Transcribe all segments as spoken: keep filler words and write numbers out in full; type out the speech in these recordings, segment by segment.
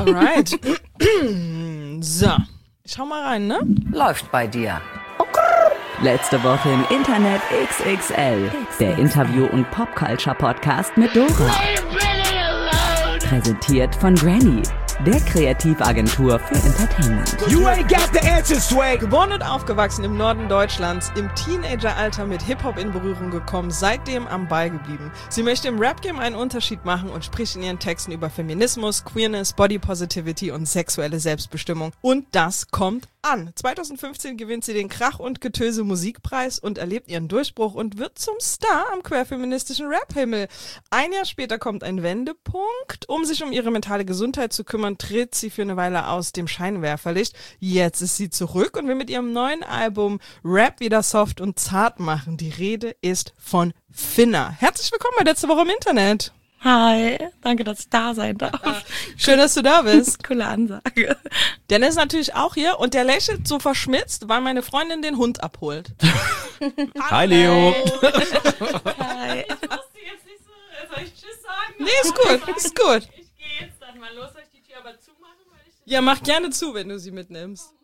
Alright. So, ich schau mal rein, ne? Läuft bei dir. Letzte Woche im Internet X X L. Der Interview- und Popculture-Podcast mit Dora. Präsentiert von Granny, der Kreativagentur für Entertainment. You ain't got the answer, Swag. Geboren und aufgewachsen im Norden Deutschlands, im Teenageralter mit Hip-Hop in Berührung gekommen, seitdem am Ball geblieben. Sie möchte im Rap-Game einen Unterschied machen und spricht in ihren Texten über Feminismus, Queerness, Body Positivity und sexuelle Selbstbestimmung. Und das kommt an. zwanzig fünfzehn gewinnt sie den Krach- und Getöse Musikpreis und erlebt ihren Durchbruch und wird zum Star am queerfeministischen Rap-Himmel. Ein Jahr später kommt ein Wendepunkt. Um sich um ihre mentale Gesundheit zu kümmern, tritt sie für eine Weile aus dem Scheinwerferlicht. Jetzt ist sie zurück und will mit ihrem neuen Album Rap wieder soft und zart machen. Die Rede ist von Finna. Herzlich willkommen bei Letzte Woche im Internet. Hi, danke, dass ich da sein darf. Schön, dass du da bist. Coole Ansage. Dennis ist natürlich auch hier und der lächelt so verschmitzt, weil meine Freundin den Hund abholt. Hi, Leo. Hi. Ich wusste jetzt nicht so, soll ich Tschüss sagen? Nee, ist gut, ist gut. Ich gehe jetzt dann mal los, soll ich die Tür aber zumachen? Weil ich Ja, mach gerne zu, wenn du sie mitnimmst.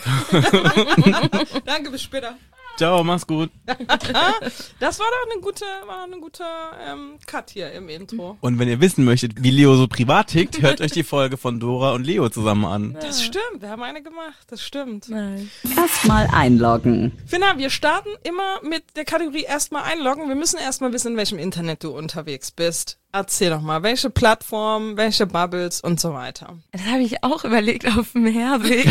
Danke, bis später. Ciao, mach's gut. Das war doch eine gute, war eine gute ähm, Cut hier im Intro. Und wenn ihr wissen möchtet, wie Leo so privat tickt, hört euch die Folge von Dora und Leo zusammen an. Das stimmt, wir haben eine gemacht, das stimmt. Nein. Erstmal einloggen. Finna, wir starten immer mit der Kategorie erstmal einloggen. Wir müssen erstmal wissen, in welchem Internet du unterwegs bist. Erzähl doch mal, welche Plattform, welche Bubbles und so weiter. Das habe ich auch überlegt auf dem Herweg.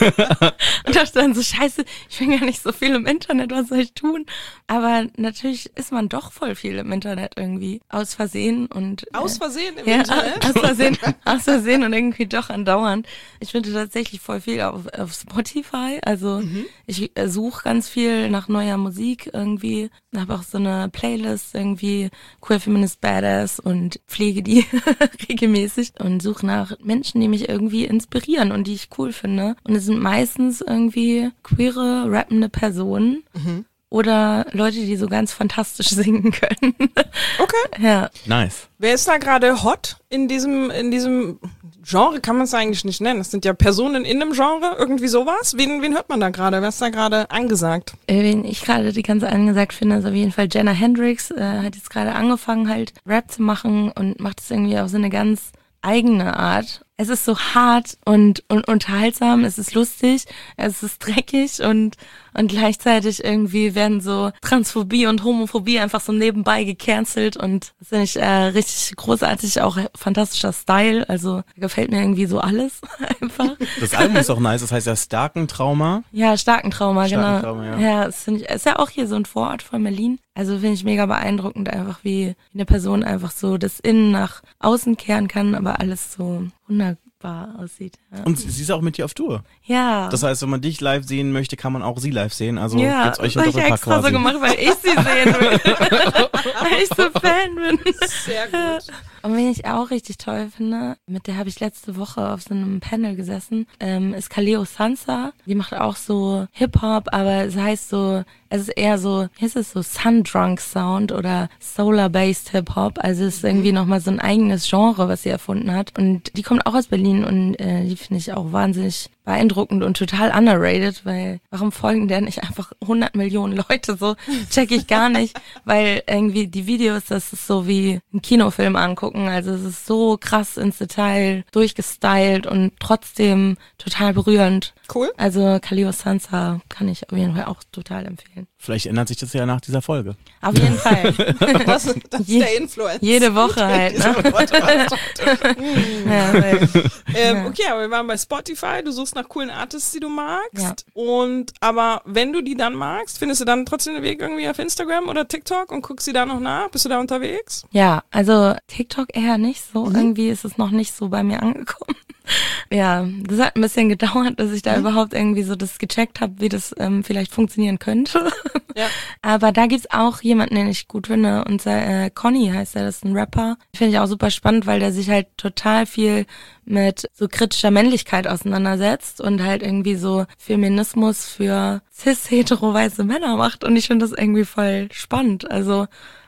Und dachte dann so, scheiße, ich bin gar nicht so viel im Internet, was soll ich tun? Aber natürlich ist man doch voll viel im Internet irgendwie. Aus Versehen und... Aus äh, Versehen im ja, Internet? aus Versehen, aus Versehen und irgendwie doch andauernd. Ich finde tatsächlich voll viel auf, auf Spotify. Also Mhm. ich äh, suche ganz viel nach neuer Musik irgendwie. Habe auch so eine Playlist irgendwie, Queer Feminist Badass, und pflege die regelmäßig und suche nach Menschen, die mich irgendwie inspirieren und die ich cool finde. Und es sind meistens irgendwie queere, rappende Personen. Mhm. Oder Leute, die so ganz fantastisch singen können. Okay. Ja. Nice. Wer ist da gerade hot in diesem, in diesem Genre? Kann man es eigentlich nicht nennen. Das sind ja Personen in einem Genre, irgendwie sowas. Wen, wen hört man da gerade? Wer ist da gerade angesagt? Äh, Wen ich gerade die ganze angesagt finde, ist auf jeden Fall Jenna Hendricks. Äh, hat jetzt gerade angefangen halt Rap zu machen und macht es irgendwie auf so eine ganz eigene Art. Es ist so hart und, und unterhaltsam, es ist lustig, es ist dreckig und, und gleichzeitig irgendwie werden so Transphobie und Homophobie einfach so nebenbei gecancelt und das finde ich äh, richtig großartig, auch fantastischer Style, also gefällt mir irgendwie so alles einfach. Das Album ist auch nice, das heißt ja Starken Trauma. Ja, starken Trauma, Starken genau. Trauma, ja. ja, das finde ich, ist ja auch hier so ein Vorort von Berlin. Also finde ich mega beeindruckend einfach, wie eine Person einfach so das Innen nach außen kehren kann, aber alles so wunderbar aussieht. Ja. Und sie sie ist auch mit dir auf Tour. Ja. Das heißt, wenn man dich live sehen möchte, kann man auch sie live sehen. Also ja, gibt's euch das ein habe ich Doppelpack extra quasi. so gemacht, weil ich sie sehen will. Weil ich so Fan bin. Sehr gut. Und wen ich auch richtig toll finde, mit der habe ich letzte Woche auf so einem Panel gesessen, ähm, ist Kaleo Sansa. Die macht auch so Hip-Hop, aber es heißt so, es ist eher so, wie heißt es so, Sun-Drunk Sound oder Solar-Based Hip-Hop. Also es ist irgendwie nochmal so ein eigenes Genre, was sie erfunden hat. Und die kommt auch aus Berlin und äh, die finde ich auch wahnsinnig beeindruckend und total underrated, weil warum folgen der nicht einfach hundert Millionen Leute? So check ich gar nicht, weil irgendwie die Videos, das ist so wie ein Kinofilm angucken, also es ist so krass ins Detail durchgestylt und trotzdem total berührend. Cool. Also Kaleo Sansa kann ich auf jeden Fall auch total empfehlen. Vielleicht ändert sich das ja nach dieser Folge. Auf jeden Fall. Das, das ist Je- der Influencer. Jede Woche halt, ne? Ja, weil, Ähm, Ja. okay, aber wir waren bei Spotify, du suchst nach coolen Artists, die du magst. Ja. Und aber wenn du die dann magst, findest du dann trotzdem den Weg irgendwie auf Instagram oder TikTok und guckst sie da noch nach? Bist du da unterwegs? ja, also TikTok eher nicht so. Irgendwie ist es noch nicht so bei mir angekommen. Ja, das hat ein bisschen gedauert, dass ich da überhaupt irgendwie so das gecheckt habe, wie das ähm, vielleicht funktionieren könnte. Ja. Aber da gibt's auch jemanden, den ich gut finde, und äh, Conny heißt er, das ist ein Rapper. Finde ich auch super spannend, weil der sich halt total viel mit so kritischer Männlichkeit auseinandersetzt und halt irgendwie so Feminismus für cis-hetero weiße Männer macht. Und ich finde das irgendwie voll spannend. Also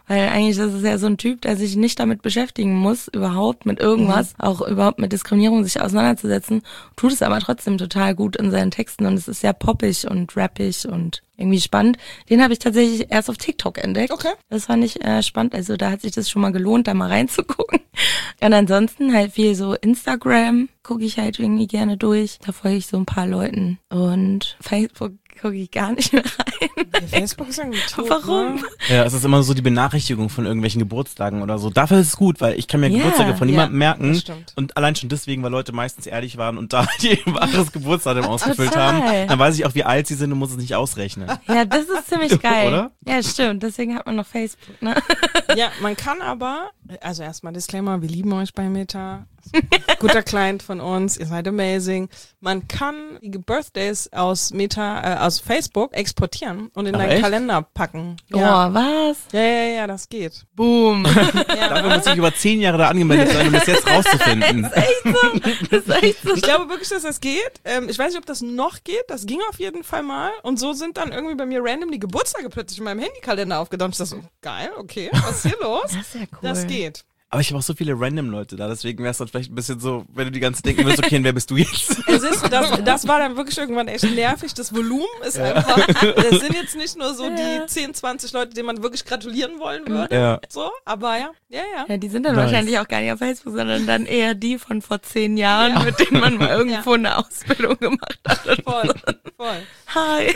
Weil eigentlich ist es ja so ein Typ, der sich nicht damit beschäftigen muss, überhaupt mit irgendwas, mhm. auch überhaupt mit Diskriminierung sich auseinanderzusetzen, tut es aber trotzdem total gut in seinen Texten und es ist sehr poppig und rappig und irgendwie spannend. Den habe ich tatsächlich erst auf TikTok entdeckt. Okay. Das fand ich äh, spannend. Also da hat sich das schon mal gelohnt, da mal reinzugucken. Und ansonsten halt viel so Instagram gucke ich halt irgendwie gerne durch. Da folge ich so ein paar Leuten. Und Facebook gucke ich gar nicht mehr rein. Ja, Facebook ist irgendwie tot. Warum? Ne? Ja, es ist immer so die Benachrichtigung von irgendwelchen Geburtstagen oder so. Dafür ist es gut, weil ich kann mir Ja, Geburtstage von niemandem ja, merken. das stimmt. Und allein schon deswegen, weil Leute meistens ehrlich waren und da ihr wahres Geburtsdatum ausgefüllt Total. haben. Dann weiß ich auch, wie alt sie sind und muss es nicht ausrechnen. Ja, das ist ziemlich geil. Oder? Ja, stimmt. Deswegen hat man noch Facebook, ne? Ja, man kann aber, also erstmal Disclaimer, wir lieben euch bei Meta. Guter Client von uns, ihr seid amazing. Man kann die Birthdays aus Meta, äh, aus Facebook exportieren und in Ach, deinen echt? Kalender packen. Oh, Ja. was? ja, ja, ja, das geht. Boom. Ja. Dafür muss ich über zehn Jahre da angemeldet sein, um es jetzt rauszufinden. Das ist echt so. Ich glaube wirklich, dass das geht. Ähm, ich weiß nicht, ob das noch geht. Das ging auf jeden Fall mal. Und so sind dann irgendwie bei mir random die Geburtstage plötzlich in meinem Handykalender aufgedauert. Ich dachte so, geil, okay, was ist hier los? Das ist ja cool. Das geht. Aber ich habe auch so viele random Leute da, deswegen wäre es dann vielleicht ein bisschen so, wenn du die ganze denken würdest, okay, wer bist du jetzt? Es ist, das, das war dann wirklich irgendwann echt nervig. Das Volumen ist einfach, es sind jetzt nicht nur so die zehn, zwanzig Leute, denen man wirklich gratulieren wollen würde. Ja. So, aber ja, ja, ja. Ja, die sind dann Nice. wahrscheinlich auch gar nicht auf Facebook, sondern dann eher die von vor zehn Jahren, Ja. mit denen man mal irgendwo eine Ausbildung gemacht hat. Voll, voll. Hi.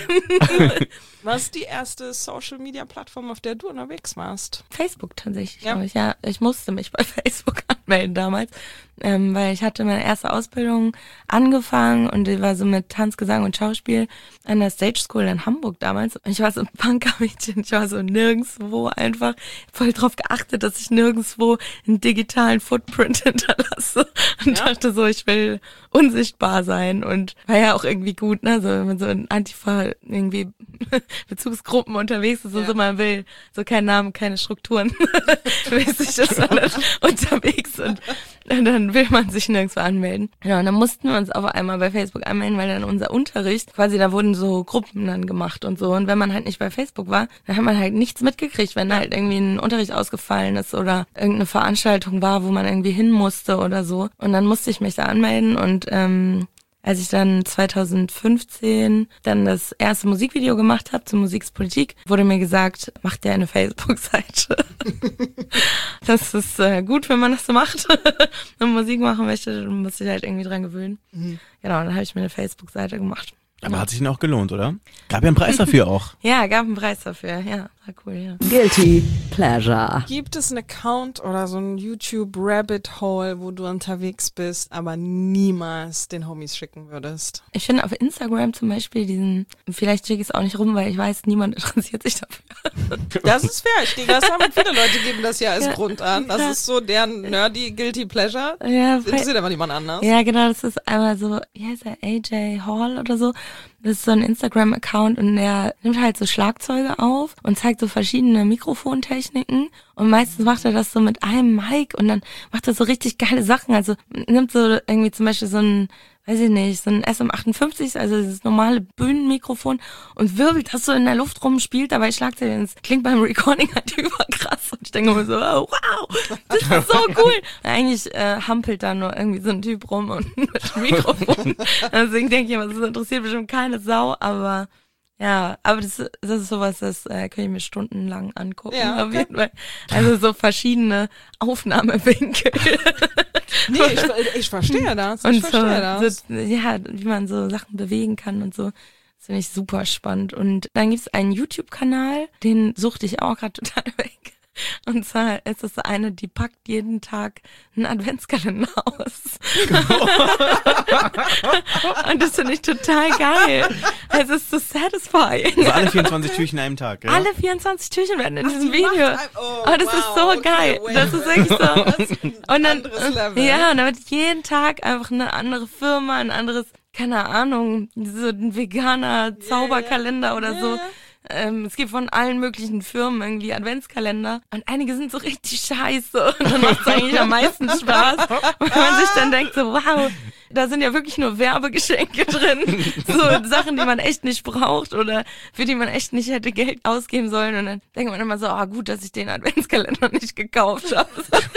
Was ist die erste Social-Media-Plattform, auf der du unterwegs warst? Facebook tatsächlich, Ja. glaube ich. Ja, ich musste mich bei Facebook anmelden damals, ähm, weil ich hatte meine erste Ausbildung angefangen und die war so mit Tanz, Gesang und Schauspiel an der Stage School in Hamburg damals. Und ich war so ein Punkermädchen, ich war so nirgendwo einfach voll drauf geachtet, dass ich nirgendwo einen digitalen Footprint hinterlasse und Ja. dachte so, ich will unsichtbar sein und war ja auch irgendwie gut, ne, so wenn man so in Antifa irgendwie Bezugsgruppen unterwegs ist und Ja. so man will, so kein Name, keine Strukturen, mäßig ist man dann unterwegs und, und dann will man sich nirgendwo anmelden. Ja, und dann mussten wir uns auf einmal bei Facebook anmelden, weil dann unser Unterricht, quasi da wurden so Gruppen dann gemacht und so und wenn man halt nicht bei Facebook war, dann hat man halt nichts mitgekriegt, wenn halt irgendwie ein Unterricht ausgefallen ist oder irgendeine Veranstaltung war, wo man irgendwie hin musste oder so und dann musste ich mich da anmelden und ähm, als ich dann zwanzig fünfzehn dann das erste Musikvideo gemacht habe zur Musikspolitik, wurde mir gesagt, mach dir eine Facebook-Seite. Das ist äh, gut, wenn man das so macht und Musik machen möchte, dann muss ich halt irgendwie dran gewöhnen. Mhm. Genau, dann habe ich mir eine Facebook-Seite gemacht. Aber hat sich denn auch gelohnt, oder? Gab ja einen Preis dafür auch. Ja, gab einen Preis dafür. Ja, war cool, ja. Guilty Pleasure. Gibt es einen Account oder so ein YouTube-Rabbit-Hole, wo du unterwegs bist, aber niemals den Homies schicken würdest? Ich finde auf Instagram zum Beispiel diesen, vielleicht schicke ich es auch nicht rum, weil ich weiß, niemand interessiert sich dafür. Das ist fair. Ich denke, das haben viele Leute geben das ja als Ja. Grund an. Das ist so deren nerdy Guilty Pleasure. Ja, Das interessiert aber niemand anders. Ja, genau, das ist einmal so, wie heißt er, A J Hall oder so. Das ist so ein Instagram-Account und der nimmt halt so Schlagzeuge auf und zeigt so verschiedene Mikrofontechniken und meistens macht er das so mit einem Mic und dann macht er so richtig geile Sachen. Also nimmt so irgendwie zum Beispiel so ein, weiß ich nicht, so ein S M achtundfünfzig, also dieses normale Bühnenmikrofon und wirbelt das so in der Luft rum, spielt dabei Schlagzeug und es klingt beim Recording halt überkrass und ich denke immer so, oh, wow, das ist so cool. Eigentlich äh, hampelt da nur irgendwie so ein Typ rum und mit dem Mikrofon. Deswegen denke ich immer, das interessiert bestimmt keine Sau, aber ja, aber das, das ist sowas, das äh, kann ich mir stundenlang angucken, Ja, auf okay. jeden Fall. Also so verschiedene Aufnahmewinkel. Nee, ich, ich verstehe das. Ich und verstehe so, das. so, ja, wie man so Sachen bewegen kann und so. Das finde ich super spannend. Und dann gibt's einen YouTube-Kanal, den suchte ich auch gerade total weg. Und zwar ist es eine, die packt jeden Tag einen Adventskalender aus. Und das finde ich total geil. Es ist so satisfying. Also alle vierundzwanzig Türchen in einem Tag, ja? Alle vierundzwanzig Türchen werden in diesem die Video. macht ein- oh, Oh, das wow, ist so okay, geil. wait, Das ist wait. wirklich so. Das ist ein Und dann, anderes Level. ja, und dann wird jeden Tag einfach eine andere Firma, ein anderes, keine Ahnung, so ein veganer Zauberkalender oder so. Ja. Ähm, es gibt von allen möglichen Firmen irgendwie Adventskalender und einige sind so richtig scheiße und dann macht es eigentlich am meisten Spaß, weil man sich dann denkt so, wow, da sind ja wirklich nur Werbegeschenke drin. So Sachen, die man echt nicht braucht oder für die man echt nicht hätte Geld ausgeben sollen. Und dann denkt man immer so, ah gut, dass ich den Adventskalender nicht gekauft habe.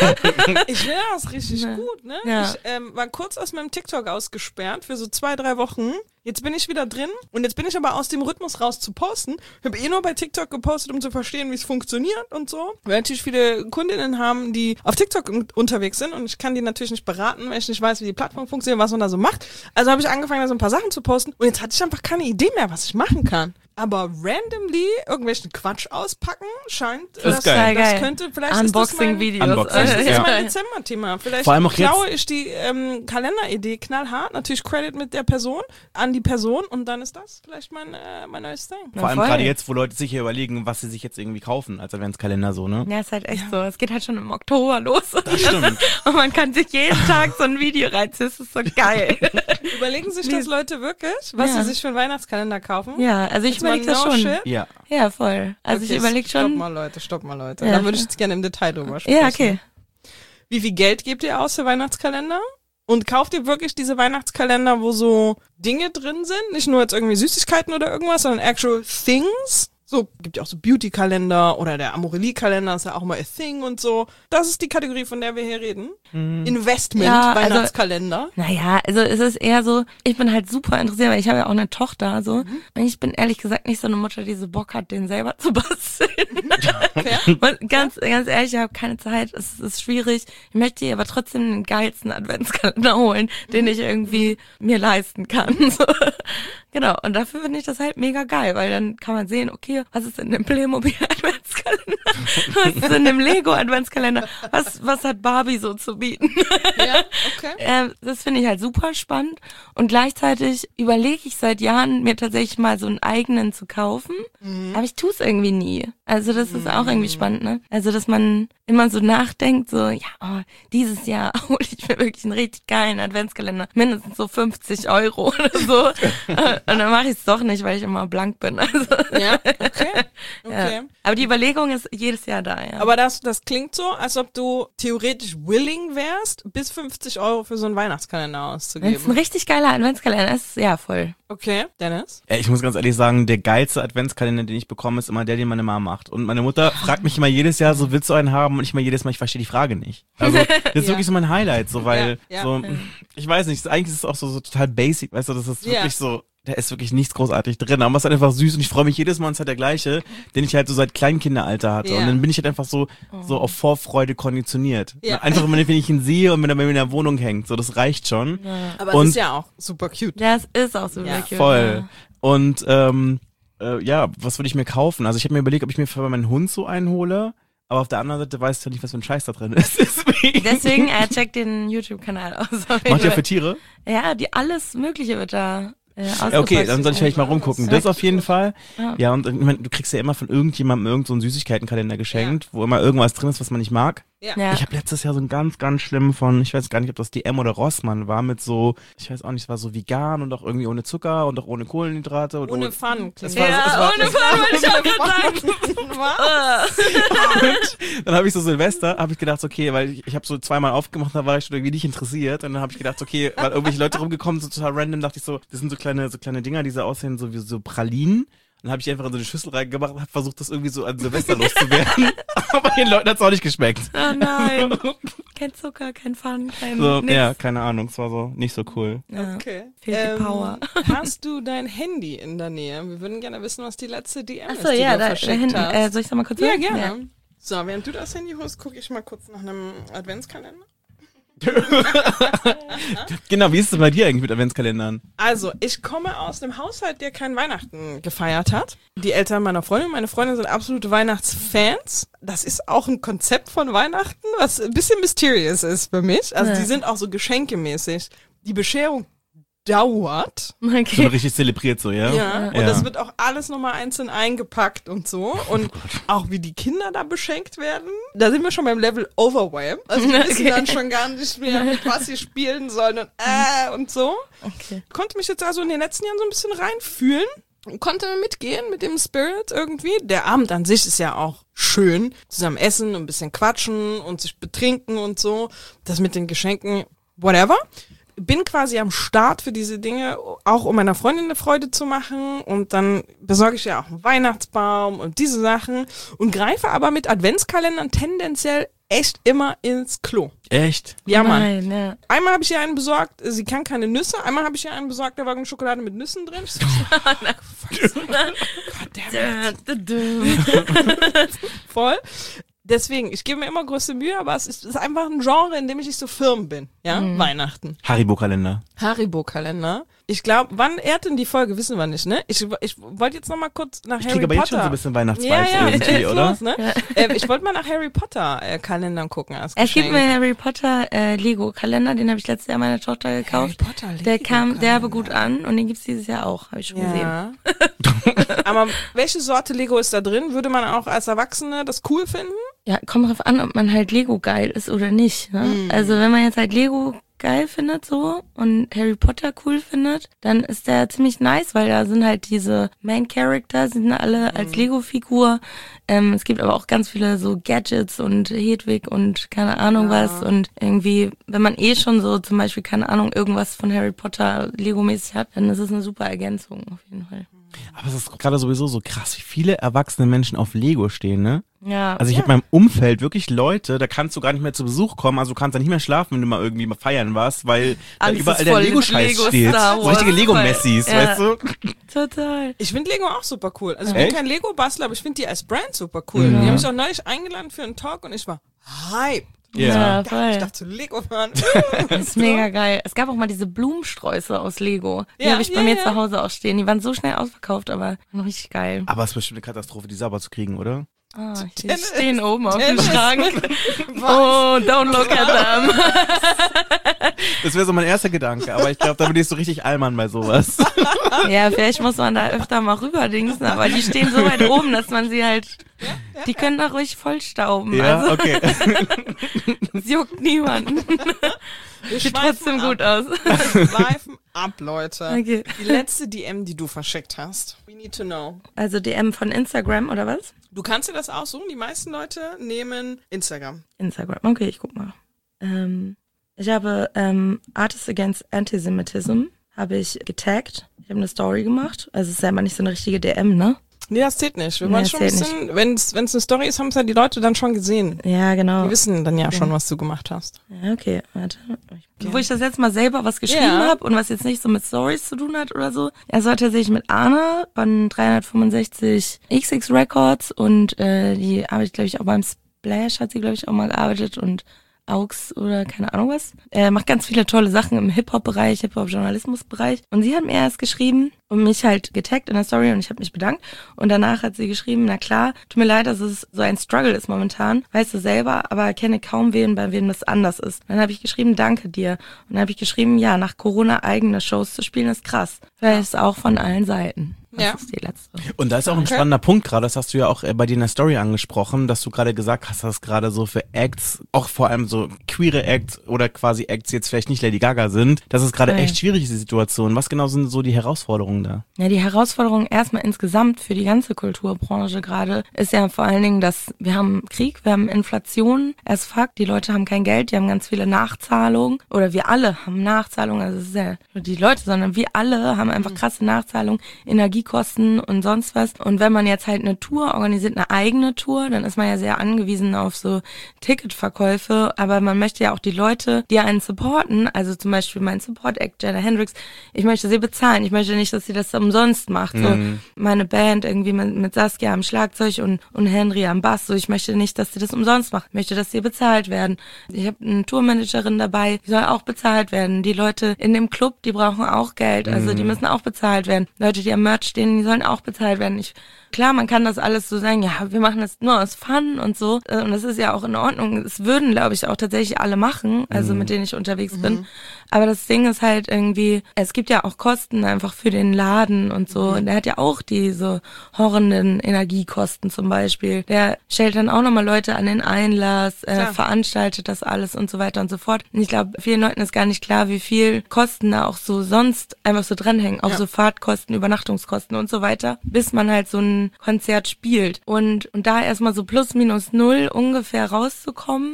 Ich finde das richtig Ja. gut, ne? Ja. Ich ähm, war kurz aus meinem TikTok ausgesperrt für so zwei, drei Wochen. Jetzt bin ich wieder drin und jetzt bin ich aber aus dem Rhythmus raus zu posten. Ich habe eh nur bei TikTok gepostet, um zu verstehen, wie es funktioniert und so. Weil natürlich viele Kundinnen haben, die auf TikTok un- unterwegs sind und ich kann die natürlich nicht beraten, weil ich nicht weiß, wie die Plattform funktioniert, was man da so macht. Also habe ich angefangen, da so ein paar Sachen zu posten und jetzt hatte ich einfach keine Idee mehr, was ich machen kann. Aber randomly irgendwelchen Quatsch auspacken scheint, Das ist geil. das Geil. könnte vielleicht ist das mein- Unboxing-Videos. Unboxing, Vielleicht ist das Ja. mein Dezember-Thema. Vielleicht Vor allem auch jetzt- klaue ich die ähm, Kalenderidee knallhart. Natürlich Credit mit der Person, an die Person und dann ist das vielleicht mein, äh, mein neues Ding. Vor allem voll. gerade jetzt, wo Leute sich hier überlegen, was sie sich jetzt irgendwie kaufen als Adventskalender so, ne? Ja, ist halt echt so. Es geht halt schon im Oktober los. Das stimmt. Und man kann sich jeden Tag so ein Video reinziehen. Das ist so geil. Überlegen sich das Leute wirklich, was Ja. sie sich für einen Weihnachtskalender kaufen? Ja, also ich Jetzt mal überlege das no schon. shit. Ja. Ja, voll. Also Okay, ich überlege Stopp schon. mal, Leute, stopp mal, Leute. Ja. Da würde ich jetzt gerne im Detail drüber sprechen. Ja, okay. Wie viel Geld gebt ihr aus für Weihnachtskalender? Und kauft ihr wirklich diese Weihnachtskalender, wo so Dinge drin sind? Nicht nur jetzt irgendwie Süßigkeiten oder irgendwas, sondern actual things? So, gibt ja auch so Beauty-Kalender oder der Amorelie-Kalender ist ja auch mal a thing und so. Das ist die Kategorie, von der wir hier reden. Investment, Ja, also- Weihnachtskalender. Naja, also es ist eher so, ich bin halt super interessiert, weil ich habe ja auch eine Tochter so. Mhm. Und ich bin ehrlich gesagt nicht so eine Mutter, die so Bock hat, den selber zu basteln. Fair. Und ganz, ganz ehrlich, ich habe keine Zeit, es ist schwierig. Ich möchte ihr aber trotzdem den geilsten Adventskalender holen, den ich irgendwie mir leisten kann. So. Genau, und dafür finde ich das halt mega geil, weil dann kann man sehen, okay, was ist in dem Playmobil-Adventskalender? Was ist in dem Lego-Adventskalender? Was, was hat Barbie so zu bieten? Ja, okay. Ähm, das finde ich halt super spannend und gleichzeitig überlege ich seit Jahren, mir tatsächlich mal so einen eigenen zu kaufen, aber ich tue es irgendwie nie. Also das ist auch irgendwie spannend, ne? Also dass man immer so nachdenkt, so, ja, oh, dieses Jahr hole ich mir wirklich einen richtig geilen Adventskalender, mindestens so fünfzig Euro oder so. Äh, und dann mache ich es doch nicht, weil ich immer blank bin. Also, Ja, okay. Okay. ja. Aber die Überlegung ist jedes Jahr da, ja. Aber das, das klingt so, als ob du theoretisch willing wärst, bis fünfzig Euro für so einen Weihnachtskalender wenn es ein auszugeben. richtig geiler Adventskalender ist, ja, voll. Okay, Dennis? Ey, ich muss ganz ehrlich sagen, der geilste Adventskalender, den ich bekomme, ist immer der, den meine Mama macht. Und meine Mutter fragt mich immer jedes Jahr so, willst du einen haben? Und ich mal jedes Mal, ich verstehe die Frage nicht. Also, das ist Ja. wirklich so mein Highlight, so, weil, Ja, ja. so, ich weiß nicht, eigentlich ist es auch so, so total basic, weißt du, das ist Ja. wirklich so, da ist wirklich nichts großartig drin, aber es ist halt einfach süß und ich freue mich jedes Mal, und es ist halt der gleiche, den ich halt so seit Kleinkinderalter hatte. Ja. Und dann bin ich halt einfach so, so auf Vorfreude konditioniert. Ja. Einfach, wenn ich wenn ich ihn sehe und wenn er bei mir in der Wohnung hängt, so, das reicht schon. Aber Und- es ist ja auch super cute. Ja, es ist auch so Ja, wirklich. Voll. Und ähm, äh, ja, was würde ich mir kaufen? Also ich habe mir überlegt, ob ich mir für meinen Hund so einen hole, aber auf der anderen Seite weiß ich ja nicht, was für ein Scheiß da drin ist. Deswegen. Deswegen, äh, check den YouTube-Kanal aus. Macht ihr für Tiere? Ja, die alles Mögliche wird da äh, Ja, okay, dann soll ich vielleicht mal rumgucken. Das auf jeden Fall. Ja. Ja, und ich mein, du kriegst ja immer von irgendjemandem irgend so einen Süßigkeitenkalender geschenkt, wo immer irgendwas drin ist, was man nicht mag. Ja. Ich habe letztes Jahr so einen ganz, ganz schlimmen von, ich weiß gar nicht, ob das D M oder Rossmann war, mit so, ich weiß auch nicht, es war so vegan und auch irgendwie ohne Zucker und auch ohne Kohlenhydrate. Und Ohne Fun. Es war, es war, ohne Fall, wollte ich auch gerade sagen. Und dann habe ich so Silvester, habe ich gedacht, okay, weil ich, ich habe so zweimal aufgemacht, da war ich schon irgendwie nicht interessiert. Und dann habe ich gedacht, okay, weil irgendwelche Leute rumgekommen sind, total random, dachte ich so, das sind so kleine, so kleine Dinger, die so aussehen, so wie so Pralinen. Dann habe ich einfach in so eine Schüssel reingemacht und habe versucht, das irgendwie so an Silvester loszuwerden. Aber den Leuten hat's auch nicht geschmeckt. Oh nein. Kein Zucker, kein Fun, kein So, nix. ja, keine Ahnung, es war so nicht so cool. Ja. Okay. Fehlt die Power. Hast du dein Handy in der Nähe? Wir würden gerne wissen, was die letzte D M Achso, ist, die ja, du da, da verschickt hinten. hast. Äh, soll ich da mal kurz Ja, hören? gerne. So, während du das Handy holst, gucke ich mal kurz nach einem Adventskalender. Genau, wie ist es bei dir eigentlich mit Adventskalendern? Also, ich komme aus einem Haushalt, der kein Weihnachten gefeiert hat. Die Eltern meiner Freundin, meine Freunde sind absolute Weihnachtsfans. Das ist auch ein Konzept von Weihnachten, was ein bisschen mysterious ist für mich. Also, Ja. die sind auch so geschenkemäßig. Die Bescherung dauert. So Okay. richtig zelebriert so, ja? Ja, und Ja. das wird auch alles nochmal einzeln eingepackt und so. Und auch wie die Kinder da beschenkt werden. Da sind wir schon beim Level Overwhelm. Also die wissen Okay. dann schon gar nicht mehr, mit was sie spielen sollen und äh und so. Okay. Konnte mich jetzt also in den letzten Jahren so ein bisschen reinfühlen und konnte mitgehen mit dem Spirit irgendwie. Der Abend an sich ist ja auch schön. Zusammen essen und ein bisschen quatschen und sich betrinken und so. Das mit den Geschenken, whatever. bin quasi am Start für diese Dinge, auch um meiner Freundin eine Freude zu machen. Und dann besorge ich ja auch einen Weihnachtsbaum und diese Sachen und greife aber mit Adventskalendern tendenziell echt immer ins Klo. Echt? Ja, Mann. Nein, ja. Einmal habe ich ihr einen besorgt, sie kann keine Nüsse. Einmal habe ich ihr einen besorgt, da war eine Schokolade mit Nüssen drin. Ich so, voll. Deswegen, ich gebe mir immer größte Mühe, aber es ist, es ist einfach ein Genre, in dem ich nicht so firm bin. Ja, mhm. Weihnachten. Haribo-Kalender. Haribo-Kalender. Ich glaube, wann ehrt denn die Folge, wissen wir nicht, ne? Ich, ich wollte jetzt noch mal kurz nach ich Harry Potter. Ich kriege aber jetzt schon so ein bisschen Weihnachtsvibes ja, ja, irgendwie, oder? Los, ne? Ja. Äh, ich wollte mal nach Harry Potter äh, Kalendern gucken als Es Geschenk. gibt mir Harry Potter äh, Lego Kalender, den habe ich letztes Jahr meiner Tochter gekauft. Harry Potter Lego Der kam Kalender. derbe gut an und den gibt's dieses Jahr auch, habe ich schon ja. gesehen. Aber welche Sorte Lego ist da drin? Würde man auch als Erwachsene das cool finden? Ja, kommt drauf an, ob man halt Lego geil ist oder nicht. Ne? Mm. Also wenn man jetzt halt Lego geil findet so und Harry Potter cool findet, dann ist der ziemlich nice, weil da sind halt diese Main Characters, sind alle mm. als Lego-Figur. Ähm, es gibt aber auch ganz viele so Gadgets und Hedwig und keine Ahnung ja. was und irgendwie, wenn man eh schon so zum Beispiel, keine Ahnung, irgendwas von Harry Potter Lego-mäßig hat, dann ist es eine super Ergänzung auf jeden Fall. Aber es ist gerade sowieso so krass, wie viele erwachsene Menschen auf Lego stehen, ne? Ja. Also ich ja. habe in meinem Umfeld wirklich Leute, da kannst du gar nicht mehr zu Besuch kommen, also du kannst da nicht mehr schlafen, wenn du mal irgendwie mal feiern warst, weil da Alles überall ist der voll Lego-Scheiß Lego steht. Star So Wars. richtige Lego-Messis, Ja. weißt du? Total. Ich finde Lego auch super cool. Also ich Echt? bin kein Lego-Bastler, aber ich finde die als Brand super cool. Mhm. Die haben mich auch neulich eingeladen für einen Talk und ich war hype. Ja, Ich voll. dachte zu Lego fahren. Das ist mega geil. Es gab auch mal diese Blumensträuße aus Lego. Die Ja, habe ich bei ja, mir ja. zu Hause auch stehen. Die waren so schnell ausverkauft, aber waren richtig geil. Aber es ist bestimmt eine Katastrophe, die sauber zu kriegen, oder? Ah, die Tennis. stehen oben auf dem Tennis. Schrank. Oh, don't look at them. Das wäre so mein erster Gedanke, aber ich glaube, da bin ich so richtig Allmann bei sowas. Ja, vielleicht muss man da öfter mal rüberdingsen, aber die stehen so weit oben, dass man sie halt, die können da ruhig vollstauben. Ja, Also, okay. es juckt niemanden. Wir Sieht schweifen trotzdem ab. gut aus. Wir schweifen ab, Leute. Okay. Die letzte D M, die du verschickt hast. We need to know. Also D M von Instagram oder was? Du kannst dir das aussuchen. Die meisten Leute nehmen Instagram. Instagram, okay, ich guck mal. Ähm, ich habe ähm, Artists Against Antisemitism habe ich getaggt. Ich habe eine Story gemacht. Also es ist ja immer nicht so eine richtige D M, ne? Nee, das zählt nicht. Wir Nee, wollen das schon ein zählt bisschen, wenn es eine Story ist, haben es ja die Leute dann schon gesehen. Ja, genau. Die wissen dann ja schon, was du gemacht hast. Ja, okay, warte. Wo ich das letzte Mal selber was geschrieben Ja. habe und was jetzt nicht so mit Stories zu tun hat oder so. Er war tatsächlich mit Anna von dreihundertfünfundsechzig X X Records und äh, die arbeitet, glaube ich, auch beim Splash, hat sie, glaube ich, auch mal gearbeitet und Aux oder keine Ahnung was. Er macht ganz viele tolle Sachen im Hip-Hop-Bereich, Hip-Hop-Journalismus-Bereich. Und sie hat mir erst geschrieben und mich halt getaggt in der Story und ich habe mich bedankt. Und danach hat sie geschrieben, na klar, tut mir leid, dass es so ein Struggle ist momentan, weißt du selber, aber kenne kaum wen, bei wem das anders ist. Dann habe ich geschrieben, danke dir. Und dann habe ich geschrieben, ja, nach Corona eigene Shows zu spielen ist krass. Weil es auch von allen Seiten. Das Ja. ist die letzte. Und da ist auch ein Okay. spannender Punkt gerade, das hast du ja auch äh, bei dir in der Story angesprochen, dass du gerade gesagt hast, dass gerade so für Acts, auch vor allem so queere Acts oder quasi Acts jetzt vielleicht nicht Lady Gaga sind, dass es gerade Ja. echt schwierig ist, die Situation. Was genau sind so die Herausforderungen da? Ja, die Herausforderung erstmal insgesamt für die ganze Kulturbranche gerade ist ja vor allen Dingen, dass wir haben Krieg, wir haben Inflation, as fuck, die Leute haben kein Geld, die haben ganz viele Nachzahlungen oder wir alle haben Nachzahlungen, also es ist ja nicht die Leute, sondern wir alle haben einfach krasse Nachzahlungen, Energiekosten und sonst was. Und wenn man jetzt halt eine Tour organisiert, eine eigene Tour, dann ist man ja sehr angewiesen auf so Ticketverkäufe, aber man möchte ja auch die Leute, die einen supporten, also zum Beispiel mein Support-Act, Jana Hendrix, ich möchte sie bezahlen, ich möchte nicht, dass sie das umsonst macht. So Mhm. meine Band irgendwie mit, mit Saskia am Schlagzeug und, und Henry am Bass, so ich möchte nicht, dass sie das umsonst macht, ich möchte, dass sie bezahlt werden. Ich habe eine Tourmanagerin dabei, die soll auch bezahlt werden. Die Leute in dem Club, die brauchen auch Geld, also die müssen auch bezahlt werden. Leute, die am Merch stehen, die sollen auch bezahlt werden. Ich, klar, man kann das alles so sagen, ja, wir machen das nur aus Fun und so äh, und das ist ja auch in Ordnung. Es würden, glaube ich, auch tatsächlich alle machen, also mit denen ich unterwegs bin. Aber das Ding ist halt irgendwie, es gibt ja auch Kosten einfach für den Laden und so. Und der hat ja auch diese horrenden Energiekosten zum Beispiel. Der stellt dann auch nochmal Leute an den Einlass, äh, Klar. veranstaltet das alles und so weiter und so fort. Und ich glaube, vielen Leuten ist gar nicht klar, wie viel Kosten da auch so sonst einfach so dranhängen. Auch Ja. so Fahrtkosten, Übernachtungskosten und so weiter, bis man halt so ein Konzert spielt. Und, und da erstmal so plus minus null ungefähr rauszukommen,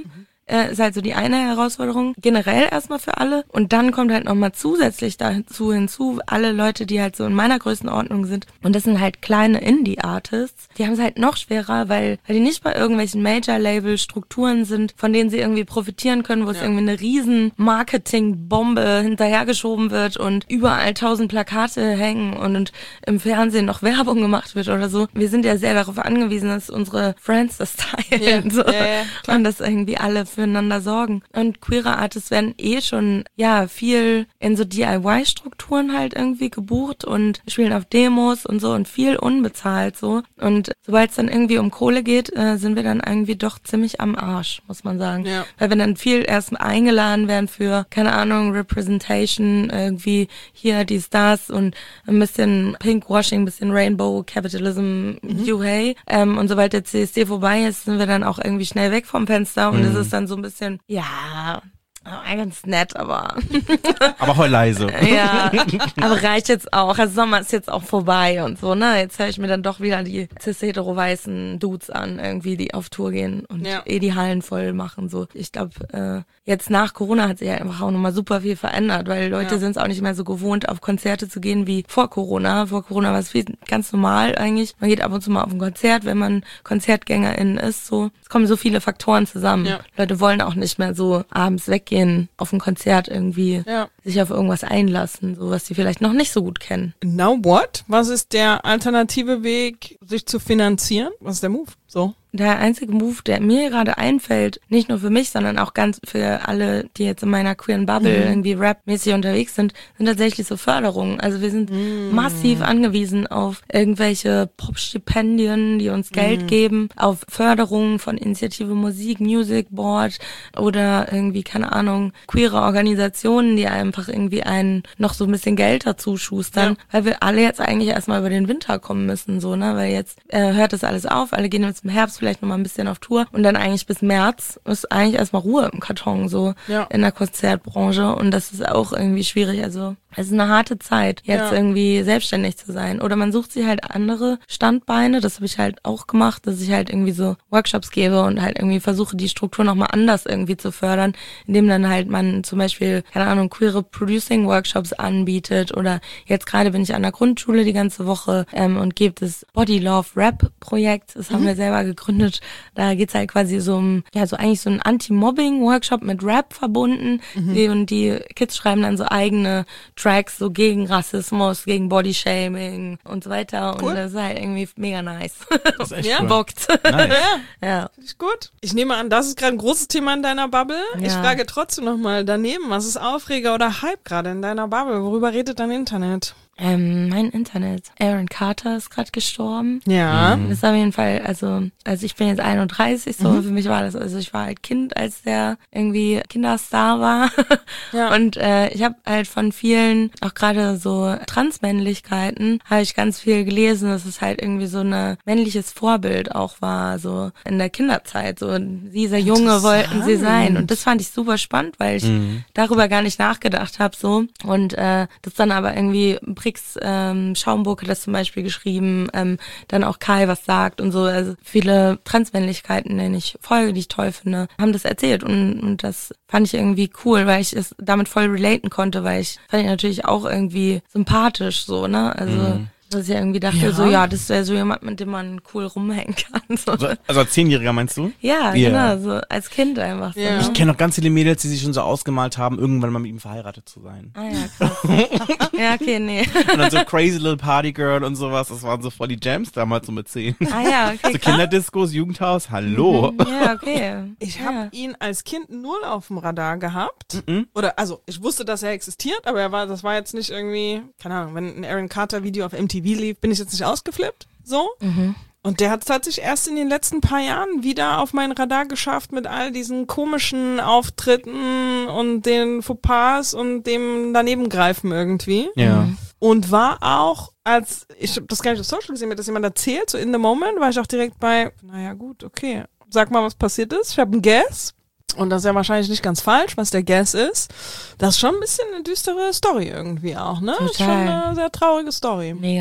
äh, ist halt so die eine Herausforderung, generell erstmal für alle. Und dann kommt halt nochmal zusätzlich dazu hinzu, alle Leute, die halt so in meiner Größenordnung sind. Und das sind halt kleine Indie-Artists. Die haben es halt noch schwerer, weil, weil die nicht bei irgendwelchen Major-Label-Strukturen sind, von denen sie irgendwie profitieren können, wo es Ja. irgendwie eine riesen Marketing-Bombe hinterhergeschoben wird und überall tausend Plakate hängen und, und im Fernsehen noch Werbung gemacht wird oder so. Wir sind ja sehr darauf angewiesen, dass unsere Friends das teilen. Ja, so. ja, ja, klar. Und dass irgendwie alle füreinander sorgen. Und queere Artists werden eh schon, ja, viel in so D I Y-Strukturen halt irgendwie gebucht und spielen auf Demos und so und viel unbezahlt so. Und sobald es dann irgendwie um Kohle geht, äh, sind wir dann irgendwie doch ziemlich am Arsch, muss man sagen. Ja. Weil wir dann viel erst eingeladen werden für, keine Ahnung, Representation, irgendwie hier dies, das und ein bisschen Pinkwashing, ein bisschen Rainbow Capitalism, you hey. Ähm, und sobald der C S D vorbei ist, sind wir dann auch irgendwie schnell weg vom Fenster und es ist dann so ein bisschen, ja, ganz nett, aber Aber heul leise. ja, aber reicht jetzt auch. Also Sommer ist jetzt auch vorbei und so, ne? Jetzt höre ich mir dann doch wieder die cis-hetero-weißen Dudes an, irgendwie, die auf Tour gehen und Ja. eh die Hallen voll machen, so. Ich glaube, äh, jetzt nach Corona hat sich ja einfach auch nochmal super viel verändert, weil Leute Ja. sind es auch nicht mehr so gewohnt, auf Konzerte zu gehen wie vor Corona. Vor Corona war es viel ganz normal eigentlich. Man geht ab und zu mal auf ein Konzert, wenn man Konzertgängerin ist, so. Es kommen so viele Faktoren zusammen. Ja. Leute wollen auch nicht mehr so abends weggehen auf ein Konzert irgendwie Ja. sich auf irgendwas einlassen, so was sie vielleicht noch nicht so gut kennen. Now what? Was ist der alternative Weg, sich zu finanzieren? Was ist der Move? So. Der einzige Move, der mir gerade einfällt, nicht nur für mich, sondern auch ganz für alle, die jetzt in meiner queeren Bubble Mhm. irgendwie rap-mäßig unterwegs sind, sind tatsächlich so Förderungen. Also wir sind Mhm. massiv angewiesen auf irgendwelche Pop-Stipendien, die uns Geld Mhm. geben, auf Förderungen von Initiative Musik, Music Board oder irgendwie, keine Ahnung, queere Organisationen, die einfach irgendwie einen noch so ein bisschen Geld dazu schustern, Ja. weil wir alle jetzt eigentlich erstmal über den Winter kommen müssen, so, ne, weil jetzt äh, hört das alles auf, alle gehen jetzt im Herbst vielleicht nochmal ein bisschen auf Tour und dann eigentlich bis März ist eigentlich erstmal Ruhe im Karton, so Ja. in der Konzertbranche und das ist auch irgendwie schwierig, also es ist eine harte Zeit, jetzt Ja. irgendwie selbstständig zu sein oder man sucht sich halt andere Standbeine, das habe ich halt auch gemacht, dass ich halt irgendwie so Workshops gebe und halt irgendwie versuche, die Struktur nochmal anders irgendwie zu fördern, indem dann halt man zum Beispiel, keine Ahnung, queere Producing-Workshops anbietet oder jetzt gerade bin ich an der Grundschule die ganze Woche ähm, und gebe das Body Love Rap Projekt, das haben wir selber gegründet, da geht's halt quasi so um, ja, so eigentlich so ein Anti-Mobbing-Workshop mit Rap verbunden die, und die Kids schreiben dann so eigene Tracks so gegen Rassismus, gegen Bodyshaming und so weiter Cool. und das ist halt irgendwie mega nice. Das ist echt Ja, cool. Bockt. Nice. Ja. Ist gut. Ich nehme an, das ist gerade ein großes Thema in deiner Bubble. Ich Ja. frage trotzdem nochmal daneben, was ist Aufreger oder Hype gerade in deiner Bubble? Worüber redet dein Internet? Ähm, mein Internet. Aaron Carter ist gerade gestorben. Ja. Das ist auf jeden Fall, also, also ich bin jetzt einunddreißig, so Mhm. für mich war das, also ich war halt Kind, als der irgendwie Kinderstar war. Ja. Und äh, ich habe halt von vielen, auch gerade so Transmännlichkeiten, habe ich ganz viel gelesen, dass es halt irgendwie so ein männliches Vorbild auch war, so in der Kinderzeit. So dieser Junge wollten sie sein. Und das fand ich super spannend, weil ich Mhm. darüber gar nicht nachgedacht habe so. Und äh, das dann aber irgendwie Brix ähm, Schaumburg hat das zum Beispiel geschrieben, ähm, dann auch Kai was sagt und so. Also viele Transmännlichkeiten, denen ich folge, die ich toll finde, haben das erzählt und, und das fand ich irgendwie cool, weil ich es damit voll relaten konnte, weil ich fand ich natürlich auch irgendwie sympathisch so, ne? Also Mhm. dass ich irgendwie dachte, Ja. so ja, das wäre so jemand, mit dem man cool rumhängen kann. So. Also, also als Zehnjähriger meinst du? Ja, Ja. genau, so als Kind einfach so. Ja. Ne? Ich kenne noch ganz viele Mädels, die sich schon so ausgemalt haben, irgendwann mal mit ihm verheiratet zu sein. Ah ja, krass. Ja, okay, nee. Und dann so Crazy Little Party Girl und sowas, das waren so voll die Jams damals so mit zehn. Ah ja, okay, So krass. Kinderdiscos, Jugendhaus, hallo. Ja, okay. Ich ja. habe ihn als Kind null auf dem Radar gehabt. Mhm. Oder, also, ich wusste, dass er existiert, aber er war, das war jetzt nicht irgendwie, keine Ahnung, wenn ein Aaron Carter Video auf M T V lief, bin ich jetzt nicht ausgeflippt, so. Mhm. Und der hat es tatsächlich erst in den letzten paar Jahren wieder auf mein Radar geschafft mit all diesen komischen Auftritten und den Fauxpas und dem Danebengreifen irgendwie. Ja. Und war auch, als, ich habe das gar nicht auf Social gesehen, mir hat das jemand erzählt, so in the moment, war ich auch direkt bei, naja gut, okay, sag mal, was passiert ist. Ich habe einen Guess. Und das ist ja wahrscheinlich nicht ganz falsch, was der Guess ist. Das ist schon ein bisschen eine düstere Story irgendwie auch, ne? Total. Ist schon eine sehr traurige Story. Mega.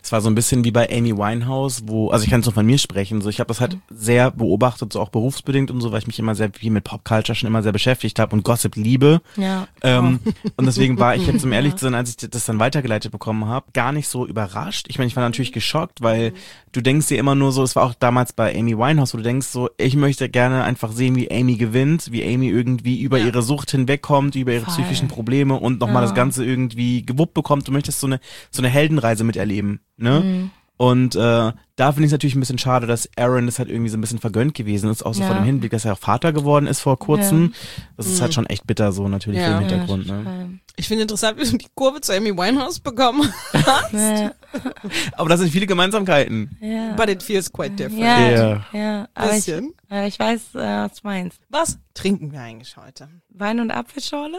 Es war so ein bisschen wie bei Amy Winehouse, wo, also ich kann es nur von mir sprechen, so ich habe das halt sehr beobachtet, so auch berufsbedingt und so, weil ich mich immer sehr viel mit Popculture schon immer sehr beschäftigt habe und Gossip liebe. Ja. Ähm, und deswegen war ich jetzt, um ehrlich zu sein, als ich das dann weitergeleitet bekommen habe, gar nicht so überrascht. Ich meine, ich war natürlich geschockt, weil du denkst dir immer nur so, es war auch damals bei Amy Winehouse, wo du denkst so, ich möchte gerne einfach sehen, wie Amy gewinnt, wie Amy irgendwie über Ja. ihre Sucht hinwegkommt, über ihre Voll. psychischen Probleme und nochmal Ja. das Ganze irgendwie gewuppt bekommt. Du möchtest so eine so eine Heldenreise miterleben, ne? Mhm. Und äh, da finde ich es natürlich ein bisschen schade, dass Aaron das halt irgendwie so ein bisschen vergönnt gewesen ist, auch so Ja. vor dem Hinblick, dass er auch Vater geworden ist vor kurzem. Das ist Mhm. halt schon echt bitter so natürlich Ja. für den Hintergrund. Ja, Ne? total. Ich finde interessant, wie du die Kurve zu Amy Winehouse bekommen hast. Ja. Aber das sind viele Gemeinsamkeiten. Ja. But it feels quite different. Ja, Ja. ja. Aber ich, Bisschen. äh, ich weiß, äh, was du meinst. Was trinken wir eigentlich heute? Wein und Apfelschorle?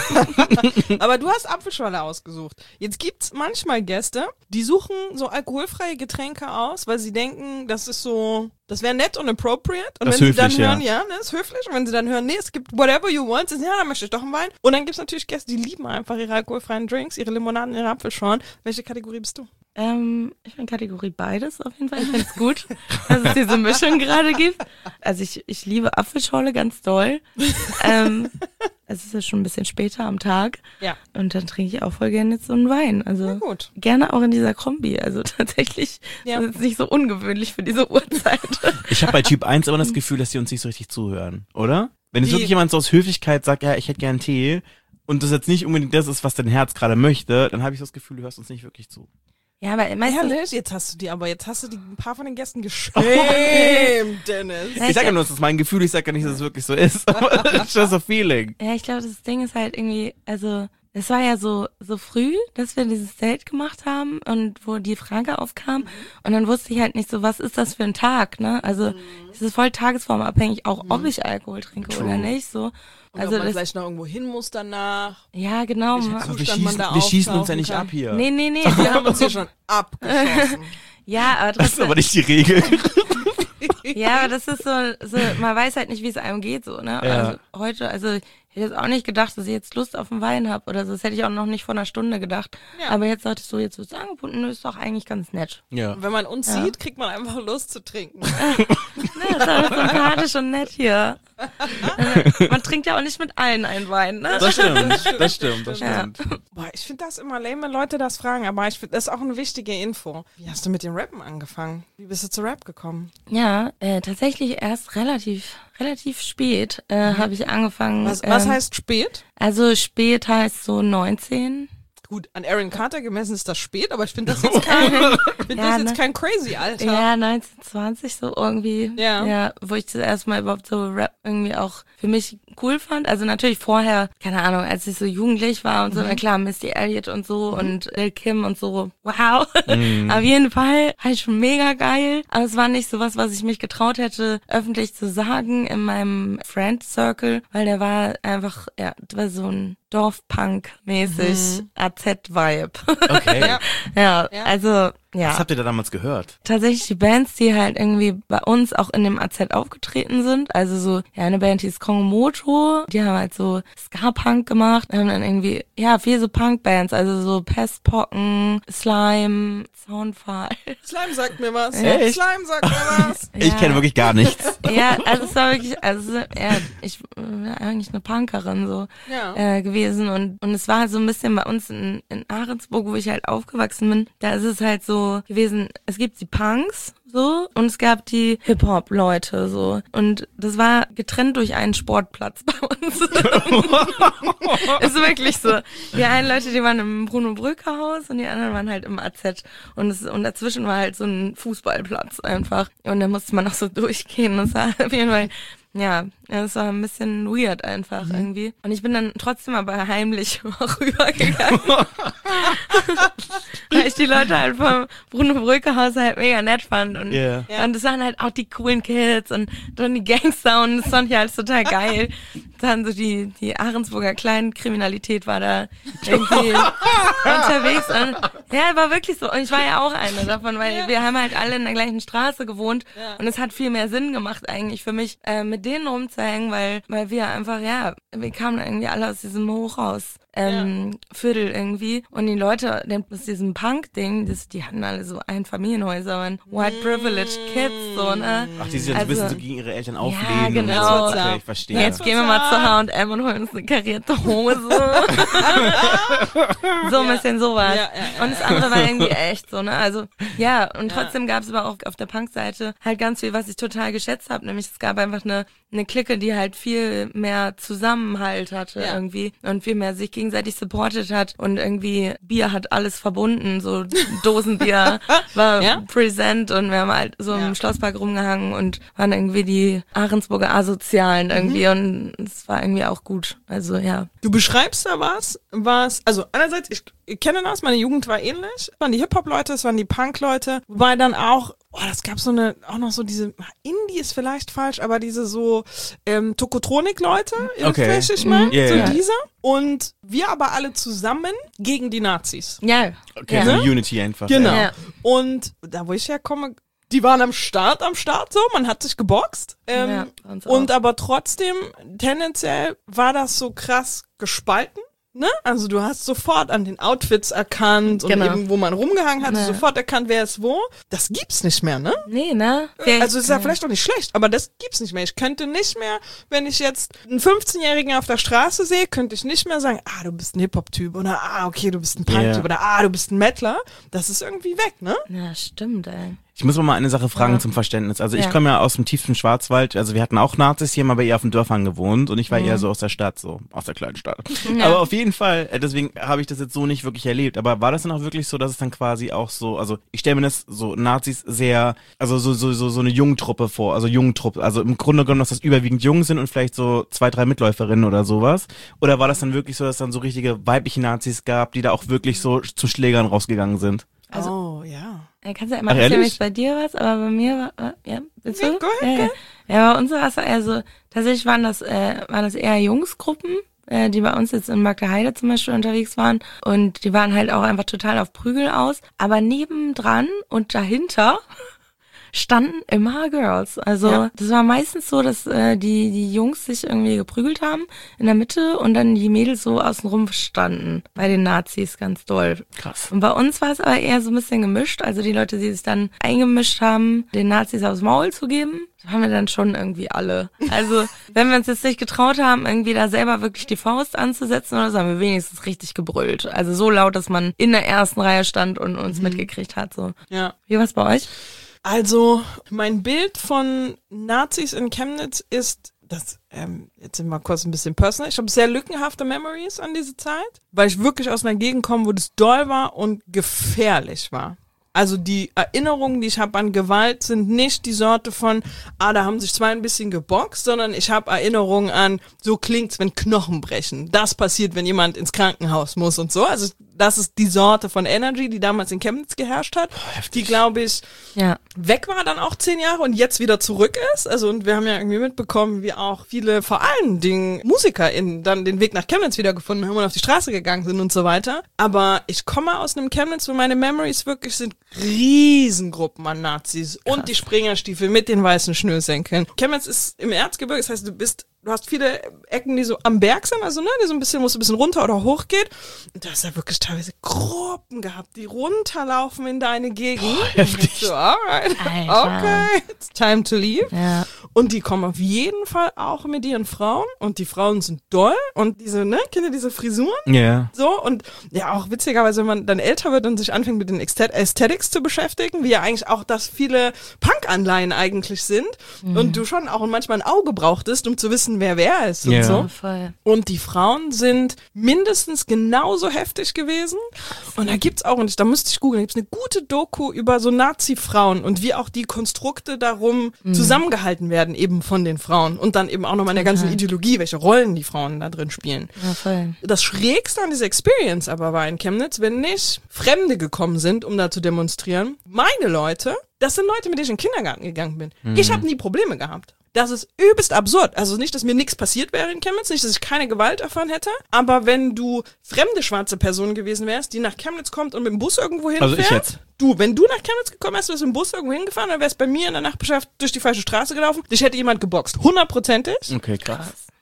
Aber du hast Apfelschorle ausgesucht. Jetzt gibt's manchmal Gäste, die suchen so alkoholfreie Getränke aus, weil sie denken, das ist so, das wäre nett und appropriate. Und Das ist wenn sie dann höflich, ja. hören, ja, das ist höflich. Und wenn sie dann hören, nee, es gibt whatever you want, sie sagen, ja, dann möchte ich doch einen Wein. Und dann gibt's natürlich Gäste, die lieben einfach ihre alkoholfreien Drinks, ihre Limonaden, ihre Apfelschorlen. Welche Kategorie bist du? Ähm, ich bin Kategorie beides auf jeden Fall. Ich finde es gut, dass es diese Mischung gerade gibt. Also ich, ich liebe Apfelschorle ganz doll. ähm, es ist ja schon ein bisschen später am Tag. Ja. Und dann trinke ich auch voll gerne jetzt so einen Wein. Also Na gut. gerne auch in dieser Kombi. Also tatsächlich Ja. ist es nicht so ungewöhnlich für diese Uhrzeit. Ich habe bei Typ eins immer das Gefühl, dass die uns nicht so richtig zuhören, oder? Wenn jetzt Wie? wirklich jemand so aus Höflichkeit sagt, ja, ich hätte gern Tee und das jetzt nicht unbedingt das ist, was dein Herz gerade möchte, dann habe ich so das Gefühl, du hörst uns nicht wirklich zu. Ja, aber meistens... Ehrlich? Jetzt hast du die, aber jetzt hast du die ein paar von den Gästen geschämt, Dennis. Ja, Ich sage ja nur, das ist mein Gefühl, ich sage ja nicht, dass es wirklich so ist, aber it's just a feeling. Ja, ich glaube, das Ding ist halt irgendwie, also es war ja so so früh, dass wir dieses Date gemacht haben und wo die Frage aufkam und dann wusste ich halt nicht so, was ist das für ein Tag, ne? Also es ist voll tagesformabhängig, auch ob ich Alkohol trinke True. oder nicht, so. Und Also ob man das, vielleicht noch irgendwo hin muss danach. ja, genau. Ich ma- hab's Aber wir Zustand man schießen, da wir schießen uns ja auftauchen nicht kann. ab hier. Nee, nee, nee. Wir haben uns hier schon abgeschossen. Ja, aber Das ist trotzdem, aber nicht die Regel. ja, aber das ist so, so, man weiß halt nicht, wie es einem geht, so, ne? Ja. Also heute, also ich hätte jetzt auch nicht gedacht, dass ich jetzt Lust auf einen Wein habe oder so. Das hätte ich auch noch nicht vor einer Stunde gedacht. Ja. Aber jetzt dachte ich so, jetzt wird's angeboten, ist doch eigentlich ganz nett. Ja. Wenn man uns Ja. sieht, kriegt man einfach Lust zu trinken. Ne, das ist alles sympathisch und nett hier. Äh, Man trinkt ja auch nicht mit allen einen Wein, ne? Das stimmt, das stimmt, das Ja. stimmt. Boah, ich finde das immer lame, wenn Leute das fragen, aber ich finde, das ist auch eine wichtige Info. Wie hast du mit dem Rappen angefangen? Wie bist du zu Rap gekommen? Ja, äh, tatsächlich erst relativ, relativ spät äh, habe ich angefangen. Was, was ähm, heißt spät? Also spät heißt so neunzehn. Gut, an Aaron Carter gemessen ist das spät, aber ich finde das jetzt kein, ich find Ja, das jetzt ne? kein crazy Alter. Ja, neunzehn, zwanzig so irgendwie. Ja. Ja, wo ich das erste Mal überhaupt so Rap irgendwie auch für mich cool fand. Also natürlich vorher, keine Ahnung, als ich so jugendlich war und so, na klar, Missy Elliott und so und Lil Kim und so, wow. Auf jeden Fall halt schon mega geil. Aber es war nicht sowas, was ich mich getraut hätte, öffentlich zu sagen in meinem Friend Circle, weil der war einfach, ja, das war so ein Dorfpunk-mäßig A Z-Vibe. Okay. Ja. ja, Ja. also, ja. Was habt ihr da damals gehört? Tatsächlich die Bands, die halt irgendwie bei uns auch in dem A Z aufgetreten sind. Also so, ja, eine Band hieß Kongomoto, die haben halt so Ska-Punk gemacht, haben dann irgendwie, ja, viel so Punk-Bands, also so Pestpocken, Slime, Soundfall. Slime sagt mir was. Echt? Slime sagt mir was. Ich kenne wirklich gar nichts. Ja, also es war wirklich, also ja, ich bin eigentlich eine Punkerin so Ja. äh, gewesen und und es war halt so ein bisschen bei uns in, in Ahrensburg, wo ich halt aufgewachsen bin, da ist es halt so gewesen, es gibt die Punks so und es gab die Hip-Hop-Leute so und das war getrennt durch einen Sportplatz bei uns. Ist wirklich so. Die einen Leute, die waren im Bruno-Brücker-Haus und die anderen waren halt im A Z und es, und dazwischen war halt so ein Fußballplatz einfach und da musste man auch so durchgehen. Das war auf jeden Fall, ja, das war ein bisschen weird einfach Mhm. irgendwie. Und ich bin dann trotzdem aber heimlich rübergegangen. Weil ich die Leute halt vom Bruno Brücker Haus halt mega nett fand und, Yeah. Ja. und das waren halt auch die coolen Kids und dann die Gangster und das fand ich halt total geil. Dann so die, die Ahrensburger Kleinkriminalität war da irgendwie unterwegs und ja, war wirklich so und ich war ja auch eine davon, weil Ja. wir haben halt alle in der gleichen Straße gewohnt Ja. und es hat viel mehr Sinn gemacht eigentlich für mich, äh, mit denen rumzuhängen, weil, weil wir einfach, ja, wir kamen irgendwie alle aus diesem Hochhaus ähm, Viertel irgendwie. Und die Leute, aus diesem Punk-Ding, das, die hatten alle so Einfamilienhäuser, waren White Privileged Kids, so, ne? Ach, die sich also, ein bisschen so gegen ihre Eltern auflehnen. Ja, genau. Und so. Okay, ich verstehe. Jetzt gehen wir mal zu H und M und holen uns eine karierte Hose. So ein bisschen sowas. Ja, ja, ja, und das andere war irgendwie echt so, ne? Also, ja, und trotzdem ja. gab es aber auch auf der Punk-Seite halt ganz viel, was ich total geschätzt habe. Nämlich es gab einfach eine, eine Clique, die halt viel mehr Zusammenhalt hatte ja. irgendwie und viel mehr sich gegenseitig supportet hat und irgendwie Bier hat alles verbunden, so Dosenbier war ja? präsent und wir haben halt so ja. im Schlosspark rumgehangen und waren irgendwie die Ahrensburger Asozialen irgendwie mhm. und es war irgendwie auch gut. Also ja. Du beschreibst da was, was, also einerseits, ich, ich kenne das, meine Jugend war ähnlich, es waren die Hip-Hop-Leute, es waren die Punk-Leute, wobei dann auch, oh, das gab so eine, auch noch so diese, Indie ist vielleicht falsch, aber diese so ähm, Tokotronik-Leute, okay. ich mal, mhm. yeah, so yeah. diese. Und wir aber alle zusammen gegen die Nazis. Ja. Okay, ja. so eine Unity einfach. Genau. Ja. Und da, wo ich herkomme, die waren am Start, am Start so, man hat sich geboxt. Ähm, ja, uns auch. und aber trotzdem, tendenziell war das so krass gespalten. Ne? Also du hast sofort an den Outfits erkannt und genau. eben, wo man rumgehangen hat, ja. sofort erkannt, wer ist wo. Das gibt's nicht mehr, ne? Nee, ne? Vielleicht, also ist ja vielleicht auch nicht schlecht, aber das gibt's nicht mehr. Ich könnte nicht mehr, wenn ich jetzt einen fünfzehnjährigen auf der Straße sehe, könnte ich nicht mehr sagen, ah, du bist ein Hip-Hop-Typ oder ah, okay, du bist ein Punk-Typ yeah. oder ah, du bist ein Mettler. Das ist irgendwie weg, ne? Ja, stimmt, ey. Ich muss mal eine Sache fragen ja. zum Verständnis. Also ich ja. komme ja aus dem tiefsten Schwarzwald. Also wir hatten auch Nazis hier, aber eher auf den Dörfern gewohnt. Und ich war mhm. eher so aus der Stadt, so aus der kleinen Stadt. Ja. Aber auf jeden Fall, deswegen habe ich das jetzt so nicht wirklich erlebt. Aber war das dann auch wirklich so, dass es dann quasi auch so, also ich stelle mir das so Nazis sehr, also so so so so eine Jungtruppe vor, also Jungtruppe. Also im Grunde genommen, dass das überwiegend Jungen sind und vielleicht so zwei, drei Mitläuferinnen oder sowas. Oder war das dann wirklich so, dass es dann so richtige weibliche Nazis gab, die da auch wirklich so zu Schlägern rausgegangen sind? Also, oh, ja. Er kann ja immer erzählen, wie es bei dir war, aber bei mir war, ja, willst du? Ja, go ahead, ja, ja. ja, bei uns war es also, tatsächlich waren das, äh, waren das eher Jungsgruppen, äh, die bei uns jetzt in Magdeheide zum Beispiel unterwegs waren und die waren halt auch einfach total auf Prügel aus, aber nebendran und dahinter standen immer Girls. Also ja. das war meistens so, dass äh, die die Jungs sich irgendwie geprügelt haben in der Mitte und dann die Mädels so außenrum standen bei den Nazis ganz doll. Krass. Und bei uns war es aber eher so ein bisschen gemischt. Also die Leute, die sich dann eingemischt haben, den Nazis aufs Maul zu geben, haben wir dann schon irgendwie alle. Also wenn wir uns jetzt nicht getraut haben, irgendwie da selber wirklich die Faust anzusetzen oder so, haben wir wenigstens richtig gebrüllt. Also so laut, dass man in der ersten Reihe stand und uns mhm. mitgekriegt hat. So. Ja. Wie war's bei euch? Also, mein Bild von Nazis in Chemnitz ist, das, ähm, jetzt sind wir kurz ein bisschen personal, ich habe sehr lückenhafte Memories an diese Zeit, weil ich wirklich aus einer Gegend komme, wo das doll war und gefährlich war. Also die Erinnerungen, die ich habe an Gewalt, sind nicht die Sorte von, ah, da haben sich zwei ein bisschen geboxt, sondern ich habe Erinnerungen an, so klingt's, wenn Knochen brechen. Das passiert, wenn jemand ins Krankenhaus muss und so. Also das ist die Sorte von Energy, die damals in Chemnitz geherrscht hat, die, glaube ich, ja. weg war dann auch zehn Jahre und jetzt wieder zurück ist. Also und wir haben ja irgendwie mitbekommen, wie auch viele, vor allen Dingen MusikerInnen, dann den Weg nach Chemnitz wiedergefunden haben und auf die Straße gegangen sind und so weiter. Aber ich komme aus einem Chemnitz, wo meine Memories wirklich sind Riesengruppen an Nazis. Krass. Und die Springerstiefel mit den weißen Schnürsenkeln. Chemnitz ist im Erzgebirge, das heißt, du bist Du hast viele Ecken, die so am Berg sind, also ne, die so ein bisschen, wo es ein bisschen runter oder hoch geht. Und da hast du ja wirklich teilweise Gruppen gehabt, die runterlaufen in deine Gegend. Boah, und so, alright, okay, it's time to leave. Ja. Und die kommen auf jeden Fall auch mit ihren Frauen. Und die Frauen sind doll. Und diese, ne, kennt ihr diese Frisuren? Ja. Yeah. So, und ja, auch witzigerweise, wenn man dann älter wird und sich anfängt mit den Aesthetics zu beschäftigen, wie ja eigentlich auch das viele Punk-Anleihen eigentlich sind. Mhm. Und du schon auch manchmal ein Auge brauchtest, um zu wissen, wer wer ist und yeah. so. Voll. Und die Frauen sind mindestens genauso heftig gewesen. Und da gibt's auch, und da müsste ich googeln, da gibt's eine gute Doku über so Nazi-Frauen und wie auch die Konstrukte darum mhm. zusammengehalten werden, eben von den Frauen. Und dann eben auch nochmal in der ganzen Ideologie, welche Rollen die Frauen da drin spielen. Ja, voll. Das Schrägste an dieser Experience aber war in Chemnitz, wenn nicht Fremde gekommen sind, um da zu demonstrieren. Meine Leute, das sind Leute, mit denen ich in den Kindergarten gegangen bin. Mhm. Ich habe nie Probleme gehabt. Das ist übelst absurd. Also nicht, dass mir nichts passiert wäre in Chemnitz, nicht, dass ich keine Gewalt erfahren hätte, aber wenn du fremde schwarze Person gewesen wärst, die nach Chemnitz kommt und mit dem Bus irgendwo hinfährt, also ich jetzt. Du, wenn du nach Chemnitz gekommen wärst, wärst du mit dem Bus irgendwo hingefahren, dann wärst bei mir in der Nachbarschaft durch die falsche Straße gelaufen, dich hätte jemand geboxt. Hundertprozentig. Okay, krass.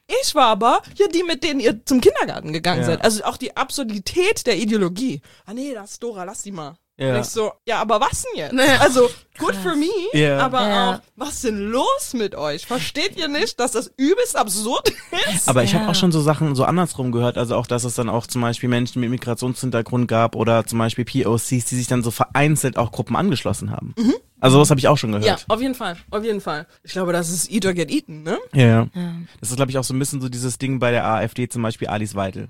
Ich war aber ja die, mit denen ihr zum Kindergarten gegangen Ja. seid. Also auch die Absurdität der Ideologie. Ah nee, das ist Dora, lass die mal. Ja. Und ich so, ja, aber was denn jetzt? Also, good for me, Ja. aber Ja. auch, was ist denn los mit euch? Versteht ihr nicht, dass das übelst absurd ist? Aber ich Ja. habe auch schon so Sachen so andersrum gehört, also auch, dass es dann auch zum Beispiel Menschen mit Migrationshintergrund gab oder zum Beispiel P O Cs, die sich dann so vereinzelt auch Gruppen angeschlossen haben. Also das habe ich auch schon Ja, gehört. auf jeden Fall, auf jeden Fall. Ich glaube, das ist Eat or Get Eaten, ne? Ja. ja. Ja. Das ist, glaube ich, auch so ein bisschen so dieses Ding bei der AfD, zum Beispiel Alice Weidel.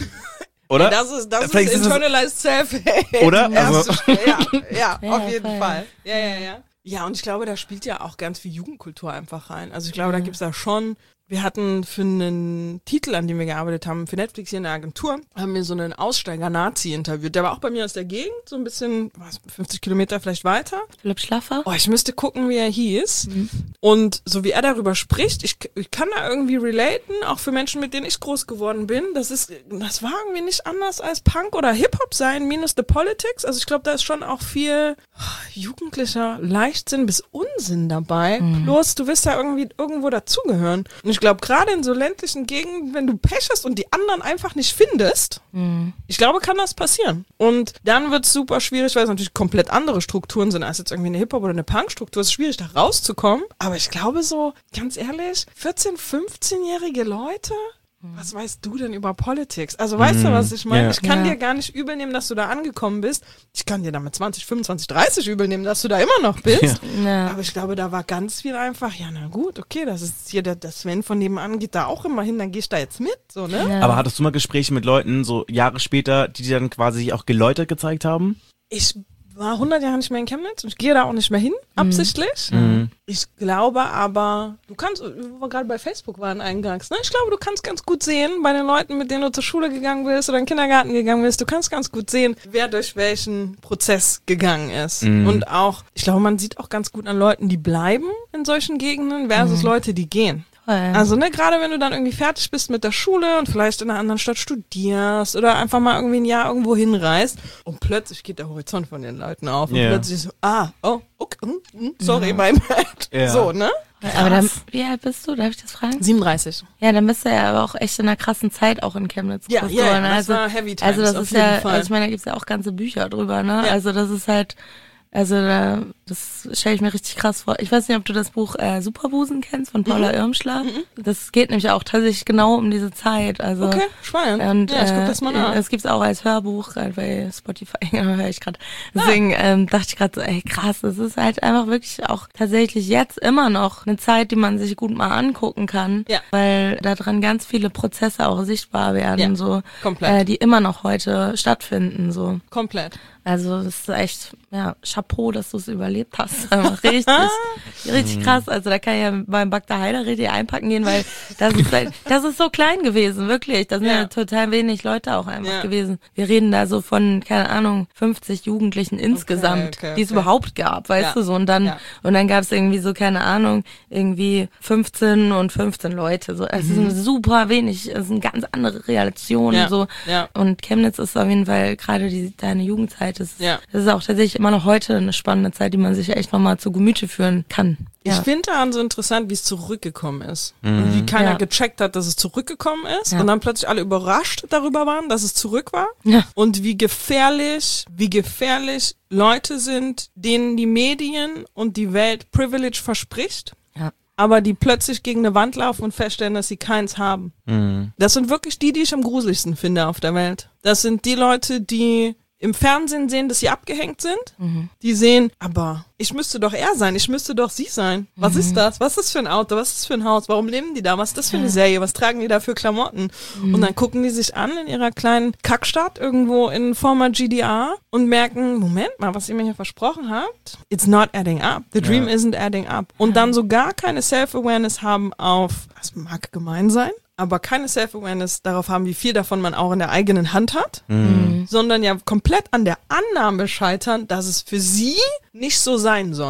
Oder? Das ist, das Vielleicht ist ist es- internalized self-hate. Oder? Erste Also- Stelle, ja, ja, Ja, auf jeden voll. Fall. Ja, ja, ja. Ja, und ich glaube, da spielt ja auch ganz viel Jugendkultur einfach rein. Also ich glaube, da gibt's da schon, wir hatten für einen Titel, an dem wir gearbeitet haben, für Netflix hier in der Agentur, haben wir so einen Aussteiger-Nazi interviewt. Der war auch bei mir aus der Gegend, so ein bisschen, was, fünfzig Kilometer vielleicht weiter. Philipp Schlaffer? Oh, ich müsste gucken, wie er hieß. Und so wie er darüber spricht, ich, ich kann da irgendwie relaten, auch für Menschen, mit denen ich groß geworden bin. Das ist, das war irgendwie nicht anders als Punk oder Hip-Hop sein, minus the politics. Also ich glaube, da ist schon auch viel oh, jugendlicher Leichtsinn bis Unsinn dabei. Bloß, du wirst da irgendwie irgendwo dazugehören. Und ich glaube, gerade in so ländlichen Gegenden, wenn du Pech hast und die anderen einfach nicht findest, ich glaube, kann das passieren. Und dann wird es super schwierig, weil es natürlich komplett andere Strukturen sind als jetzt irgendwie eine Hip-Hop oder eine Punk-Struktur. Es ist schwierig, da rauszukommen. Aber ich glaube so, ganz ehrlich, vierzehn-, fünfzehnjährige Leute, was weißt du denn über Politics? Also weißt du, was ich meine? Ja. Ich kann Ja. dir gar nicht übel nehmen, dass du da angekommen bist. Ich kann dir da mit zwanzig, fünfundzwanzig, dreißig übel nehmen, dass du da immer noch bist. Ja. Aber ich glaube, da war ganz viel einfach, ja na gut, okay, das ist hier, der, der Sven von nebenan geht da auch immer hin, dann geh ich da jetzt mit, so, ne? Ja. Aber hattest du mal Gespräche mit Leuten, so Jahre später, die dir dann quasi auch geläutert gezeigt haben? Ich war hundert Jahre nicht mehr in Chemnitz und ich gehe da auch nicht mehr hin, absichtlich. Mhm. Ich glaube aber, du kannst, wo wir gerade bei Facebook waren eingangs, ne? Ich glaube, du kannst ganz gut sehen, bei den Leuten, mit denen du zur Schule gegangen bist oder in den Kindergarten gegangen bist, du kannst ganz gut sehen, wer durch welchen Prozess gegangen ist. Mhm. Und auch, ich glaube, man sieht auch ganz gut an Leuten, die bleiben in solchen Gegenden versus Leute, die gehen. Toll. Also, ne, gerade wenn du dann irgendwie fertig bist mit der Schule und vielleicht in einer anderen Stadt studierst oder einfach mal irgendwie ein Jahr irgendwo hinreist und plötzlich geht der Horizont von den Leuten auf und Ja. plötzlich so, ah, oh, okay, hm, hm, sorry, mein Bad. Ja. So, ne? Aber dann, wie alt bist du? Darf ich das fragen? siebenunddreißig. Ja, dann bist du ja aber auch echt in einer krassen Zeit auch in Chemnitz Ja, groß ja, geworden. das also, war Heavy Times, also das auf ist jeden ja, Fall. also ich meine, da gibt's ja auch ganze Bücher drüber, ne? Ja. Also das ist halt, also da, das stelle ich mir richtig krass vor. Ich weiß nicht, ob du das Buch äh, Superbusen kennst von Paula Irmschlag. Das geht nämlich auch tatsächlich genau um diese Zeit. Also Okay, spannend. Und ja, ich guck äh, das mal nach. es gibt's auch als Hörbuch, gerade bei Spotify, höre ich gerade. Deswegen ähm, dachte ich gerade so, ey krass, es ist halt einfach wirklich auch tatsächlich jetzt immer noch eine Zeit, die man sich gut mal angucken kann, Ja. weil da dran ganz viele Prozesse auch sichtbar werden, Ja, so komplett. äh, die immer noch heute stattfinden, so. Komplett. Also das ist echt, ja, Chapeau, dass du es überlebt hast. Einfach richtig, richtig krass. Also da kann ich ja beim Bagda Heider richtig einpacken gehen, weil das ist, halt, das ist so klein gewesen, wirklich. Da sind ja, Ja. total wenig Leute auch einfach Ja. gewesen. Wir reden da so von, keine Ahnung, fünfzig Jugendlichen insgesamt, okay, die es okay. überhaupt gab, weißt Ja. du so. Und dann, Ja. und dann gab es irgendwie so, keine Ahnung, irgendwie fünfzehn und fünfzehn Leute. So, es ist super wenig, es ist eine ganz andere Relation. Ja. So. Ja. Und Chemnitz ist auf jeden Fall gerade die, deine Jugendzeit. Das ist, Ja. das ist auch tatsächlich immer noch heute eine spannende Zeit, die man sich echt nochmal zu Gemüte führen kann. Ich Ja. finde daran so interessant, wie es zurückgekommen ist. Und wie keiner Ja. gecheckt hat, dass es zurückgekommen ist. Ja. Und dann plötzlich alle überrascht darüber waren, dass es zurück war. Ja. Und wie gefährlich, wie gefährlich Leute sind, denen die Medien und die Welt Privilege verspricht. Ja. Aber die plötzlich gegen eine Wand laufen und feststellen, dass sie keins haben. Mhm. Das sind wirklich die, die ich am gruseligsten finde auf der Welt. Das sind die Leute, die im Fernsehen sehen, dass sie abgehängt sind. Die sehen, aber ich müsste doch er sein, ich müsste doch sie sein. Was ist das? Was ist das für ein Auto? Was ist das für ein Haus? Warum leben die da? Was ist das für eine Serie? Was tragen die da für Klamotten? Und dann gucken die sich an in ihrer kleinen Kackstadt irgendwo in former G D R und merken, Moment mal, was ihr mir hier versprochen habt, it's not adding up. The dream Ja. isn't adding up. Und dann so gar keine Self-Awareness haben auf, das mag gemein sein, aber keine Self-Awareness darauf haben, wie viel davon man auch in der eigenen Hand hat, sondern ja komplett an der Annahme scheitern, dass es für sie nicht so sein sollte.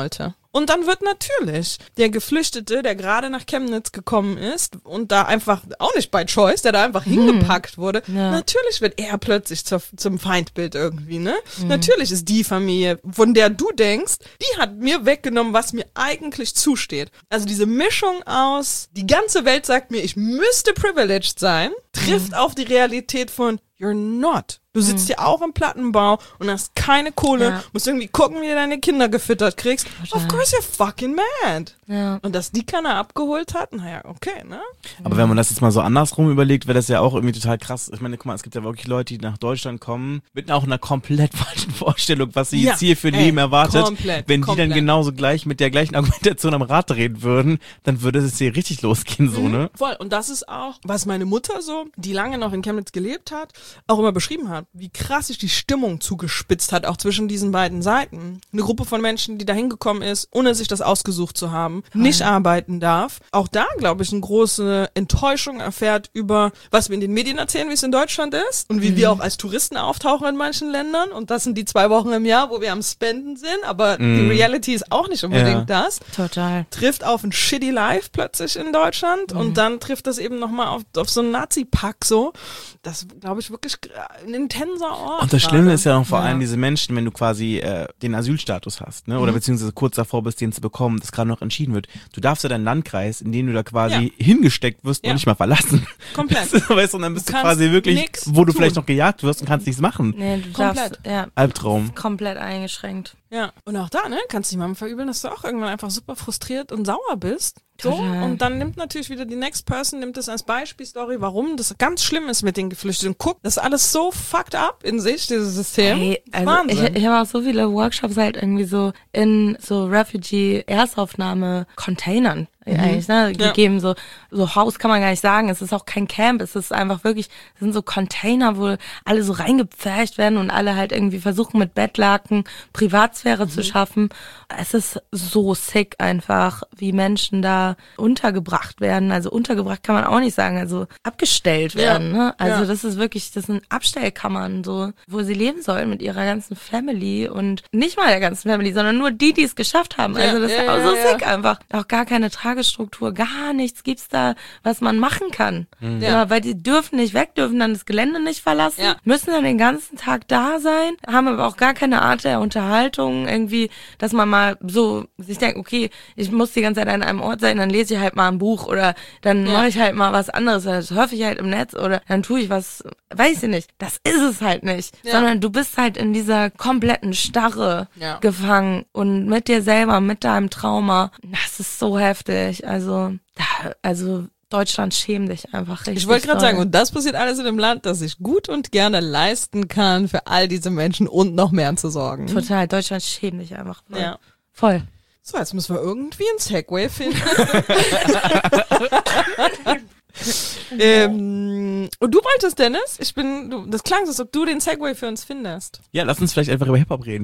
Und dann wird natürlich der Geflüchtete, der gerade nach Chemnitz gekommen ist und da einfach, auch nicht by choice, der da einfach hm. hingepackt wurde, ja. natürlich wird er plötzlich zur, zum Feindbild irgendwie, ne? Mhm. Natürlich ist die Familie, von der du denkst, die hat mir weggenommen, was mir eigentlich zusteht. Also diese Mischung aus, die ganze Welt sagt mir, ich müsste privileged sein, trifft mhm. auf die Realität von you're not. Du sitzt hier auch im Plattenbau und hast keine Kohle, ja. musst irgendwie gucken, wie du deine Kinder gefüttert kriegst. Total. Of course you're fucking mad. Ja. Und dass die keiner abgeholt hat, naja, okay, ne? Aber wenn man das jetzt mal so andersrum überlegt, wäre das ja auch irgendwie total krass. Ich meine, guck mal, es gibt ja wirklich Leute, die nach Deutschland kommen, mit auch einer komplett falschen Vorstellung, was sie ja. jetzt hier für ein Ey, Leben erwartet. Komplett, wenn komplett. die dann genauso gleich mit der gleichen Argumentation am Rad drehen würden, dann würde es hier richtig losgehen, so, mhm. ne? Voll. Und das ist auch, was meine Mutter so, die lange noch in Chemnitz gelebt hat, auch immer beschrieben hat, wie krass sich die Stimmung zugespitzt hat, auch zwischen diesen beiden Seiten. Eine Gruppe von Menschen, die da hingekommen ist, ohne sich das ausgesucht zu haben, Nein. nicht arbeiten darf. Auch da, glaube ich, eine große Enttäuschung erfährt über, was wir in den Medien erzählen, wie es in Deutschland ist und wie mhm. wir auch als Touristen auftauchen in manchen Ländern. Und das sind die zwei Wochen im Jahr, wo wir am Spenden sind, aber mhm. die Reality ist auch nicht unbedingt ja. das. Total. Trifft auf ein shitty Life plötzlich in Deutschland mhm. und dann trifft das eben nochmal auf, auf so einen Nazi-Pack so. Das, glaube ich, wirklich ein intenser Ort. Und das Schlimme ist ja noch vor ja. allem diese Menschen, wenn du quasi äh, den Asylstatus hast, ne, oder mhm. beziehungsweise kurz davor bist, den zu bekommen, das gerade noch entschieden wird. Du darfst ja deinen Landkreis, in den du da quasi ja. hingesteckt wirst, ja. noch nicht mal verlassen. Komplett. Weißt du, und dann bist du, du quasi wirklich, wo du tun. vielleicht noch gejagt wirst und kannst nichts machen. Nee, du Komplett. darfst, ja. Albtraum. Komplett eingeschränkt. Ja, und auch da, ne, kannst du dich mal verübeln, dass du auch irgendwann einfach super frustriert und sauer bist. So, Total. Und dann nimmt natürlich wieder die Next Person, nimmt das als Beispielstory, warum das ganz schlimm ist mit den Geflüchteten. Guck, das ist alles so fucked up in sich, dieses System. Hey, also Wahnsinn. Ich, ich habe auch so viele Workshops halt irgendwie so in so Refugee-Erstaufnahme-Containern mhm. eigentlich, ne, ja. gegeben. So, so Haus kann man gar nicht sagen. Es ist auch kein Camp. Es ist einfach wirklich, es sind so Container, wo alle so reingepfercht werden und alle halt irgendwie versuchen mit Bettlaken Privatsphäre mhm. zu schaffen. Es ist so sick einfach, wie Menschen da untergebracht werden. Also untergebracht kann man auch nicht sagen, also abgestellt werden. Ja. Ne? Also ja. das ist wirklich, das sind Abstellkammern, so, wo sie leben sollen mit ihrer ganzen Family und nicht mal der ganzen Family, sondern nur die, die es geschafft haben. Also das ja, ist auch so ja, sick ja. einfach. Auch gar keine Tagesstruktur, gar nichts gibt's da, was man machen kann. Mhm. Ja, weil die dürfen nicht weg, dürfen dann das Gelände nicht verlassen, ja. müssen dann den ganzen Tag da sein, haben aber auch gar keine Art der Unterhaltung irgendwie, dass man mal so sich denkt, okay, ich muss die ganze Zeit an einem Ort sein, dann lese ich halt mal ein Buch oder dann ja. mache ich halt mal was anderes, dann surfe ich halt im Netz oder dann tue ich was, weiß ich nicht. Das ist es halt nicht, ja. sondern du bist halt in dieser kompletten Starre ja. gefangen und mit dir selber, mit deinem Trauma. Das ist so heftig. Also, also Deutschland, schäm dich einfach richtig. Ich wollte gerade sagen, und das passiert alles in einem Land, das sich gut und gerne leisten kann, für all diese Menschen und noch mehr zu sorgen. Total, Deutschland, schäm dich einfach. Voll. Ja. Voll. So, jetzt müssen wir irgendwie einen Segway finden. ähm, und du wolltest, Dennis? Ich bin, du, das klang so, als ob du den Segway für uns findest. Ja, lass uns vielleicht einfach über Hip-Hop reden.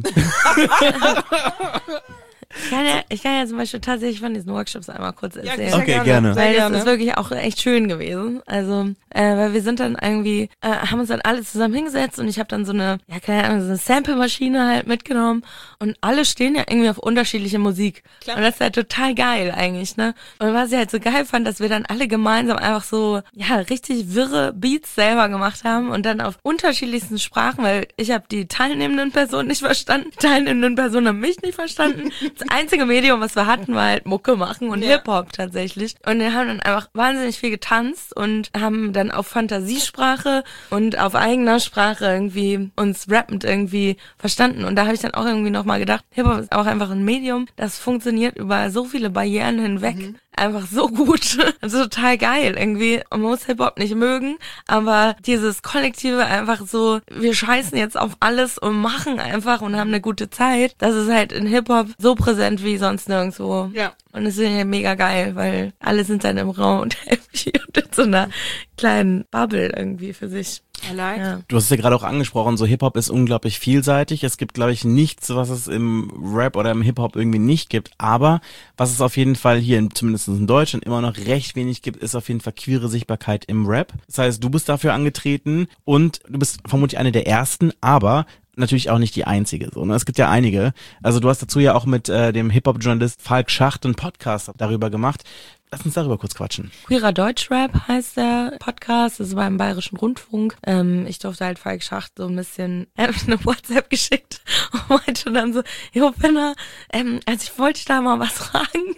Ich kann, ja, ich kann ja zum Beispiel tatsächlich von diesen Workshops einmal kurz erzählen. Ja, okay, gerne. gerne. Weil gerne. das ist wirklich auch echt schön gewesen. Also, äh, weil wir sind dann irgendwie, äh, haben uns dann alle zusammen hingesetzt und ich habe dann so eine, ja keine Ahnung, so eine Sample-Maschine halt mitgenommen und alle stehen ja irgendwie auf unterschiedliche Musik. Klar. Und das ist halt total geil eigentlich, ne? Und was ich halt so geil fand, dass wir dann alle gemeinsam einfach so, ja, richtig wirre Beats selber gemacht haben und dann auf unterschiedlichsten Sprachen, weil ich habe die teilnehmenden Personen nicht verstanden, die teilnehmenden Personen haben mich nicht verstanden. Das einzige Medium, was wir hatten, war halt Mucke machen und ja. Hip-Hop tatsächlich. Und wir haben dann einfach wahnsinnig viel getanzt und haben dann auf Fantasiesprache und auf eigener Sprache irgendwie uns rappend irgendwie verstanden. Und da habe ich dann auch irgendwie nochmal gedacht, Hip-Hop ist auch einfach ein Medium, das funktioniert über so viele Barrieren hinweg. Mhm. Einfach so gut. Also total geil irgendwie. Man muss Hip-Hop nicht mögen, aber dieses Kollektive einfach so, wir scheißen jetzt auf alles und machen einfach und haben eine gute Zeit. Das ist halt in Hip-Hop so präsent wie sonst nirgendwo. Ja. Und es ist ja mega geil, weil alle sind dann im Raum und happy und in so einer kleinen Bubble irgendwie für sich. I like. Ja. Du hast es ja gerade auch angesprochen, so Hip-Hop ist unglaublich vielseitig. Es gibt, glaube ich, nichts, was es im Rap oder im Hip-Hop irgendwie nicht gibt. Aber was es auf jeden Fall hier, in, zumindest in Deutschland, immer noch recht wenig gibt, ist auf jeden Fall queere Sichtbarkeit im Rap. Das heißt, du bist dafür angetreten und du bist vermutlich eine der Ersten, aber natürlich auch nicht die einzige. So, ne? Es gibt ja einige. Also du hast dazu ja auch mit äh, dem Hip-Hop-Journalist Falk Schacht einen Podcast darüber gemacht. Lass uns darüber kurz quatschen. Queerer Deutschrap heißt der Podcast, das ist beim Bayerischen Rundfunk. Ähm, ich durfte halt Falk Schacht so ein bisschen, er hat mir eine WhatsApp geschickt und meinte dann so, jo Penner, ähm, also ich wollte dich da mal was fragen.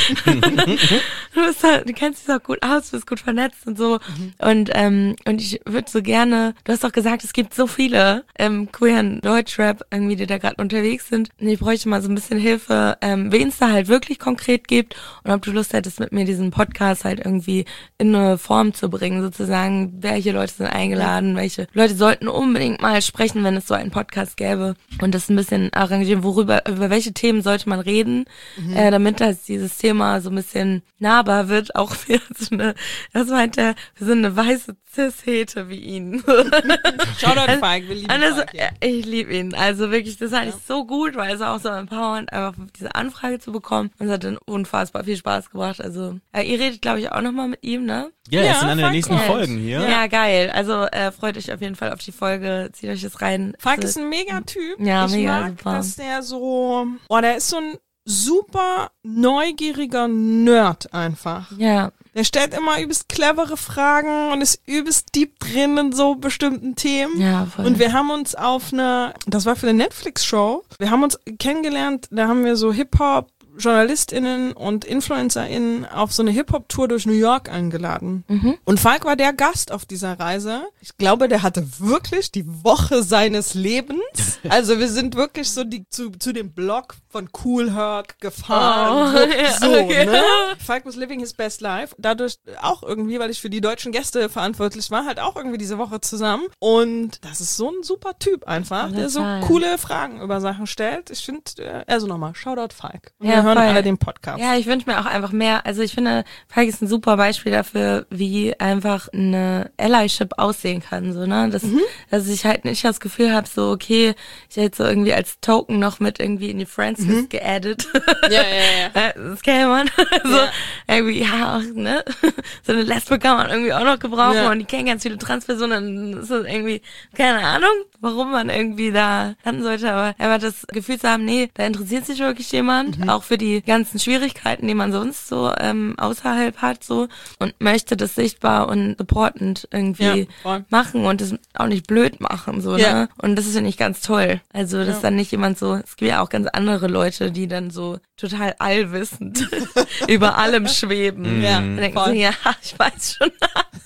du, bist halt, du kennst dich auch gut aus, du bist gut vernetzt und so. Mhm. Und ähm, und ich würde so gerne, du hast doch gesagt, es gibt so viele ähm, queeren Deutschrap irgendwie, die da gerade unterwegs sind. Und ich bräuchte mal so ein bisschen Hilfe, ähm, wen es da halt wirklich konkret gibt und ob du Lust hättest, mit mir diesen Podcast halt irgendwie in eine Form zu bringen, sozusagen, welche Leute sind eingeladen, welche Leute sollten unbedingt mal sprechen, wenn es so einen Podcast gäbe und das ein bisschen arrangieren, worüber, über welche Themen sollte man reden, mhm. äh, damit das dieses Thema so ein bisschen nahbar wird, auch für so eine, das meint er, wir sind eine weiße Cis-Hete wie ihn. Shoutout Falk, wir lieben also, Falk, ja. Ich liebe ihn, also wirklich, das fand ich so gut, weil es auch so empowernd, einfach diese Anfrage zu bekommen und es hat dann unfassbar viel Spaß gebracht, also ja, ihr redet, glaube ich, auch nochmal mit ihm, ne? Ja, ja, er ist in einer der nächsten cool. Folgen hier. Ja, ja geil. Also äh, freut euch auf jeden Fall auf die Folge. Zieht euch das rein. Falk ist ein Megatyp. Ja, ich mega mag, super. dass der so, oh, der ist so ein super neugieriger Nerd einfach. Ja. Der stellt immer übelst clevere Fragen und ist übelst deep drin in so bestimmten Themen. Ja, voll. Und wir haben uns auf eine, das war für eine Netflix-Show, wir haben uns kennengelernt, da haben wir so Hip-Hop JournalistInnen und InfluencerInnen auf so eine Hip-Hop-Tour durch New York eingeladen. Mhm. Und Falk war der Gast auf dieser Reise. Ich glaube, der hatte wirklich die Woche seines Lebens. Also wir sind wirklich so die, zu, zu dem Blog von Kool Herc gefahren. Oh, so, ja, so okay. ne? Falk was living his best life. Dadurch auch irgendwie, weil ich für die deutschen Gäste verantwortlich war, halt auch irgendwie diese Woche zusammen. Und das ist so ein super Typ einfach, der so coole Fragen über Sachen stellt. Ich finde, also nochmal, Shoutout Falk. Und ja, wir hören voll. alle den Podcast. Ja, ich wünsche mir auch einfach mehr, also ich finde, Falk ist ein super Beispiel dafür, wie einfach eine Allyship aussehen kann, so, ne, dass, mhm. dass ich halt nicht das Gefühl habe, so, okay, ich hätte so irgendwie als Token noch mit irgendwie in die Friends mhm. geaddet. Ja, ja, ja. Das kennt man. So, ja. irgendwie, ja, auch, ne, so eine Lesbe kann man irgendwie auch noch gebrauchen ja. und die kennen ganz viele Transpersonen, dann ist das irgendwie, keine Ahnung, warum man irgendwie da landen sollte, aber einfach das Gefühl zu haben, nee, da interessiert sich wirklich jemand, mhm. auch für die ganzen Schwierigkeiten, die man sonst so ähm, außerhalb hat, so, und möchte das sichtbar und supportend irgendwie ja, machen und das auch nicht blöd machen, so, ja. ne? Und das ist, finde ich, ganz toll. Also, dass ja. dann nicht jemand so, es gibt ja auch ganz andere Leute, die dann so total allwissend über allem schweben. Ja, und denken voll. so, ja, ich weiß schon.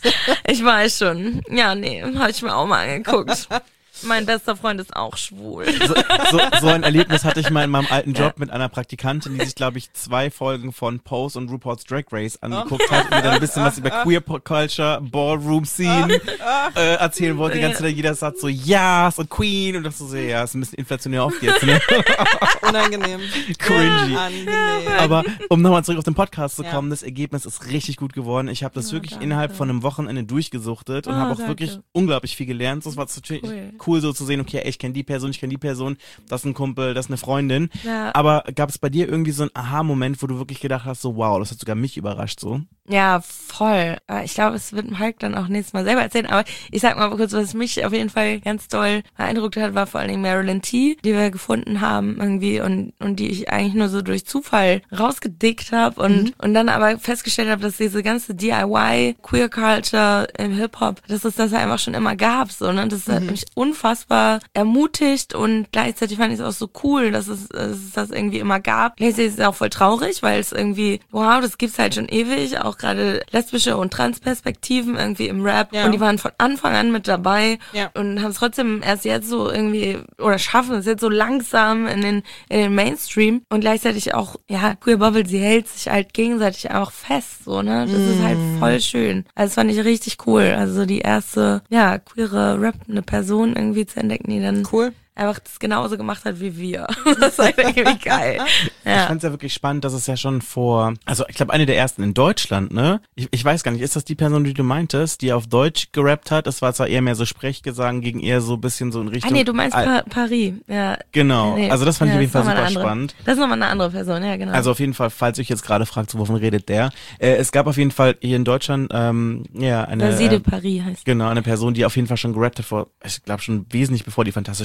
ich weiß schon. Ja, nee, habe ich mir auch mal angeguckt. Mein bester Freund ist auch schwul. So, so, so ein Erlebnis hatte ich mal in meinem alten Job mit einer Praktikantin, die sich, glaube ich, zwei Folgen von Pose und RuPaul's Drag Race angeguckt oh. hat und mir dann ein bisschen was über Queer Culture, Ballroom Scene äh, erzählen wollte. Die ganze Zeit jeder sagt so, ja, und Queen und das so, ja, ist ein bisschen inflationär oft jetzt, ne? Unangenehm. Cringy. Unangenehm. Aber um nochmal zurück auf den Podcast zu kommen, ja. das Ergebnis ist richtig gut geworden. Ich habe das oh, wirklich danke. innerhalb von einem Wochenende durchgesuchtet und oh, habe auch danke. wirklich unglaublich viel gelernt. Das war natürlich cool. cool so zu sehen, okay, ey, ich kenne die Person, ich kenne die Person, das ist ein Kumpel, das ist eine Freundin. Ja. Aber gab es bei dir irgendwie so einen Aha-Moment, wo du wirklich gedacht hast, so wow, das hat sogar mich überrascht so? Ja, voll. Ich glaube, es wird Hulk dann auch nächstes Mal selber erzählen, aber ich sag mal kurz, was mich auf jeden Fall ganz doll beeindruckt hat, war vor allen Dingen Marilyn T., die wir gefunden haben irgendwie und und die ich eigentlich nur so durch Zufall rausgedickt habe und mhm. und dann aber festgestellt habe, dass diese ganze D I Y, Queer Culture im Hip-Hop, dass es das einfach schon immer gab, so, ne? Das hat mhm. mich unfassbar ermutigt und gleichzeitig fand ich es auch so cool, dass es, dass es das irgendwie immer gab. Gleichzeitig ist es auch voll traurig, weil es irgendwie, wow, das gibt's halt schon ewig, auch gerade lesbische und Trans-Perspektiven irgendwie im Rap ja. und die waren von Anfang an mit dabei ja. und haben es trotzdem erst jetzt so irgendwie oder schaffen es jetzt so langsam in den in den Mainstream und gleichzeitig auch, ja, Queer Bubble, sie hält sich halt gegenseitig auch fest, so, ne, das mm. ist halt voll schön. Also das fand ich richtig cool, also so die erste, ja, queere rappende Person irgendwie zu entdecken, die dann cool. einfach das genauso gemacht hat wie wir. Das ist halt irgendwie geil. Ja. Ich fand's ja wirklich spannend, dass es ja schon vor, also ich glaube eine der ersten in Deutschland, ne? Ich, ich weiß gar nicht, ist das die Person, die du meintest, die auf Deutsch gerappt hat? Das war zwar eher mehr so Sprechgesang, gegen eher so ein bisschen so in Richtung... Ah nee, du meinst pa- Paris, ja. Genau, nee. also das fand ja, ich auf jeden Fall super andere, spannend. Das ist nochmal eine andere Person, ja genau. Also auf jeden Fall, falls ihr euch jetzt gerade fragt, so, wovon redet der? Äh, es gab auf jeden Fall hier in Deutschland, ähm, ja, eine... Basile äh, Paris heißt Genau, eine Person, die auf jeden Fall schon gerappt hat vor, ich glaube schon wesentlich bevor die Fantastischen Vier am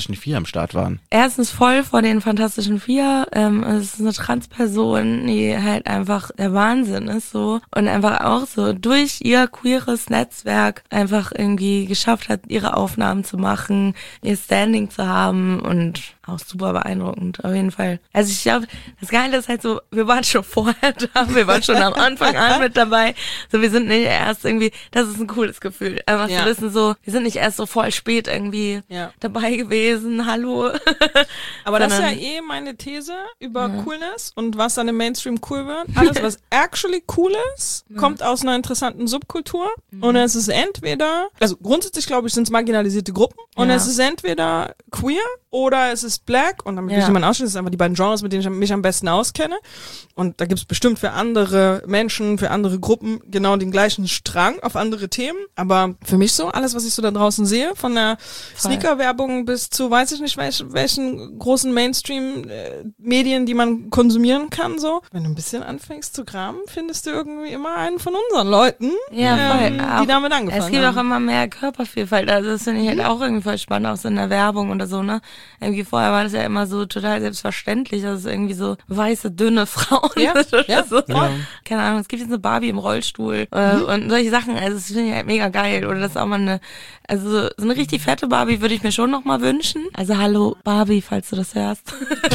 am Start waren. Erstens voll vor den Fantastischen Vier. Ähm, es ist eine Transperson, die halt einfach der Wahnsinn ist so und einfach auch so durch ihr queeres Netzwerk einfach irgendwie geschafft hat, ihre Aufnahmen zu machen, ihr Standing zu haben und auch super beeindruckend, auf jeden Fall. Also ich glaube, das Geile ist halt so, wir waren schon vorher da, wir waren schon am Anfang an mit dabei. So, wir sind nicht erst irgendwie, das ist ein cooles Gefühl. Einfach Ja. zu wissen, so, wir sind nicht erst so voll spät irgendwie Ja. dabei gewesen, hallo. Aber das ist ja Sondern- eh meine These über Coolness und was dann im Mainstream cool wird. Alles, was actually cool ist, kommt aus einer interessanten Subkultur. Und es ist entweder, also grundsätzlich glaube ich, sind es marginalisierte Gruppen. Und Ja. es ist entweder queer oder es ist black. Und damit will Ja. ich jemanden ausschließen, das sind einfach die beiden Genres, mit denen ich mich am besten auskenne. Und da gibt es bestimmt für andere Menschen, für andere Gruppen genau den gleichen Strang auf andere Themen. Aber für mich so, alles, was ich so da draußen sehe, von der Sneaker-Werbung bis zu, weiß ich nicht, welch, welchen großen Mainstream-Medien, die man konsumieren kann, so. Wenn du ein bisschen anfängst zu graben, findest du irgendwie immer einen von unseren Leuten, Ja, voll. ähm, Auch- die damit angefangen Es gibt haben. auch immer mehr Körpervielfalt. Also das finde ich halt auch irgendwie voll spannend, auch so in der Werbung oder so, ne? Irgendwie vorher war das ja immer so total selbstverständlich, dass es irgendwie so weiße, dünne Frauen Ja, sind oder ja, so. ja. Keine Ahnung, es gibt jetzt eine Barbie im Rollstuhl äh, und solche Sachen. Also das finde ich halt mega geil. Oder das ist auch mal eine, also so eine richtig fette Barbie würde ich mir schon noch mal wünschen. Also hallo Barbie, falls du das hörst.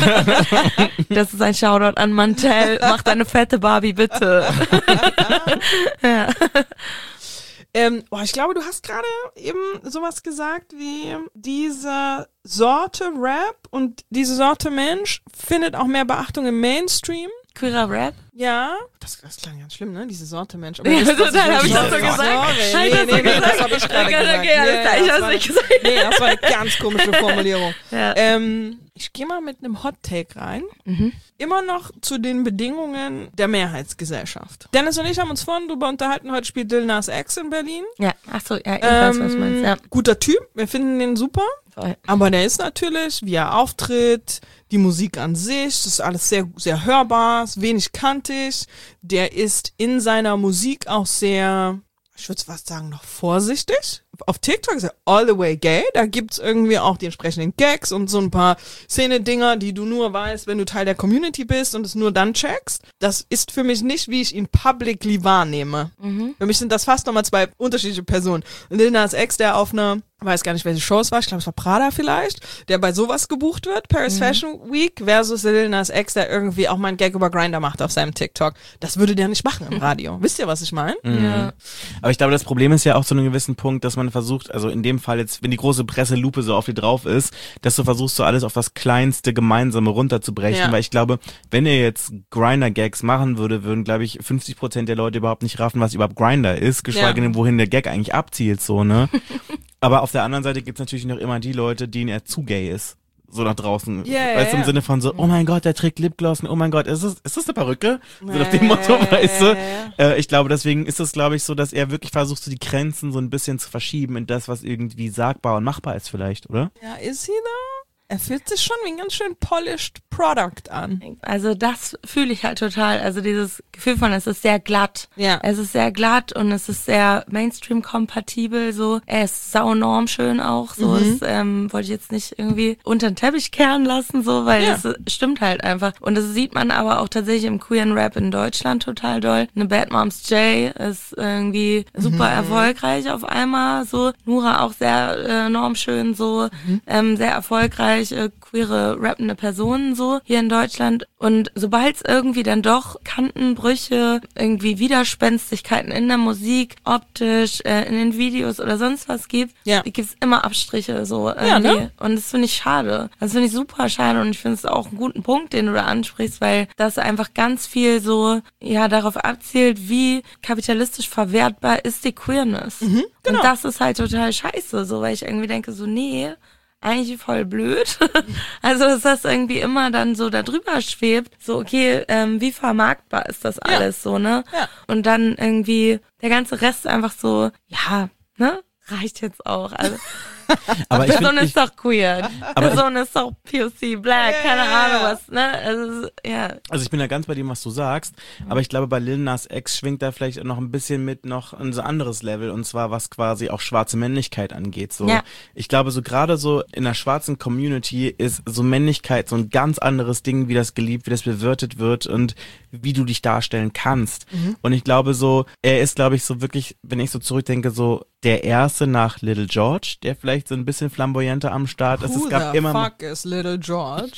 Das ist ein Shoutout an Mantel. Mach deine fette Barbie bitte. Ja. Ähm, boah, ich glaube, du hast gerade eben sowas gesagt wie diese Sorte Rap und diese Sorte Mensch findet auch mehr Beachtung im Mainstream. Queerer Rap. Ja. Das, das klang ganz schlimm, ne? Diese Sorte Mensch. Ja, ihr wisst, was total, hab ich das so meine. gesagt? Sorry. Hab Nee, ich das nee, so nee, gesagt? das habe ich gerade Okay, gesagt. okay, alles Ja, klar, ja, ich das hab's war- nicht gesagt. Nee, das war eine ganz komische Formulierung. Ja. Ähm, ich gehe mal mit einem Hot Take rein. Mhm. Immer noch zu den Bedingungen der Mehrheitsgesellschaft. Dennis und ich haben uns vorhin drüber unterhalten, heute spielt Lil Nas X in Berlin. Ja, ach so, ja, ich weiß, was du meinst, ja. Guter Typ, wir finden den super. Voll. Aber der ist natürlich, wie er auftritt, die Musik an sich, das ist alles sehr, sehr hörbar, ist wenig kantig. Der ist in seiner Musik auch sehr, ich würde fast sagen, noch vorsichtig. Auf TikTok ist er all the way gay. Da gibt's irgendwie auch die entsprechenden Gags und so ein paar Szene-Dinger, die du nur weißt, wenn du Teil der Community bist und es nur dann checkst. Das ist für mich nicht, wie ich ihn publicly wahrnehme. Mhm. Für mich sind das fast nochmal zwei unterschiedliche Personen. Und Lil Nas X, der auf einer, weiß gar nicht, welche Show es war, ich glaube, es war Prada vielleicht, der bei sowas gebucht wird, Paris Fashion Week, versus Lil Nas X, der irgendwie auch mal einen Gag über Grindr macht auf seinem TikTok. Das würde der nicht machen im Radio. Wisst ihr, was ich meine? Ja. Aber ich glaube, das Problem ist ja auch zu einem gewissen Punkt, dass man versucht, also in dem Fall jetzt, wenn die große Presselupe so auf dir drauf ist, dass du versuchst, so alles auf das kleinste Gemeinsame runterzubrechen, Ja. weil ich glaube, wenn er jetzt Grindr-Gags machen würde, würden, glaube ich, fünfzig Prozent der Leute überhaupt nicht raffen, was überhaupt Grindr ist, geschweige Ja. denn, wohin der Gag eigentlich abzielt, so, ne? Aber auf der anderen Seite gibt's natürlich noch immer die Leute, denen er zu gay ist. So nach draußen. Ja, ja, weißt du, im ja. Sinne von so, oh mein Gott, der trägt Lipgloss und oh mein Gott, ist das, ist das eine Perücke? So nach Ja, dem Motto, ja, weißt ja, du? ja, Äh, ich glaube, deswegen ist es, glaube ich, so, dass er wirklich versucht, so die Grenzen so ein bisschen zu verschieben in das, was irgendwie sagbar und machbar ist vielleicht, oder? Ja, ist he though? Er fühlt sich schon wie ein ganz schön polished Product an. Also das fühle ich halt total. Also dieses Gefühl von, es ist sehr glatt. Ja. Es ist sehr glatt und es ist sehr Mainstream-kompatibel so. Er ist saunorm schön auch. So Mhm. das, ähm, wollte ich jetzt nicht irgendwie unter den Teppich kehren lassen, so, weil Ja. das stimmt halt einfach. Und das sieht man aber auch tatsächlich im queeren Rap in Deutschland total doll. Eine Bad Moms J ist irgendwie super Mhm. erfolgreich auf einmal. So Nura auch sehr äh, normschön so, Mhm. ähm, sehr erfolgreich, äh, queere rappende Personen so hier in Deutschland. Und sobald es irgendwie dann doch Kantenbrüche, irgendwie Widerspenstigkeiten in der Musik, optisch, äh, in den Videos oder sonst was gibt, Ja. gibt's immer Abstriche so irgendwie. Ja, ne? Und das finde ich schade. Das finde ich super schade und ich finde es auch einen guten Punkt, den du da ansprichst, weil das einfach ganz viel so, ja, darauf abzielt, wie kapitalistisch verwertbar ist die Queerness. genau. Und das ist halt total scheiße, so, weil ich irgendwie denke so, nee, eigentlich voll blöd. Also, dass das irgendwie immer dann so da drüber schwebt. So, okay, ähm, wie vermarktbar ist das alles so, ne? Ja. Und dann irgendwie der ganze Rest einfach so, ja, ne? Reicht jetzt auch. Also, Aber ich Person find, ist ich, doch queer. Aber Person ist doch P O C, black, Ja, keine ja, ja. Ahnung was, ne? Also, ja. also ich bin da ganz bei dem, was du sagst, aber ich glaube, bei Lil Nas X schwingt da vielleicht noch ein bisschen mit noch ein so anderes Level, und zwar was quasi auch schwarze Männlichkeit angeht. So, Ja. ich glaube, so gerade so in der schwarzen Community ist so Männlichkeit so ein ganz anderes Ding, wie das geliebt, wie das bewirtet wird und wie du dich darstellen kannst. Mhm. Und ich glaube so, er ist, glaube ich, so wirklich, wenn ich so zurückdenke, so der erste nach Little George, der vielleicht so ein bisschen flamboyanter am Start ist. Who Es gab the immer fuck is Little George?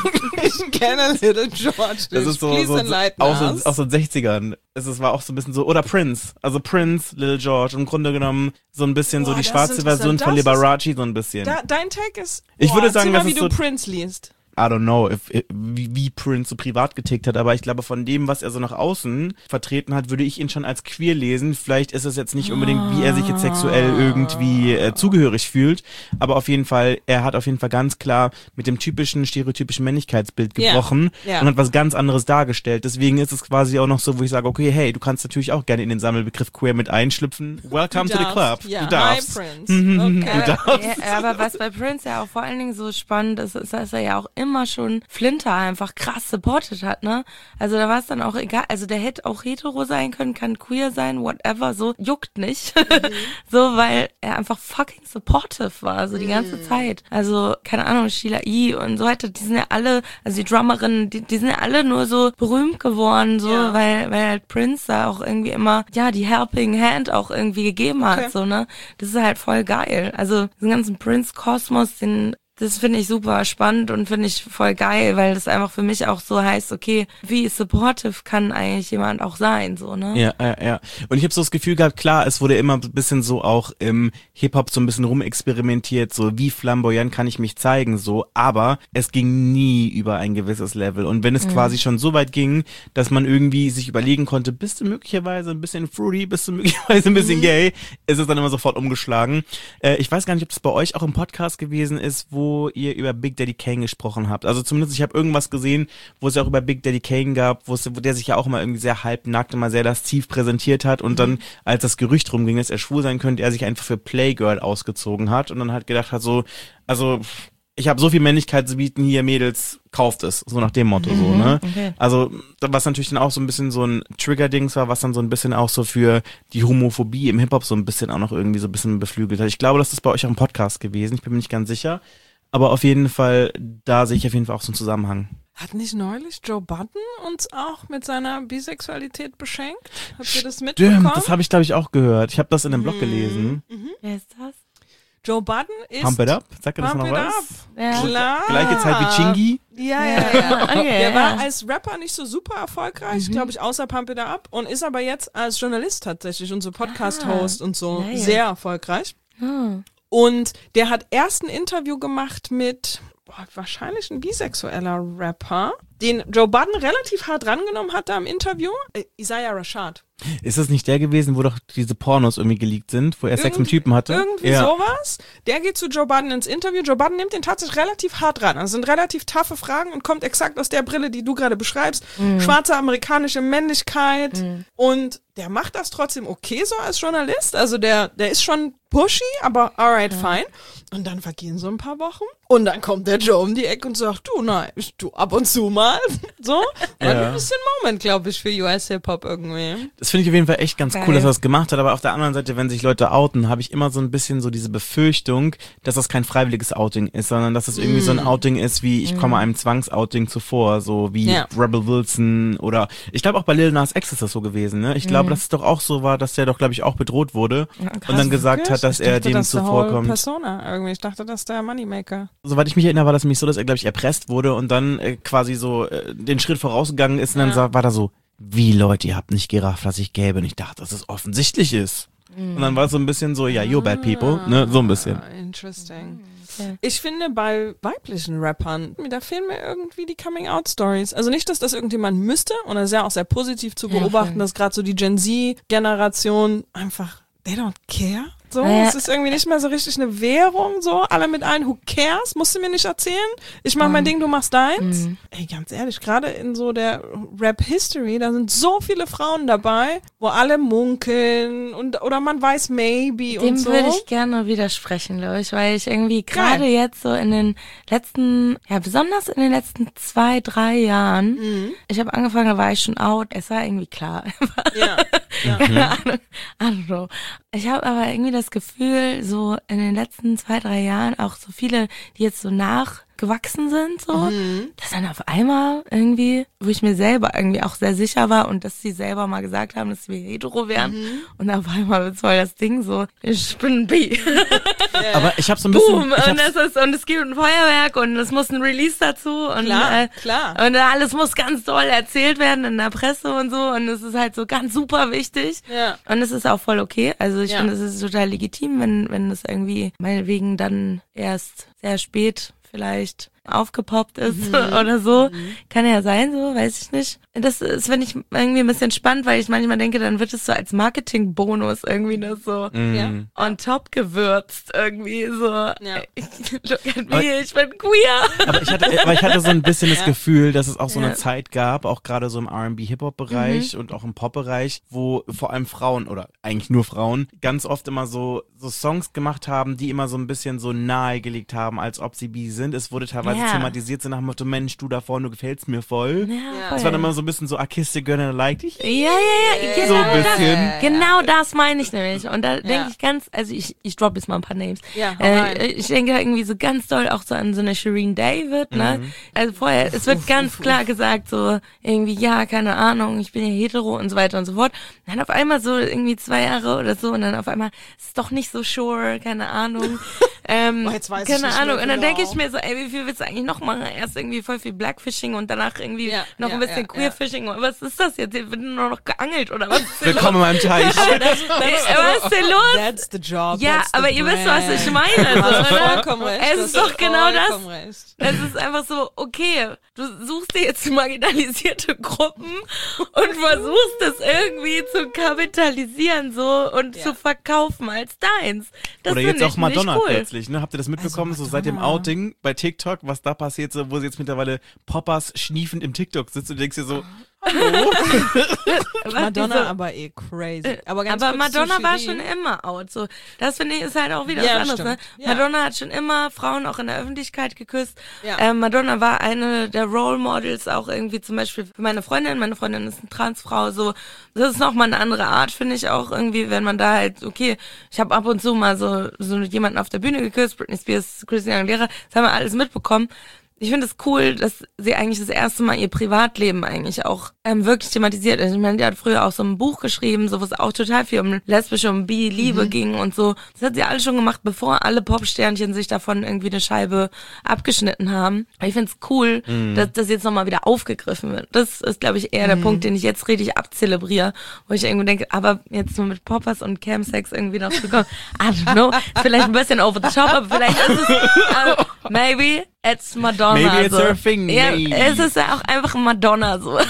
Ich kenne Little George. Das ist so, Please so, so enlighten auch, so us. aus den sechzigern. Es ist, war auch so ein bisschen so, oder Prince. Also Prince, Little George. Im Grunde genommen so ein bisschen Boah, so die das ist schwarze Version interessant. von Das ist- Liberace, so ein bisschen. Da, dein Take ist, Ich boah, würde sagen, erzähl mal, das wie ist du so- Prince liest. I don't know, if, if, wie, wie Prince so privat getickt hat, aber ich glaube, von dem, was er so nach außen vertreten hat, würde ich ihn schon als queer lesen. Vielleicht ist es jetzt nicht unbedingt, wie er sich jetzt sexuell irgendwie äh, zugehörig fühlt, aber auf jeden Fall, er hat auf jeden Fall ganz klar mit dem typischen, stereotypischen Männlichkeitsbild Ja, gebrochen ja. und hat was ganz anderes dargestellt. Deswegen ist es quasi auch noch so, wo ich sage, okay, hey, du kannst natürlich auch gerne in den Sammelbegriff queer mit einschlüpfen. Welcome Du to the darfst. club. Ja, du darfst. Hi Prince. Okay. Du darfst. Ja, aber was bei Prince ja auch vor allen Dingen so spannend ist, ist, dass er ja auch immer schon Flinter einfach krass supported hat, ne? Also da war es dann auch egal, also der hätte auch hetero sein können, kann queer sein, whatever, so juckt nicht. So, weil er einfach fucking supportive war, so die ganze Zeit. Also, keine Ahnung, Sheila E. und so weiter, die sind ja alle, also die Drummerinnen, die, die sind ja alle nur so berühmt geworden, so, Ja. weil, weil halt Prince da auch irgendwie immer, ja, die Helping Hand auch irgendwie gegeben hat, Okay. so, ne? Das ist halt voll geil. Also, diesen ganzen Prince-Kosmos, den, das finde ich super spannend und finde ich voll geil, weil das einfach für mich auch so heißt, okay, wie supportive kann eigentlich jemand auch sein, so, ne? Ja, ja, ja. Und ich habe so das Gefühl gehabt, klar, es wurde immer ein bisschen so auch im Hip-Hop so ein bisschen rumexperimentiert, so wie flamboyant kann ich mich zeigen, so, aber es ging nie über ein gewisses Level. Und wenn es Mhm. quasi schon so weit ging, dass man irgendwie sich überlegen konnte, bist du möglicherweise ein bisschen fruity, bist du möglicherweise ein bisschen Mhm. gay, ist es dann immer sofort umgeschlagen. Äh, ich weiß gar nicht, ob das bei euch auch im Podcast gewesen ist, wo ihr über Big Daddy Kane gesprochen habt. Also zumindest, ich habe irgendwas gesehen, wo es ja auch über Big Daddy Kane gab, wo es, wo der sich ja auch immer irgendwie sehr halbnackt, immer sehr lasziv präsentiert hat und dann, als das Gerücht rumging, dass er schwul sein könnte, er sich einfach für Playgirl ausgezogen hat und dann halt gedacht hat so, also ich habe so viel Männlichkeit zu bieten, hier Mädels, kauft es, so nach dem Motto, so, ne? Okay. Also, was natürlich dann auch so ein bisschen so ein Trigger-Dings war, was dann so ein bisschen auch so für die Homophobie im Hip-Hop so ein bisschen auch noch irgendwie so ein bisschen beflügelt hat. Ich glaube, das ist bei euch auch im Podcast gewesen, ich bin mir nicht ganz sicher. Aber auf jeden Fall, da sehe ich auf jeden Fall auch so einen Zusammenhang. Hat nicht neulich Joe Budden uns auch mit seiner Bisexualität beschenkt? Habt ihr das mitbekommen? Stimmt, das habe ich glaube ich auch gehört. Ich habe das in einem Blog gelesen. Wer ist das? Joe Budden ist... Pump It Up, sag dir das Pump noch It was? Up. Ja. Klar. Gleiche Zeit wie Chingy. Ja, ja, ja. Okay, Der ja. war als Rapper nicht so super erfolgreich, glaube ich, außer Pump It Up und ist aber jetzt als Journalist tatsächlich und so Podcast-Host und so geil. sehr erfolgreich. Hm. Und der hat erst ein Interview gemacht mit boah, wahrscheinlich ein bisexueller Rapper, den Joe Budden relativ hart rangenommen hat da im Interview. Äh, Isaiah Rashad. Ist das nicht der gewesen, wo doch diese Pornos irgendwie geleakt sind, wo er Sex mit Irgendwie- Typen hatte? Irgendwie ja. sowas. Der geht zu Joe Budden ins Interview. Joe Budden nimmt den tatsächlich relativ hart ran. Also sind relativ taffe Fragen und kommt exakt aus der Brille, die du gerade beschreibst. Schwarze amerikanische Männlichkeit. Und der macht das trotzdem okay so als Journalist. Also der, der ist schon pushy, aber alright, fine. Und dann vergehen so ein paar Wochen. Und dann kommt der Joe um die Ecke und sagt, du, nein, du ab und zu mal. So. War Ja. ein bisschen Moment, glaube ich, für U S Hip-Hop irgendwie. Das finde ich auf jeden Fall echt ganz Geil. cool, dass er das gemacht hat, aber auf der anderen Seite, wenn sich Leute outen, habe ich immer so ein bisschen so diese Befürchtung, dass das kein freiwilliges Outing ist, sondern dass das irgendwie so ein Outing ist, wie ich komme einem Zwangsouting zuvor, so wie Ja. Rebel Wilson oder ich glaube auch bei Lil Nas X ist das so gewesen, ne? Ich glaube, dass es doch auch so war, dass der doch, glaube ich, auch bedroht wurde und dann gesagt Wirklich? hat, dass Ich er dachte, dem das ist der whole zuvorkommt. Persona irgendwie. Ich dachte, das ist der Moneymaker. Soweit ich mich erinnere, war das nämlich so, dass er, glaube ich, erpresst wurde und dann äh, quasi so äh, den Schritt vorausgegangen ist und dann Ja. sa- war da so, wie Leute, ihr habt nicht gerafft, was ich gäbe. Und ich dachte, dass es offensichtlich ist. Und dann war es so ein bisschen so, ja, you're bad people, ne, so ein bisschen. Ah, interesting. Okay. Ich finde, bei weiblichen Rappern, da fehlen mir irgendwie die Coming-out-Stories. Also nicht, dass das irgendjemand müsste, und das ist ja auch sehr positiv zu Ja, beobachten, voll. dass gerade so die Gen Z-Generation einfach, they don't care. So, Naja. es ist irgendwie nicht mehr so richtig eine Währung, so, alle mit ein, who cares, musst du mir nicht erzählen. Ich mach mein Ding, du machst deins. Mhm. Ey, ganz ehrlich, gerade in so der Rap-History, da sind so viele Frauen dabei, wo alle munkeln und, oder man weiß maybe Dem und so. würde ich gerne widersprechen, glaube ich, weil ich irgendwie gerade Geil. jetzt so in den letzten, ja besonders in den letzten zwei, drei Jahren, Mhm. ich habe angefangen, da war ich schon out, es war irgendwie klar. Ja. Keine Ahnung, I don't know. Ich habe aber irgendwie das Gefühl, so in den letzten zwei, drei Jahren, auch so viele, die jetzt so nachgewachsen sind, so, Mhm. dass dann auf einmal irgendwie, wo ich mir selber irgendwie auch sehr sicher war und dass sie selber mal gesagt haben, dass wir hetero wären Mhm. und auf einmal wird voll das Ding so, ich bin bi. Aber ich habe so ein bisschen... Boom, ich und hab's- es ist, und es gibt ein Feuerwerk und es muss ein Release dazu und Klar, äh, klar. und alles muss ganz doll erzählt werden in der Presse und so und es ist halt so ganz super wichtig. Ja. Und es ist auch voll okay. Also ich Ja. finde, es ist total legitim, wenn wenn das irgendwie meinetwegen dann erst sehr spät vielleicht aufgepoppt ist oder so. Kann ja sein, so, weiß ich nicht. Das ist, finde ich, irgendwie ein bisschen spannend, weil ich manchmal denke, dann wird es so als Marketing-Bonus irgendwie das so Mm. on top gewürzt irgendwie so. Ja. Look at me, ich bin queer. Aber ich hatte, aber ich hatte so ein bisschen das Ja. Gefühl, dass es auch so eine Ja. Zeit gab, auch gerade so im R and B-Hip-Hop-Bereich Mhm. und auch im Pop-Bereich, wo vor allem Frauen oder eigentlich nur Frauen ganz oft immer so so Songs gemacht haben, die immer so ein bisschen so nahegelegt haben, als ob sie bi sind. Es wurde teilweise Ja. thematisiert, so nach dem Motto, Mensch, du da vorne, du gefällst mir voll. Ja, Es war dann immer so ein bisschen so, I kissed a girl and I liked dich. Ja, ja, ja, genau So ein das. bisschen. Genau das meine ich nämlich. Und da denke ich ganz, also ich, ich drop jetzt mal ein paar Names. Ja, hau rein. äh, ich denke irgendwie so ganz doll auch so an so eine Shireen David, ne? Mhm. Also vorher, es wird ganz klar gesagt so irgendwie, ja, keine Ahnung, ich bin ja hetero und so weiter und so fort. Und dann auf einmal so irgendwie zwei Jahre oder so und dann auf einmal ist doch nicht so sure, keine Ahnung. ähm, Oh, jetzt weiß ich keine nicht Ahnung. mehr Und dann denke genau. ich mir so, ey, wie viel willst du eigentlich noch machen? Erst irgendwie voll viel Blackfishing und danach irgendwie Ja, noch ja, ein bisschen ja, Queerfishing. Was ist das jetzt? Hier wird nur noch geangelt oder was? ist denn Willkommen in meinem Teich. Ey, was ist denn los? That's the job. Ja, that's the aber ihr wisst, was ich brand. meine. Du hast So, oder? vollkommen recht. Es du ist hast doch genau das. vollkommen recht. Es ist einfach so, okay, du suchst dir jetzt marginalisierte Gruppen und versuchst es irgendwie zu kapitalisieren so und Ja. zu verkaufen als deins. Das Oder finde jetzt auch ich Madonna nicht cool. plötzlich, ne? Habt ihr das mitbekommen, so seit dem Madonna. Outing bei TikTok, was da passiert, so, wo sie jetzt mittlerweile Poppers schniefend im TikTok sitzt und du denkst dir so, hallo? Was, Madonna diese- aber eh crazy. Aber, ganz Aber kurz zu Madonna war schon Shirin. immer out. So, das finde ich ist halt auch wieder Ja, was anderes. Ne? stimmt. Ja. Madonna hat schon immer Frauen auch in der Öffentlichkeit geküsst. Ja. Ähm, Madonna war eine der Role Models auch irgendwie zum Beispiel für meine Freundin. Meine Freundin ist eine Transfrau. So, das ist nochmal eine andere Art, finde ich auch irgendwie, wenn man da halt, okay, ich habe ab und zu mal so so jemanden auf der Bühne geküsst, Britney Spears, Christina Aguilera, das haben wir alles mitbekommen. Ich finde es cool, dass sie eigentlich das erste Mal ihr Privatleben eigentlich auch ähm, wirklich thematisiert. Also ich meine, die hat früher auch so ein Buch geschrieben, so wo es auch total viel um lesbische, um bi, Liebe Mhm. ging und so. Das hat sie alles schon gemacht, bevor alle Popsternchen sich davon irgendwie eine Scheibe abgeschnitten haben. Aber ich finde es cool, Mhm. dass das jetzt nochmal wieder aufgegriffen wird. Das ist, glaube ich, eher der Mhm. Punkt, den ich jetzt richtig abzelebriere, wo ich irgendwie denke, aber jetzt nur mit Poppers und Camsex irgendwie noch zu kommen, I don't know, ist vielleicht ein bisschen over the top, aber vielleicht ist es, uh, maybe it's Madonna. Maybe it's so. her thing, Ja, maybe. es ist ja auch einfach Madonna so.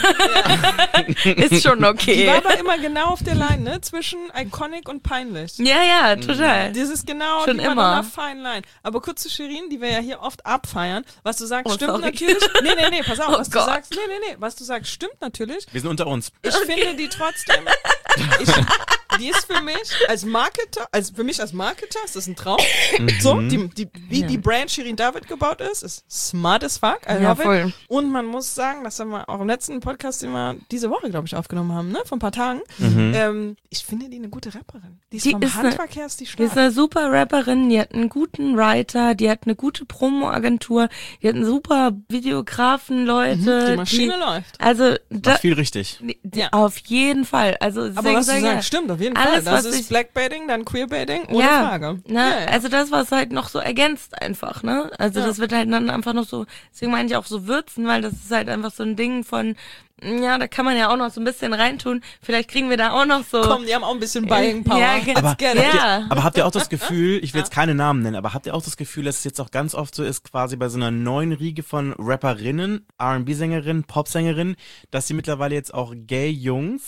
Ist schon Die okay. war aber immer genau auf der Line, ne? Zwischen iconic und peinlich. Ja, ja, total. Das ist genau Schon die immer. Madonna Fine Line. Aber kurz zu Shirin, die wir ja hier oft abfeiern. Was du sagst, Oh, stimmt sorry. natürlich. Nee, nee, nee, pass auf. Oh was du Gott. sagst, nee, nee, nee. Was du sagst, stimmt natürlich. Wir sind unter uns. Ich finde die trotzdem. Ich, die ist für mich als Marketer, als für mich als Marketer ist das ein Traum. So, die, die, wie Ja. die Brand Shirin David gebaut ist, ist smart as fuck. I Ja, love voll. it. Und man muss sagen, das haben wir auch im letzten Podcast, den wir diese Woche, glaube ich, aufgenommen haben, ne, vor ein paar Tagen. Ähm, ich finde die eine gute Rapperin. Die ist Die vom ist eine- Handwerk her ist die Die stark. ist eine super Rapperin, die hat einen guten Writer, die hat eine gute Promo-Agentur, die hat einen super Videografen, Leute. die Maschine läuft. Also, da, Macht viel richtig. die, die, Ja. auf jeden Fall. Also, Aber deswegen was du sag ich ja, sagst, stimmt, auf jeden Alles, Fall. Das was ist ich- Blackbaiting, dann Queerbaiting, ohne ja, Frage. Ne? Ja, ja. Also das, was halt noch so ergänzt einfach, ne? Also Ja. das wird halt dann einfach noch so, deswegen meine ich auch so würzen, weil das ist halt einfach so ein Ding von, ja, da kann man ja auch noch so ein bisschen reintun. Vielleicht kriegen wir da auch noch so. Komm, die haben auch ein bisschen Buying Power. Ja, ge- Aber, get ja. it. habt ihr, aber habt ihr auch das Gefühl, ich will jetzt keine Namen nennen, aber habt ihr auch das Gefühl, dass es jetzt auch ganz oft so ist, quasi bei so einer neuen Riege von Rapperinnen, R and B-Sängerinnen, Popsängerinnen, dass sie mittlerweile jetzt auch Gay-Jungs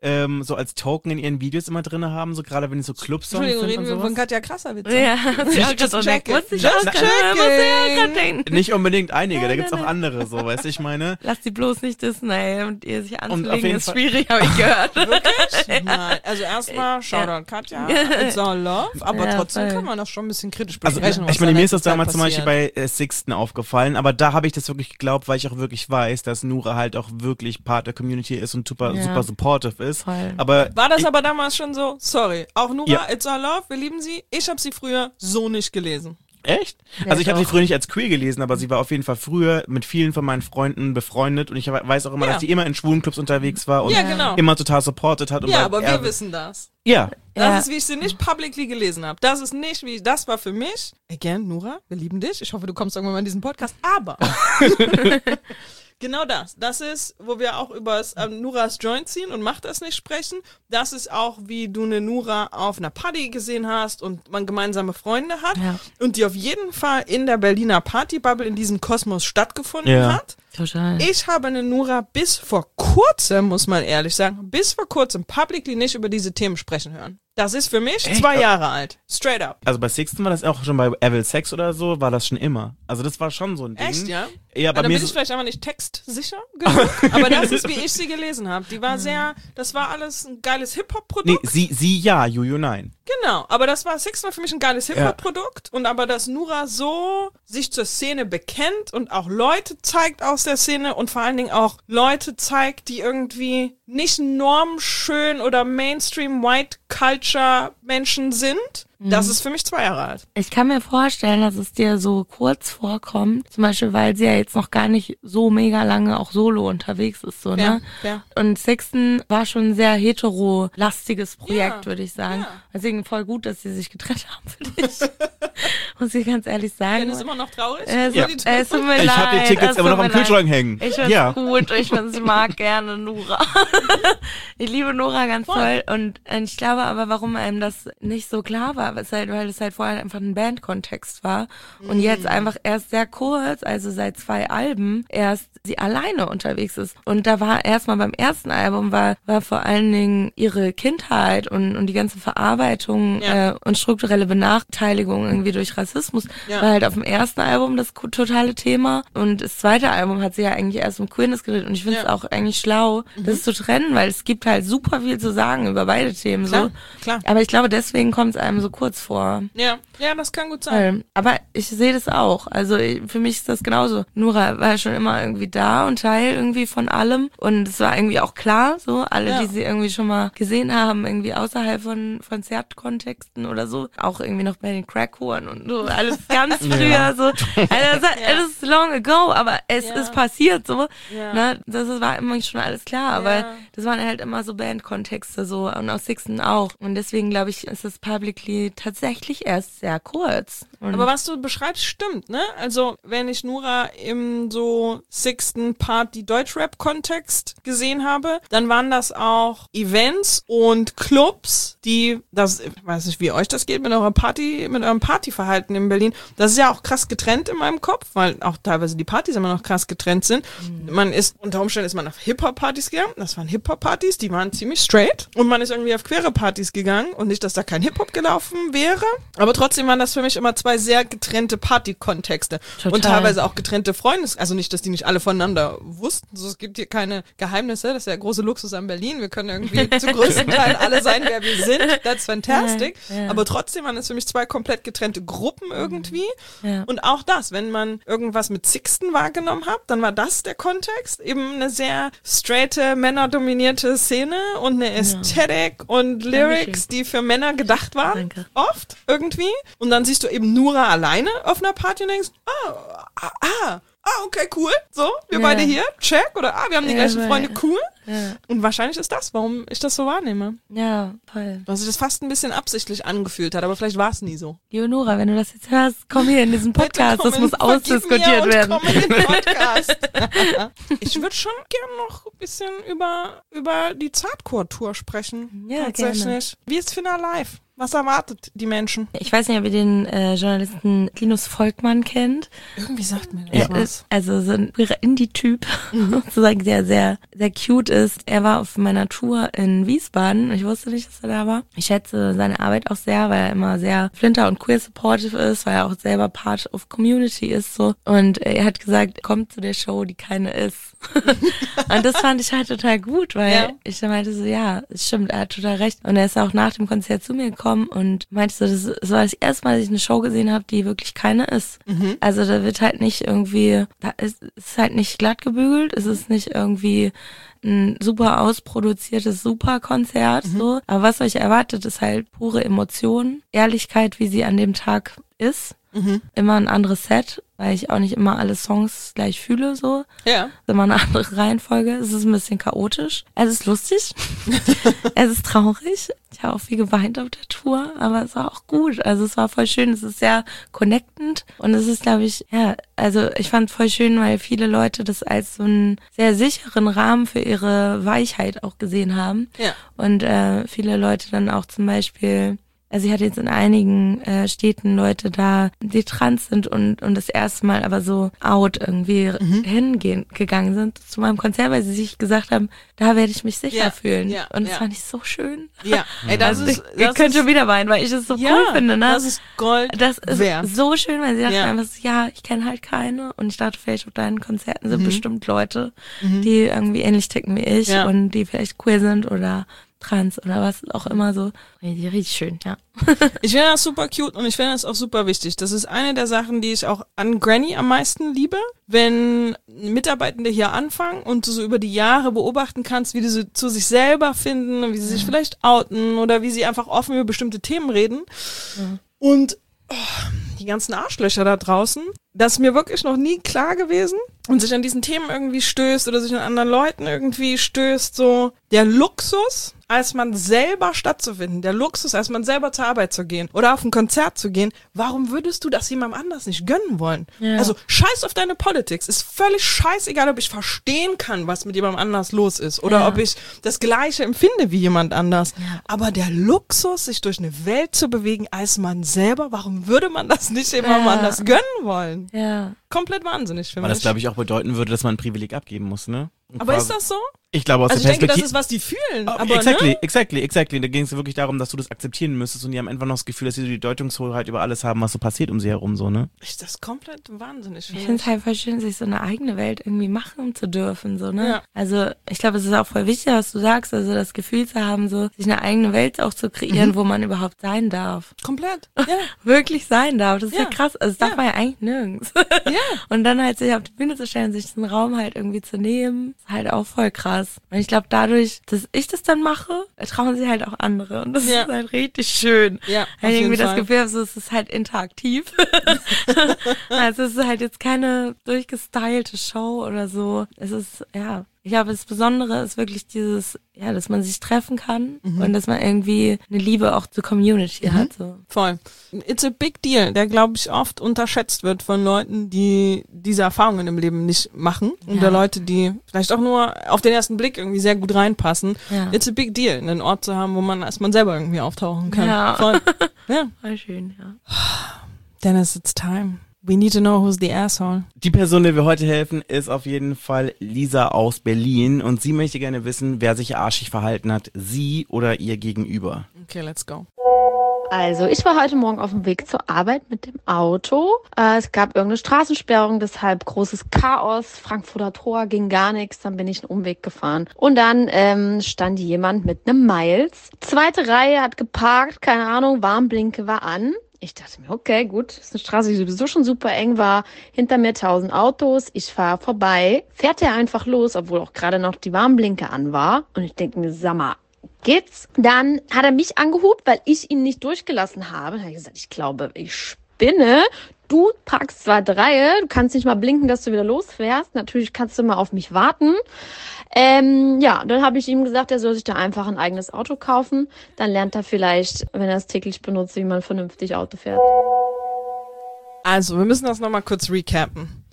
ähm, so als Token in ihren Videos immer drin haben, so gerade wenn die so Clubsongs Entschuldigung, sind reden und wir sowas. von Katja Krasavice. Ja, muss ich auch Just gerade checking. denken. Muss ich Just auch gerade- muss ich auch gerade denken. Nicht unbedingt einige, da Nein, gibt's nein, auch nein. andere, so, weißt du, ich meine. Lass die bloß nicht dissen, ey. Und ihr sich auf anzulegen jeden ist Fall- schwierig, habe ich gehört. Wirklich? Nein. Also erstmal, Shoutout Katja, it's all love, aber Ja, trotzdem voll. kann man das schon ein bisschen kritisch Also, besprechen. ich was meine, da mir ist das letzte Zeit damals zum Beispiel passiert. bei äh, Sixten aufgefallen, aber da habe ich das wirklich geglaubt, weil ich auch wirklich weiß, dass Nura halt auch wirklich Part der Community ist und super, Ja. super supportive ist. Voll. Aber War das ich, aber damals schon so? Sorry. Auch Nura, Ja. it's all love, wir lieben sie. Ich habe sie früher so nicht gelesen. echt? Ja, Also ich ich habe sie auch. früher nicht als queer gelesen, aber sie war auf jeden Fall früher mit vielen von meinen Freunden befreundet und ich weiß auch immer, Ja. dass sie immer in schwulen Clubs unterwegs war und Ja, genau. immer total supported hat. Und Ja, war aber eher- wir wissen das. Ja, Das Ja. ist, wie ich sie nicht publicly gelesen habe. Das ist nicht, wie das war für mich. Again, Nura, wir lieben dich. Ich hoffe, du kommst irgendwann mal in diesen Podcast. Aber genau das. Das ist, wo wir auch über ähm, Nuras Joint ziehen und macht das nicht sprechen. Das ist auch, wie du eine Nura auf einer Party gesehen hast und man gemeinsame Freunde hat. Ja. Und die auf jeden Fall in der Berliner Partybubble in diesem Kosmos stattgefunden Ja. hat. Total. Ich habe eine Nura bis vor kurzem, muss man ehrlich sagen, bis vor kurzem publicly nicht über diese Themen sprechen hören. Das ist für mich Echt? zwei Jahre alt. Straight up. also bei Sixten war das auch schon bei Evil Sex oder so, war das schon immer. Also das war schon so ein Ding. Echt, ja? Ja, bei Dann mir bin ist ich vielleicht einfach nicht textsicher genug, aber das ist, wie ich sie gelesen habe. Die war sehr, das war alles ein geiles Nee, Hip-Hop-Produkt. sie, sie ja, Juju nein. Genau, aber das war Sixten war für mich ein geiles Hip-Hop-Produkt und aber dass Nura so sich zur Szene bekennt und auch Leute zeigt aus der Szene und vor allen Dingen auch Leute zeigt, die irgendwie nicht normschön oder Mainstream-White-Culture-Menschen sind, das ist für mich zwei Jahre alt. Ich kann mir vorstellen, dass es dir so kurz vorkommt, zum Beispiel, weil sie ja jetzt noch gar nicht so mega lange auch solo unterwegs ist, so, ne? Ja, Und Sixten war schon ein sehr hetero-lastiges Projekt, Ja, würde ich sagen. ja. Deswegen voll gut, dass sie sich getrennt haben, finde ich. Muss ich ganz ehrlich sagen. Jan ist immer noch traurig. Es, Ja. Die- es tut mir Ich leid. habe die Tickets es immer tut noch am mir leid. Kühlschrank hängen. Ich find's Ja. gut, ich find's, ich mag gerne Nura. Ich liebe Nora ganz Voll. toll und äh, ich glaube aber, warum einem das nicht so klar war, ist halt, weil es halt vorher einfach ein Bandkontext war und jetzt einfach erst sehr kurz, also seit zwei Alben, erst sie alleine unterwegs ist. Und da war erstmal beim ersten Album war, war vor allen Dingen ihre Kindheit und, und die ganze Verarbeitung Ja. äh, und strukturelle Benachteiligung irgendwie durch Rassismus Ja. war halt auf dem ersten Album das ko- totale Thema und das zweite Album hat sie ja eigentlich erst um Queerness geredet und ich finde es Ja. auch eigentlich schlau, das zu trennen, weil es gibt halt super viel zu sagen über beide Themen. Klar, so. klar. Aber ich glaube, deswegen kommt es einem so kurz vor. Ja, ja, das kann gut sein. Ähm, aber ich sehe das auch. Also ich- für mich ist das genauso. Nura war schon immer irgendwie da und Teil irgendwie von allem. Und es war irgendwie auch klar, so alle, Ja. die sie irgendwie schon mal gesehen haben, irgendwie außerhalb von Konzertkontexten oder so. Auch irgendwie noch bei den Crackhuren und so. Alles ganz früher so. Also das, das ist long ago, aber es Ja. ist passiert so. Ja. Ne? Das ist- war immer schon alles klar. Aber Ja. das waren halt immer so Bandkontexte so. Und auch Sixten auch. Und deswegen glaube ich, ist das publicly tatsächlich erst sehr kurz. Und Aber was du beschreibst, stimmt, ne? Also, wenn ich Nura im so Sixten Party Deutschrap-Kontext gesehen habe, dann waren das auch Events und Clubs, die, das, ich weiß nicht, wie euch das geht mit eurer Party, mit eurem Partyverhalten in Berlin. Das ist ja auch krass getrennt in meinem Kopf, weil auch teilweise die Partys immer noch krass getrennt sind. Man ist, unter Umständen ist man auf Hip-Hop-Partys gegangen, das waren Hip-Hop-Partys, die waren ziemlich straight und man ist irgendwie auf queere Partys gegangen und nicht, dass da kein Hip-Hop gelaufen wäre, aber trotzdem waren das für mich immer zwei sehr getrennte Party-Kontexte Total. und teilweise auch getrennte Freundes, also nicht, dass die nicht alle voneinander wussten, so, es gibt hier keine Geheimnisse, das ist der große Luxus an Berlin, wir können irgendwie zu größten Teilen alle sein, wer wir sind, that's fantastic, Ja, ja. aber trotzdem waren es für mich zwei komplett getrennte Gruppen irgendwie Ja. und auch das, wenn man irgendwas mit Sixten wahrgenommen hat, dann war das der Kontext, eben eine sehr straighte, männerdominierte Szene und eine Ästhetik und Lyrics, die für Männer gedacht waren, Danke. oft irgendwie. Und dann siehst du eben Nura alleine auf einer Party und denkst, ah, ah, ah, ah, okay, cool, so, wir Ja. beide hier, check, oder ah, wir haben die Ja, gleichen weil- Freunde, cool. Ja, Und wahrscheinlich ist das, warum ich das so wahrnehme. ja, voll. Dass sich das fast ein bisschen absichtlich angefühlt hat, aber vielleicht war es nie so. Leonora, wenn du das jetzt hörst, komm hier in diesen Podcast, Bitte das komm muss in- vergib ausdiskutiert mir und werden. Komm in den Podcast. Ich würde schon gern noch ein bisschen über, über die Zartcore-Tour sprechen. Ja, tatsächlich. Wie ist Finna live? Was erwartet die Menschen? Ich weiß nicht, ob ihr den äh, Journalisten Linus Volkmann kennt. Irgendwie sagt mir das Er was. ist also so ein Indie-Typ, sozusagen, der sehr, sehr cute ist. Er war auf meiner Tour in Wiesbaden. Ich wusste nicht, dass er da war. Ich schätze seine Arbeit auch sehr, weil er immer sehr flinter und queer-supportive ist, weil er auch selber Part of Community ist, so. Und er hat gesagt, kommt zu der Show, die keine ist. Und das fand ich halt total gut, weil Ja. ich dann meinte so, ja, es stimmt, er hat total recht. Und er ist auch nach dem Konzert zu mir gekommen und meinte so, das, das war das erste Mal, dass ich eine Show gesehen habe, die wirklich keine ist. Mhm. Also da wird halt nicht irgendwie, da ist, ist halt nicht glatt gebügelt, es ist nicht irgendwie ein super ausproduziertes Superkonzert, Mhm. so. Aber was euch erwartet, ist halt pure Emotion, Ehrlichkeit, wie sie an dem Tag ist. Mhm. Immer ein anderes Set, weil ich auch nicht immer alle Songs gleich fühle, so. Ja. Es ist immer eine andere Reihenfolge. Es ist ein bisschen chaotisch. Es ist lustig. Es ist traurig. Ich habe auch viel geweint auf der Tour, aber es war auch gut. Also es war voll schön. Es ist sehr connectend und es ist, glaube ich, ja, also ich fand voll schön, weil viele Leute das als so einen sehr sicheren Rahmen für ihre Weichheit auch gesehen haben. Ja. Und äh, viele Leute dann auch zum Beispiel, also ich hatte jetzt in einigen äh, Städten Leute da, die trans sind und und das erste Mal aber so out irgendwie Mhm. hingehen gegangen sind zu meinem Konzert, weil sie sich gesagt haben, da werde ich mich sicher Ja, fühlen. ja, und das ja. fand ich so schön. Ja. Ey, das Also ist, ich, ich das könnte ist, schon wieder weinen, weil ich es so ja, cool finde, ne? das ist Gold Das ist wert. so schön, weil sie dachten Ja. einfach so, ja, ich kenne halt keine und ich dachte, vielleicht auf deinen Konzerten sind Mhm. bestimmt Leute, Mhm. die irgendwie ähnlich ticken wie ich Ja. und die vielleicht queer sind oder trans oder was auch immer so. Richtig, richtig schön, ja. Ich finde das super cute und ich finde das auch super wichtig. Das ist eine der Sachen, die ich auch an Granny am meisten liebe. Wenn Mitarbeitende hier anfangen und du so über die Jahre beobachten kannst, wie die so zu sich selber finden und wie sie sich vielleicht outen oder wie sie einfach offen über bestimmte Themen reden. Und oh, die ganzen Arschlöcher da draußen, das ist mir wirklich noch nie klar gewesen und sich an diesen Themen irgendwie stößt oder sich an anderen Leuten irgendwie stößt, so der Luxus, als man selber stattzufinden, der Luxus, als man selber zur Arbeit zu gehen oder auf ein Konzert zu gehen, warum würdest du das jemandem anders nicht gönnen wollen? Ja. Also scheiß auf deine Politics, ist völlig scheißegal, ob ich verstehen kann, was mit jemandem anders los ist oder Ja. ob ich das Gleiche empfinde wie jemand anders. Ja. Aber der Luxus, sich durch eine Welt zu bewegen als man selber, warum würde man das nicht jemandem Ja. anders gönnen wollen? Ja. Komplett wahnsinnig für Weil mich. das, glaube ich, auch bedeuten würde, dass man ein Privileg abgeben muss, ne? Und Aber quasi- ist das so? Ich glaube, aus Also ich der denke, das Perspektive... ist, was die fühlen. Oh, aber, exactly, ne? exactly, exactly. Da ging es wirklich darum, dass du das akzeptieren müsstest und die haben einfach noch das Gefühl, dass sie so die Deutungshoheit über alles haben, was so passiert um sie herum, so, ne? Ich, das ist komplett wahnsinnig für Ich mich. finde es halt voll schön, sich so eine eigene Welt irgendwie machen zu dürfen, so, ne? Ja. Also, ich glaube, es ist auch voll wichtig, was du sagst, also das Gefühl zu haben, so, sich eine eigene Welt auch zu kreieren, Mhm. wo man überhaupt sein darf. Komplett. Ja. Wirklich sein darf. Das ist ja, Ja. krass. Also, das darf Ja. man ja eigentlich nirgends. Ja. Und dann halt sich auf die Bühne zu stellen, sich diesen Raum halt irgendwie zu nehmen, ist halt auch voll krass. Und ich glaube, dadurch, dass ich das dann mache, trauen sich halt auch andere. Und das Ja. ist halt richtig schön. Ja, auf Weil ich jeden irgendwie das Fall. Gefühl habe, so, es ist halt interaktiv. Also es ist halt jetzt keine durchgestylte Show oder so. Es ist, ja, ich glaube, das Besondere ist wirklich dieses, ja, dass man sich treffen kann Mhm. und dass man irgendwie eine Liebe auch zur Community hat. So. Voll. It's a big deal, der, glaube ich, oft unterschätzt wird von Leuten, die diese Erfahrungen im Leben nicht machen. Und Ja. der Leute, die vielleicht auch nur auf den ersten Blick irgendwie sehr gut reinpassen. Ja. It's a big deal, einen Ort zu haben, wo man als man selber irgendwie auftauchen kann. Ja. Voll. Ja. Voll schön, ja. Dennis, it's time. We need to know who's the asshole. Die Person, der wir heute helfen, ist auf jeden Fall Lisa aus Berlin und sie möchte gerne wissen, wer sich arschig verhalten hat, sie oder ihr Gegenüber. Okay, let's go. Also, ich war heute Morgen auf dem Weg zur Arbeit mit dem Auto. Äh, es gab irgendeine Straßensperrung, deshalb großes Chaos. Frankfurter Tor ging gar nichts. Dann bin ich einen Umweg gefahren. Und dann ähm, stand jemand mit einem Miles. Zweite Reihe hat geparkt, keine Ahnung, Warnblinke war an. Ich dachte mir, okay, gut, ist eine Straße, die sowieso schon super eng war. Hinter mir tausend Autos, ich fahre vorbei. Fährt er einfach los, obwohl auch gerade noch die Warnblinke an war. Und ich denke mir, sag mal, geht's? Dann hat er mich angehupt, weil ich ihn nicht durchgelassen habe. Dann habe ich gesagt, ich glaube, ich spinne. Du parkst zweite Reihe, du kannst nicht mal blinken, dass du wieder losfährst. Natürlich kannst du mal auf mich warten. Ähm, ja, dann habe ich ihm gesagt, er soll sich da einfach ein eigenes Auto kaufen. Dann lernt er vielleicht, wenn er es täglich benutzt, wie man vernünftig Auto fährt. Also, wir müssen das nochmal kurz recappen.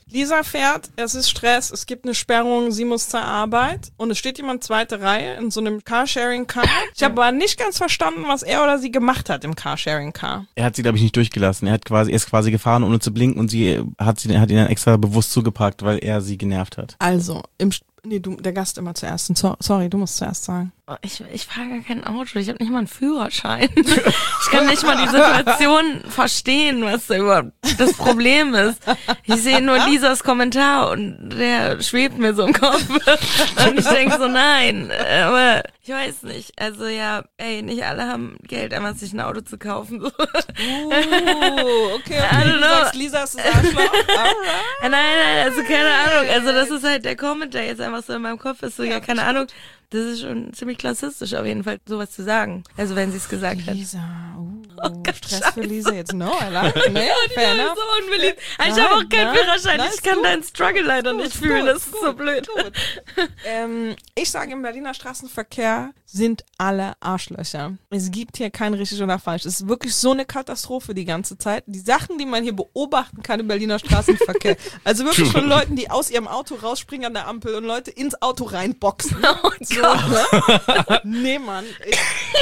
Lisa fährt, es ist Stress, es gibt eine Sperrung, sie muss zur Arbeit und es steht jemand zweite Reihe in so einem Carsharing-Car. Ich habe aber nicht ganz verstanden, was er oder sie gemacht hat im Carsharing-Car. Er hat sie, glaube ich, nicht durchgelassen. Er hat quasi, er ist quasi gefahren, ohne zu blinken und sie hat, sie, hat ihn dann extra bewusst zugeparkt, weil er sie genervt hat. Also, im Nee, du, der Gast immer zuerst. So, sorry, du musst zuerst sagen. Ich, ich fahre gar kein Auto, ich habe nicht mal einen Führerschein. Ich kann nicht mal die Situation verstehen, was da überhaupt das Problem ist. Ich sehe nur Lisas Kommentar und der schwebt mir so im Kopf. Und ich denke so, nein, aber ich weiß nicht. Also ja, ey, nicht alle haben Geld, einmal sich ein Auto zu kaufen. Uh, okay, okay. Du sagst, Lisa ist das Arschloch. Nein, nein, also keine Ahnung. Also das ist halt der Kommentar jetzt einfach so in meinem Kopf ist so, ja, keine Ahnung. Das ist schon ziemlich klassistisch auf jeden Fall, sowas zu sagen. Also wenn sie es gesagt hat. Lisa, uh, oh Gott, Stress Scheiße. Für Lisa jetzt. No, I like it. Nee, fair enough. So unbeliebt. Ich habe auch keinen Führerschein. Ich kann gut. deinen Struggle leider gut, nicht fühlen. Gut, das ist gut, so blöd. ähm, ich sage, im Berliner Straßenverkehr sind alle Arschlöcher. Es gibt hier kein richtig oder falsch. Es ist wirklich so eine Katastrophe die ganze Zeit. Die Sachen, die man hier beobachten kann im Berliner Straßenverkehr. Also wirklich von Leuten, die aus ihrem Auto rausspringen an der Ampel und Leute ins Auto reinboxen. Oh so, ne? Nee, Mann. Ich,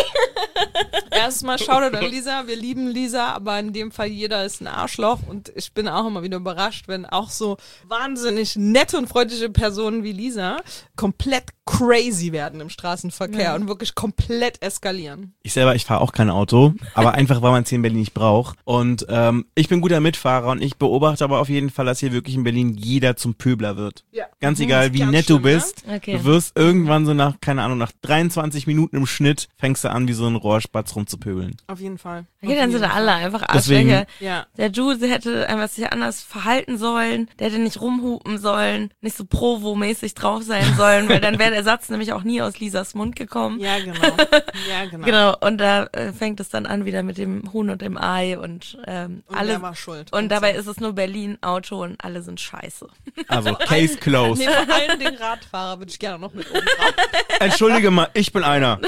erstmal Shoutout an Lisa. Wir lieben Lisa, aber in dem Fall jeder ist ein Arschloch und ich bin auch immer wieder überrascht, wenn auch so wahnsinnig nette und freundliche Personen wie Lisa komplett crazy werden im Straßenverkehr ja. und wirklich komplett eskalieren. Ich selber, ich fahre auch kein Auto, aber einfach, weil man es hier in Berlin nicht braucht. Und ähm, ich bin guter Mitfahrer und ich beobachte aber auf jeden Fall, dass hier wirklich in Berlin jeder zum Pöbler wird. Ja. Ganz egal, wie ganz nett schlimm, du bist. Ja? Okay. Du wirst irgendwann so nach, keine Ahnung, nach dreiundzwanzig Minuten im Schnitt fängst du an, wie so ein Rohrspatz rumzupöbeln. Auf jeden Fall. Okay, auf dann jeden sind Fall. alle einfach Deswegen, Arschlöcher. Ja. Der Jules hätte einfach sich anders verhalten sollen, der hätte nicht rumhupen sollen, nicht so Provo-mäßig drauf sein sollen, weil dann wäre der Satz nämlich auch nie aus Lisas Mund gekommen. Ja, genau. Ja, genau. Genau, und da äh, fängt es dann an wieder mit dem Huhn und dem Ei und ähm, und alle. wer war schuld. Und dabei ist es nur Berlin, Auto und alle sind scheiße. Also, Case closed. Nee, vor allem den Radfahrer würde ich gerne noch mit oben drauf. Entschuldige mal, ich bin einer.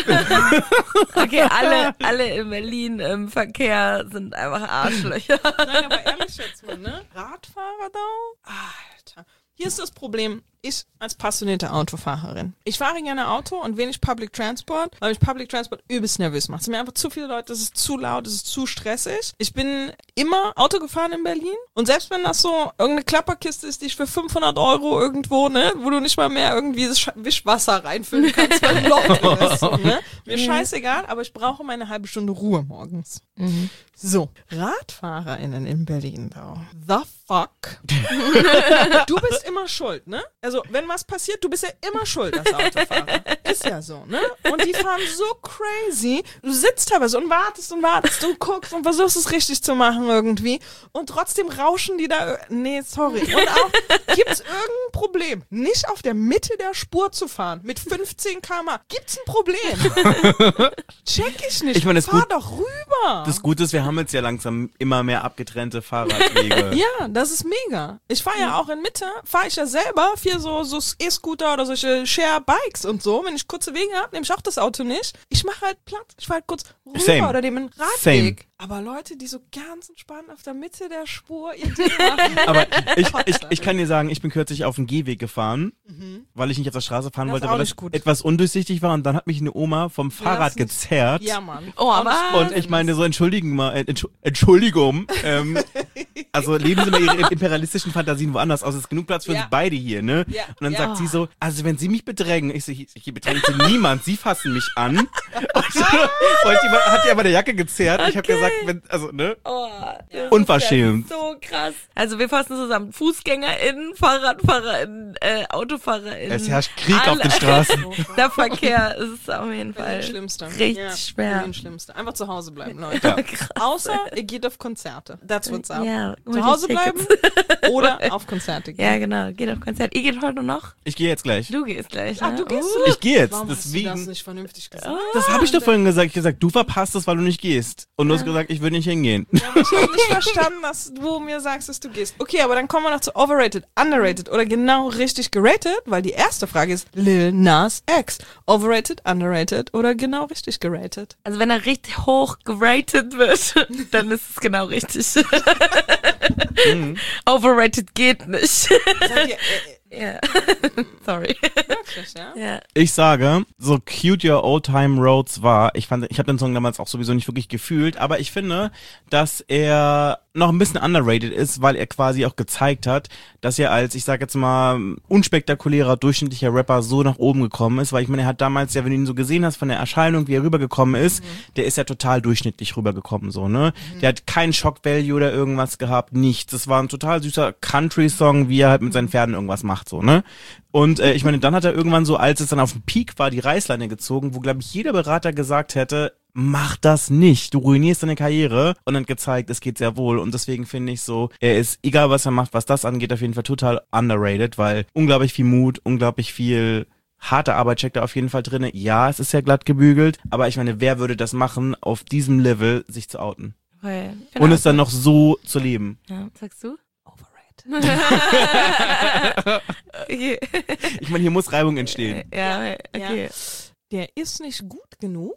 Okay, alle, alle in Berlin im Verkehr sind einfach Arschlöcher. Nein, aber ehrlich jetzt mal, ne? Radfahrer da? Alter. Hier ist das Problem, ich als passionierte Autofahrerin. Ich fahre gerne Auto und wenig Public Transport, weil mich Public Transport übelst nervös macht. Es sind mir einfach zu viele Leute, es ist zu laut, es ist zu stressig. Ich bin immer Auto gefahren in Berlin und selbst wenn das so irgendeine Klapperkiste ist, die ich für fünfhundert Euro irgendwo, ne, wo du nicht mal mehr irgendwie das Wischwasser reinfüllen kannst, weil ein Loch drin ist, ne? Mir scheißegal, aber ich brauche meine halbe Stunde Ruhe morgens. Mhm. So, RadfahrerInnen in Berlin, da. The fuck? Du bist immer schuld, ne? Also, wenn was passiert, du bist ja immer schuld als Autofahrer. Ist ja so, ne? Und die fahren so crazy. Du sitzt teilweise und wartest und wartest und guckst und versuchst es richtig zu machen irgendwie. Und trotzdem rauschen die da. Nee, sorry. Und auch, gibt's irgendein Problem, nicht auf der Mitte der Spur zu fahren mit fünfzehn Kilometer pro Stunde? Gibt's ein Problem? Check ich nicht. Ich meine, das Fahr gut, doch rüber. Das Gute ist, wir haben jetzt ja langsam immer mehr abgetrennte Fahrradwege. Ja, das ist mega. Ich fahre ja auch in Mitte, fahre ich ja selber viel so, so E-Scooter oder solche Share-Bikes und so. Wenn ich kurze Wege habe, nehme ich auch das Auto nicht. Ich mache halt Platz. Ich fahre halt kurz rüber Same. oder nehme einen Radweg. Same. Aber Leute, die so ganz entspannt auf der Mitte der Spur ihr Ding machen. Aber ich, ich, ich kann dir sagen, ich bin kürzlich auf den Gehweg gefahren, mhm. weil ich nicht auf der Straße fahren das wollte, weil das gut. etwas undurchsichtig war und dann hat mich eine Oma vom Fahrrad gezerrt. Ja, Mann. Oh, aber und ich meine so, entschuldigen mal, äh, Entschuldigung, ähm, also leben Sie mal Ihre imperialistischen Fantasien woanders aus. Es ist genug Platz für ja. uns beide hier, ne? Ja. Und dann ja. sagt sie so, also wenn Sie mich bedrängen, ich so, hier, hier bedrängen Sie niemand, Sie fassen mich an. Und, und die hat die aber der Jacke gezerrt. Okay. Ich habe gesagt, wenn, also, ne? Oh, unverschämt. So krass. Also wir fassen zusammen. FußgängerInnen, FahrradfahrerInnen, äh, AutofahrerInnen. Es herrscht Krieg alle. auf den Straßen. Der Verkehr ist auf jeden Fall Schlimmste. richtig ja, schwer. Das Schlimmste. Einfach zu Hause bleiben, Leute. Ja. Außer ihr geht auf Konzerte. That's what's up. Ja, zu Hause bleiben oder auf Konzerte gehen. Ja, genau. Geht auf Konzert. Ihr geht heute noch? Ich gehe jetzt gleich. Du gehst gleich. Ach, ne? du gehst uh. du? Ich gehe jetzt. Warum Deswegen. hast du das nicht vernünftig gesagt? Das habe ich doch vorhin gesagt. Ich habe gesagt, du verpasst es, weil du nicht gehst. Und du hast gesagt, ich würde nicht hingehen. Ja, aber ich habe nicht verstanden, dass du mir sagst, dass du gehst. Okay, aber dann kommen wir noch zu overrated, underrated oder genau richtig. richtig geratet, weil die erste Frage ist Lil Nas X. Overrated, underrated oder genau richtig geratet? Also wenn er richtig hoch geratet wird, dann ist es genau richtig. mhm. Overrated geht nicht. Seid ihr, äh, ja. Sorry. Wirklich, ja? ja. Ich sage, so cute your old time roads war, ich fand, ich habe den Song damals auch sowieso nicht wirklich gefühlt, aber ich finde, dass er noch ein bisschen underrated ist, weil er quasi auch gezeigt hat, dass er als, ich sag jetzt mal, unspektakulärer, durchschnittlicher Rapper so nach oben gekommen ist, weil ich meine, er hat damals ja, wenn du ihn so gesehen hast von der Erscheinung, wie er rübergekommen ist, mhm. der ist ja total durchschnittlich rübergekommen, so, ne? Mhm. Der hat keinen Shock-Value oder irgendwas gehabt, nichts. Das war ein total süßer Country-Song, wie er halt mit seinen Pferden irgendwas macht, so, ne? Und äh, ich meine, dann hat er irgendwann so, als es dann auf dem Peak war, die Reißleine gezogen, wo, glaube ich, jeder Berater gesagt hätte, mach das nicht, du ruinierst deine Karriere, und dann gezeigt, es geht sehr wohl, und deswegen finde ich so, er ist, egal was er macht, was das angeht, auf jeden Fall total underrated, weil unglaublich viel Mut, unglaublich viel harte Arbeit steckt da auf jeden Fall drin. Ja, es ist ja glatt gebügelt, aber ich meine, wer würde das machen, auf diesem Level sich zu outen? Okay. Und es dann noch so zu leben? Ja, sagst du? okay. Ich meine, hier muss Reibung entstehen. Ja, okay. Ja. Der ist nicht gut genug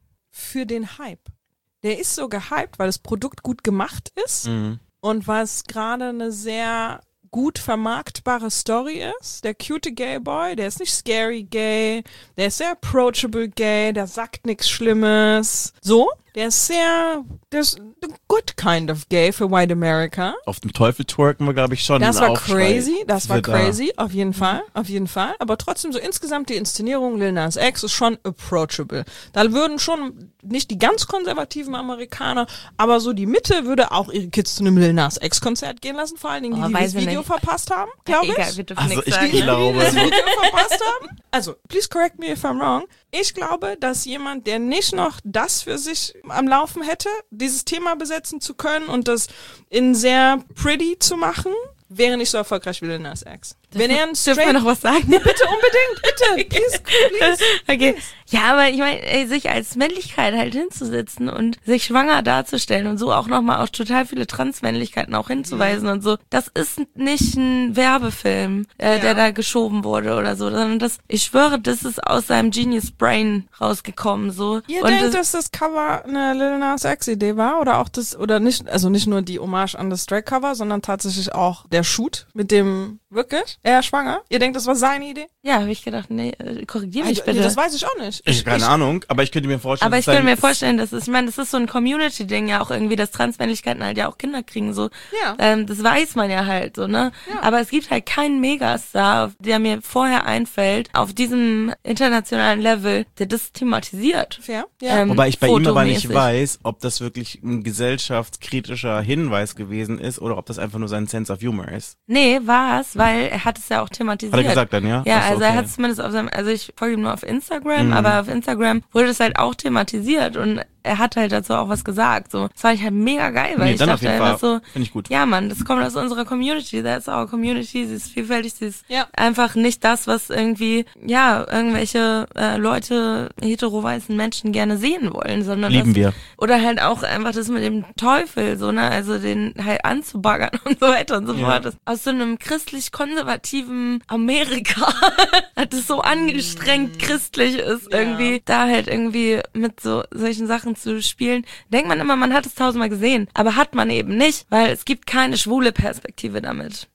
für den Hype. Der ist so gehypt, weil das Produkt gut gemacht ist mhm. und weil es gerade eine sehr gut vermarktbare Story ist. Der cute Gay Boy, der ist nicht scary gay, der ist sehr approachable gay, der sagt nichts Schlimmes. So, der ist sehr, der ist the good kind of gay für White America. Auf dem Teufel twerken wir, glaube ich, schon. Das war crazy, das war Wird crazy, auf jeden Fall, auf jeden Fall. Aber trotzdem so insgesamt die Inszenierung Lil Nas X ist schon approachable. Da würden schon nicht die ganz konservativen Amerikaner, aber so die Mitte würde auch ihre Kids zu einem Lil Nas X Konzert gehen lassen, vor allen Dingen die, Oh, die weiß das ich Video nicht. verpasst haben, glaube Ja, ich. egal, wir dürfen Also nichts ich sagen. glaube- Die das Video verpasst haben. Also, please correct me if I'm wrong. Ich glaube, dass jemand, der nicht noch das für sich am Laufen hätte, dieses Thema besetzen zu können und das in sehr pretty zu machen, wäre nicht so erfolgreich wie Lil Nas X. Wenn er ein Dürfen wir straight... noch was sagen? Bitte unbedingt, bitte. Please, please. Okay. Ja, aber ich meine, ey, sich als Männlichkeit halt hinzusetzen und sich schwanger darzustellen und so auch nochmal auf total viele Transmännlichkeiten auch hinzuweisen und so, das ist nicht ein Werbefilm, äh, Ja. der da geschoben wurde oder so, sondern das, ich schwöre, das ist aus seinem Genius Brain rausgekommen, so. Ihr und denkt, das, dass das Cover eine Lil Nas X-Idee war? Oder auch das, oder nicht, also nicht nur die Hommage an das Drake-Cover, sondern tatsächlich auch der Shoot mit dem, wirklich, er schwanger? Ihr denkt, das war seine Idee? ja, habe ich gedacht, nee, äh, korrigier mich Also, bitte. nee, das weiß ich auch nicht. Ich habe keine Ahnung, aber ich könnte mir vorstellen, Aber ich dass könnte sein- mir vorstellen, dass es, ich meine, das ist so ein Community-Ding ja auch irgendwie, dass Transmännlichkeiten halt ja auch Kinder kriegen, so. Ja. Ähm, das weiß man ja halt, so, ne? Ja. Aber es gibt halt keinen Megastar, der mir vorher einfällt, auf diesem internationalen Level, der das thematisiert. Fair? Ja. Ähm, Wobei ich bei ihm aber nicht fotomäßig. weiß, ob das wirklich ein gesellschaftskritischer Hinweis gewesen ist oder ob das einfach nur sein Sense of Humor ist. Nee, war es, weil er hat es ja auch thematisiert. Hat er gesagt dann, ja? Ja, Ach so, also er okay. hat es zumindest auf seinem, also ich folge ihm nur auf Instagram, Mhm. aber auf Instagram wurde es halt auch thematisiert und er hat halt dazu auch was gesagt, so. Das fand ich halt mega geil, weil Nee, ich dann auf dachte jeden einfach Fall. so, Finde ich gut. ja Mann, das kommt aus unserer Community, that's our Community, sie ist vielfältig, sie ist Ja. einfach nicht das, was irgendwie, ja, irgendwelche äh, Leute, hetero-weißen Menschen gerne sehen wollen, sondern Lieben das, wir. oder halt auch einfach das mit dem Teufel, so, ne, also den halt anzubaggern und so weiter und so Ja. fort. Das, aus so einem christlich-konservativen Amerika, das es so angestrengt christlich ist, Ja. irgendwie, da halt irgendwie mit so solchen Sachen zu spielen, denkt man immer, man hat es tausendmal gesehen, aber hat man eben nicht, weil es gibt keine schwule Perspektive damit.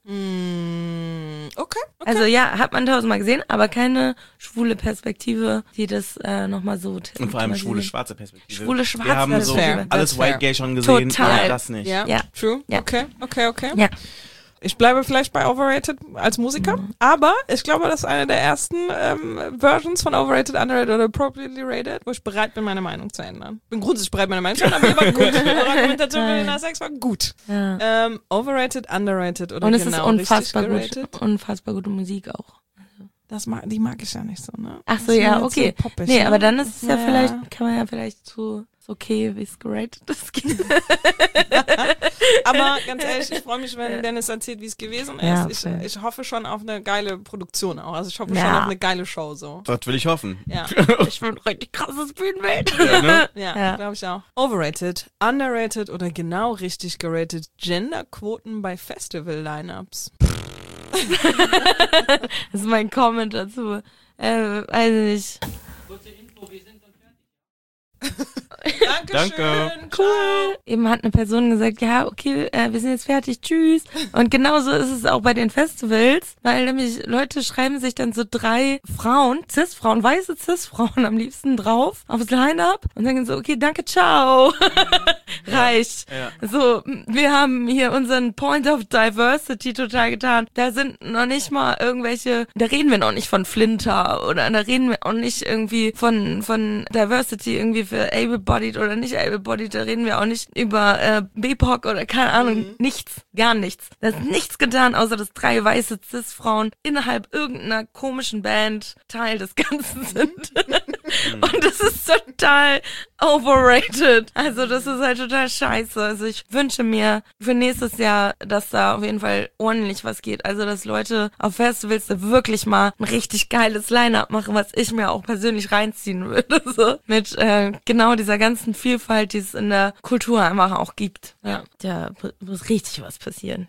Mm, okay, okay. Also ja, hat man tausendmal gesehen, aber keine schwule Perspektive, die das äh, nochmal so... Und vor allem thematisiert. schwule, schwarze Perspektive. Schwule, schwarze Wir haben so Perspektive. alles That's White fair. Gay schon gesehen. Total. Ja, das nicht. ja, Ja. true. Ja. Okay, okay, okay. Ja. Ich bleibe vielleicht bei Overrated als Musiker, Mhm. aber ich glaube, das ist eine der ersten ähm, Versions von Overrated, Underrated oder Appropriately Rated, wo ich bereit bin, meine Meinung zu ändern. Bin grundsätzlich bereit, meine Meinung zu ändern, aber die war gut. Eure Argumentation für den Lil Nas X war gut. Ja. Ähm, overrated, Underrated oder Und es genau ist unfassbar richtig gut, geratet. unfassbar gute Musik auch. Das mag, die mag ich ja nicht so, ne? Ach Das so, ist mir ja, jetzt okay. So poppig, Nee, ne? aber dann ist es ja Ja. vielleicht, kann man ja vielleicht zu, ist okay, wie es geratet ist. Aber ganz ehrlich, ich freue mich, wenn Dennis erzählt, wie es gewesen ist. Ja, ich, voll. ich hoffe schon auf eine geile Produktion auch. Also ich hoffe Ja. schon auf eine geile Show so. Das will ich hoffen. Ja, Ich bin richtig krasses Bühnenbild. Ja, ne? ja, Ja. glaube ich auch. Overrated, underrated oder genau richtig geratet Genderquoten bei Festival-Lineups. Das ist mein Comment dazu. Äh, weiß nicht. Kurze Info, wir sind dann fertig. Dankeschön. Danke. Cool. Eben hat eine Person gesagt, ja, okay, äh, wir sind jetzt fertig, tschüss. Und genauso ist es auch bei den Festivals, weil nämlich Leute schreiben sich dann so drei Frauen, Cis-Frauen, weiße Cis-Frauen am liebsten drauf aufs Line-Up und sagen so, okay, danke, ciao. Reicht. Ja. So, wir haben hier unseren Point of Diversity total getan. Da sind noch nicht mal irgendwelche, da reden wir noch nicht von Flinter oder da reden wir auch nicht irgendwie von, von Diversity irgendwie für able-bodied oder nicht able-bodied, da reden wir auch nicht über äh, B P O C oder keine Ahnung, mhm. nichts, gar nichts. Da ist nichts getan, außer dass drei weiße Cis-Frauen innerhalb irgendeiner komischen Band Teil des Ganzen sind. Und das ist total overrated. Also das ist halt total scheiße. Also ich wünsche mir für nächstes Jahr, dass da auf jeden Fall ordentlich was geht. Also dass Leute auf Festivals da wirklich mal ein richtig geiles Line-Up machen, was ich mir auch persönlich reinziehen würde. So mit äh, genau dieser ganzen Vielfalt, die es in der Kultur einfach auch gibt. Ja, da muss richtig was passieren.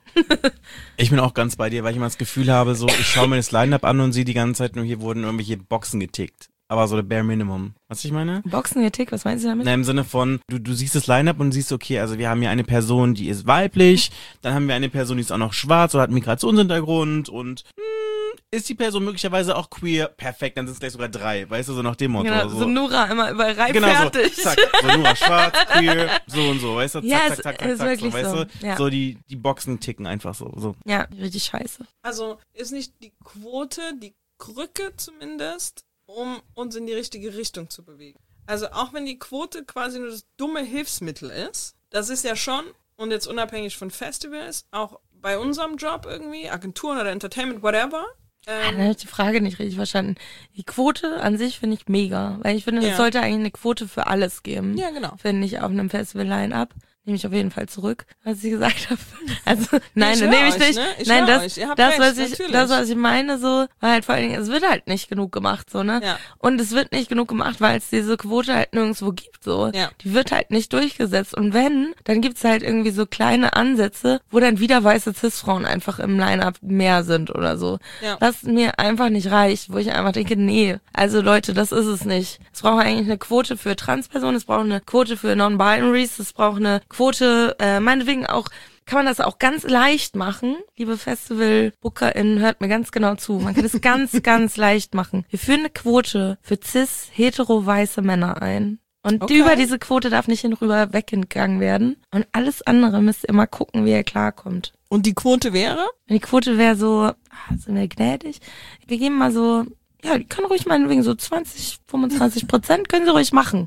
Ich bin auch ganz bei dir, weil ich immer das Gefühl habe, so ich schaue mir das Line-Up an und sehe die ganze Zeit nur, hier wurden irgendwelche Boxen getickt. Aber so der Bare Minimum. Was ich meine? Boxen getickt, was meinst du damit? Na, im Sinne von, du, du siehst das Line-Up und siehst, okay, also wir haben hier eine Person, die ist weiblich, dann haben wir eine Person, die ist auch noch schwarz oder hat einen Migrationshintergrund und hm, ist die Person möglicherweise auch queer? Perfekt, dann sind es gleich sogar drei, weißt du, so nach dem Motto. Genau, so, so Nura immer überall rein, genau, fertig. So, zack, so Nura schwarz, queer, so und so, weißt du, zack, ja, zack, zack, zack, ist zack, wirklich so, weißt so. du, Ja. so die, die Boxen ticken einfach so, so. Ja, richtig scheiße. Also ist nicht die Quote, die Krücke zumindest, um uns in die richtige Richtung zu bewegen. Also auch wenn die Quote quasi nur das dumme Hilfsmittel ist, das ist ja schon, und jetzt unabhängig von Festivals, auch bei unserem Job irgendwie, Agenturen oder Entertainment, whatever. Ähm, Ähm, dann habe ich die Frage nicht richtig verstanden. Die Quote an sich finde ich mega, weil ich finde, Ja. es sollte eigentlich eine Quote für alles geben. ja, genau. Finde ich auf einem Festival-Line-Up. Nehme ich auf jeden Fall zurück, was ich gesagt habe. Also, nein, Ich das hör nehme ich euch, nicht. ne? Ich Nein, hör das, euch. Ihr habt das, recht, was ich, natürlich. das, was ich meine, so, war halt vor allen Dingen, es wird halt nicht genug gemacht, so, ne? Ja. Und es wird nicht genug gemacht, weil es diese Quote halt nirgendwo gibt, so. Ja. Die wird halt nicht durchgesetzt. Und wenn, dann gibt's halt irgendwie so kleine Ansätze, wo dann wieder weiße Cis-Frauen einfach im Line-Up mehr sind oder so. Ja. Was mir einfach nicht reicht, wo ich einfach denke, nee, also Leute, das ist es nicht. Es braucht eigentlich eine Quote für Transpersonen, es braucht eine Quote für Non-Binaries, es braucht eine Quote, äh, meinetwegen auch, kann man das auch ganz leicht machen. Liebe Festival-BookerInnen, hört mir ganz genau zu. Man kann das ganz, ganz leicht machen. Wir führen eine Quote für cis, hetero, weiße Männer ein. Und Okay. über diese Quote darf nicht hinüber weggegangen werden. Und alles andere müsst ihr immer gucken, wie ihr klarkommt. Und die Quote wäre? Wenn die Quote wäre so, ah, sind wir gnädig? Wir geben mal so, ja, die können ruhig meinetwegen so zwanzig, fünfundzwanzig Prozent können sie ruhig machen.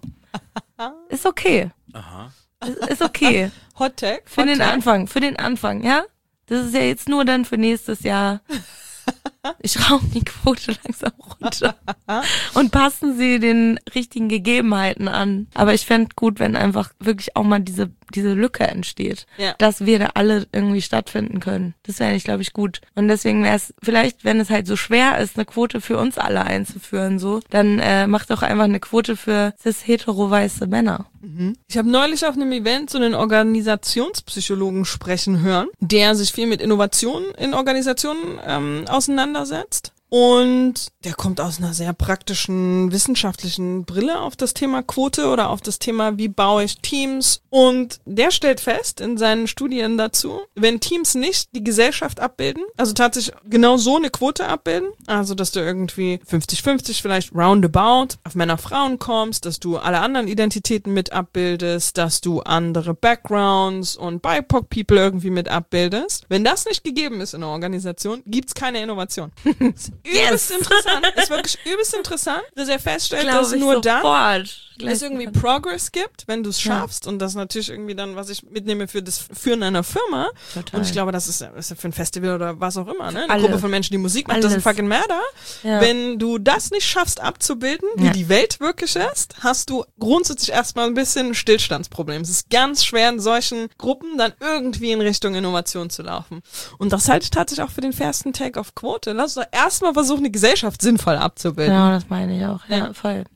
Ist okay. Aha. Ist, ist okay. Hot Tag? Für Hot den Tag. Anfang, für den Anfang, ja? Das ist ja jetzt nur dann für nächstes Jahr. Ich schraube die Quote langsam runter. Und passen sie den richtigen Gegebenheiten an. Aber ich fände gut, wenn einfach wirklich auch mal diese diese Lücke entsteht. Ja. Dass wir da alle irgendwie stattfinden können. Das wäre, glaube ich, gut. Und deswegen wäre es vielleicht, wenn es halt so schwer ist, eine Quote für uns alle einzuführen, so, dann äh, macht doch einfach eine Quote für cis-hetero-weiße Männer. Ich habe neulich auf einem Event so einen Organisationspsychologen sprechen hören, der sich viel mit Innovationen in Organisationen ähm, auseinandersetzt. Und der kommt aus einer sehr praktischen, wissenschaftlichen Brille auf das Thema Quote oder auf das Thema, wie baue ich Teams. Und der stellt fest in seinen Studien dazu, wenn Teams nicht die Gesellschaft abbilden, also tatsächlich genau so eine Quote abbilden, also dass du irgendwie fünfzig fünfzig vielleicht roundabout auf Männer-Frauen kommst, dass du alle anderen Identitäten mit abbildest, dass du andere Backgrounds und B I P O C-People irgendwie mit abbildest. Wenn das nicht gegeben ist in einer Organisation, gibt's keine Innovation. Übelst interessant, ist wirklich übelst interessant, dass er feststellt, dass Glaube ich nur dann sofort. es irgendwie Progress gibt, wenn du es schaffst, und das natürlich irgendwie dann, was ich mitnehme für das Führen einer Firma. Total. Und ich glaube, das ist, das ist ja für ein Festival oder was auch immer, ne? Eine Alle. Gruppe von Menschen, die Musik macht, das Alles. ist fucking matter. Ja. Wenn du das nicht schaffst abzubilden, wie Ja. die Welt wirklich ist, hast du grundsätzlich erstmal ein bisschen ein Stillstandsproblem. Es ist ganz schwer, in solchen Gruppen dann irgendwie in Richtung Innovation zu laufen. Und das halte ich tatsächlich auch für den fairsten Take auf Quote. Lass uns doch erstmal versuchen, die Gesellschaft sinnvoll abzubilden. Genau, das meine ich auch. Ja, Ja. voll.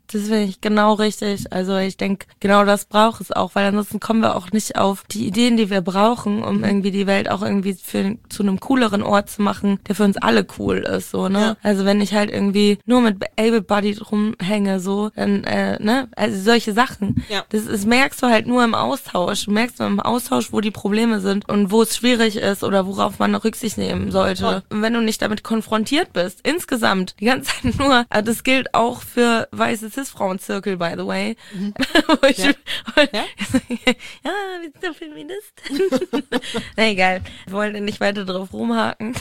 Das finde ich genau richtig. Also ich denke, genau das braucht es auch, weil ansonsten kommen wir auch nicht auf die Ideen, die wir brauchen, um irgendwie die Welt auch irgendwie für, zu einem cooleren Ort zu machen, der für uns alle cool ist, so, ne? Ja. Also wenn ich halt irgendwie nur mit Able Bodied rumhänge, so, dann, äh, ne? Also solche Sachen. Ja. Das ist, merkst du halt nur im Austausch. Du merkst nur im Austausch, wo die Probleme sind und wo es schwierig ist oder worauf man Rücksicht nehmen sollte. Voll. Und wenn du nicht damit konfrontiert bist, insgesamt, die ganze Zeit nur, äh, das gilt auch für weiße Cis-Frauen-Zirkel, by the way. Mhm. Wo ich, Ja. Ja? ja, wir sind doch Feministen. Na egal, wir wollen nicht weiter drauf rumhaken.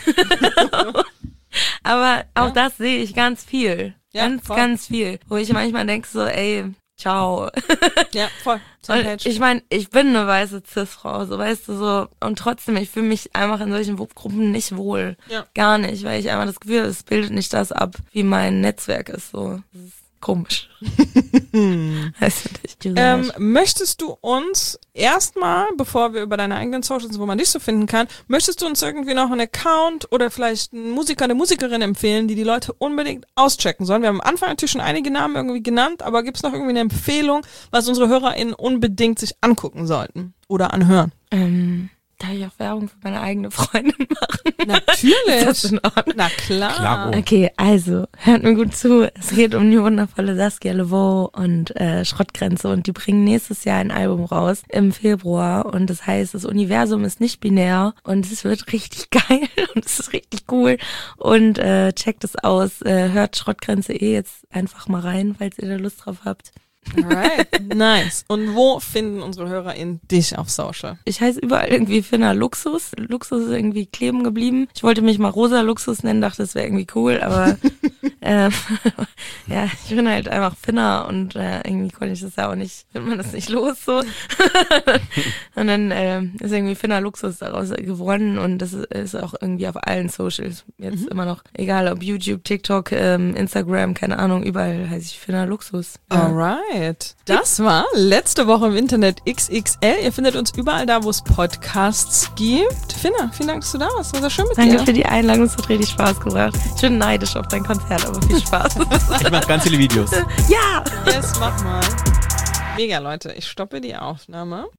Aber auch Ja. das sehe ich ganz viel. Ja, ganz, voll. ganz viel. Wo ich manchmal denke so, ey, ciao. Ja, voll. Und ich meine, ich bin eine weiße Cis-Frau, so weißt du so. Und trotzdem, ich fühle mich einfach in solchen Gruppen nicht wohl. Ja. Gar nicht, weil ich einfach das Gefühl habe, es bildet nicht das ab, wie mein Netzwerk ist. So, das ist komisch. Weißt du nicht. Ähm, möchtest du uns erstmal, bevor wir über deine eigenen Socials, wo man dich so finden kann, möchtest du uns irgendwie noch einen Account oder vielleicht einen Musiker, eine Musikerin empfehlen, die die Leute unbedingt auschecken sollen? Wir haben am Anfang natürlich schon einige Namen irgendwie genannt, aber gibt es noch irgendwie eine Empfehlung, was unsere HörerInnen unbedingt sich angucken sollten oder anhören? ähm, darf ich auch Werbung für meine eigene Freundin machen? Natürlich. Ist das in Ordnung? Na klar. Klaro. Okay, also, hört mir gut zu. Es geht um die wundervolle Saskia Levaux und äh, Schrottgrenze und die bringen nächstes Jahr ein Album raus im Februar und das heißt, das Universum ist nicht binär und es wird richtig geil und es ist richtig cool und äh, checkt es aus, äh, hört Schrottgrenze eh jetzt einfach mal rein, falls ihr da Lust drauf habt. Alright, nice. Und wo finden unsere HörerInnen dich auf Social? Ich heiße überall irgendwie Finna Luxus. Luxus ist irgendwie kleben geblieben. Ich wollte mich mal Rosa Luxus nennen, dachte, das wäre irgendwie cool, aber ähm, ja, ich bin halt einfach Finna und äh, irgendwie konnte ich das ja auch nicht, wird man das nicht los so. Und dann äh, ist irgendwie Finna Luxus daraus geworden und das ist auch irgendwie auf allen Socials jetzt immer noch, egal ob YouTube, TikTok, ähm, Instagram, keine Ahnung, überall heiße ich Finna Luxus. Ja. Alright. Das war letzte Woche im Internet X X L. Ihr findet uns überall da, wo es Podcasts gibt. Finna, vielen Dank, dass du da warst. War sehr schön mit Danke dir. für die Einladung, es hat richtig Spaß gebracht. Ich bin neidisch auf dein Konzert, aber viel Spaß. Ich mache ganz viele Videos. Ja! Yes, mach mal. Mega, Leute. Ich stoppe die Aufnahme.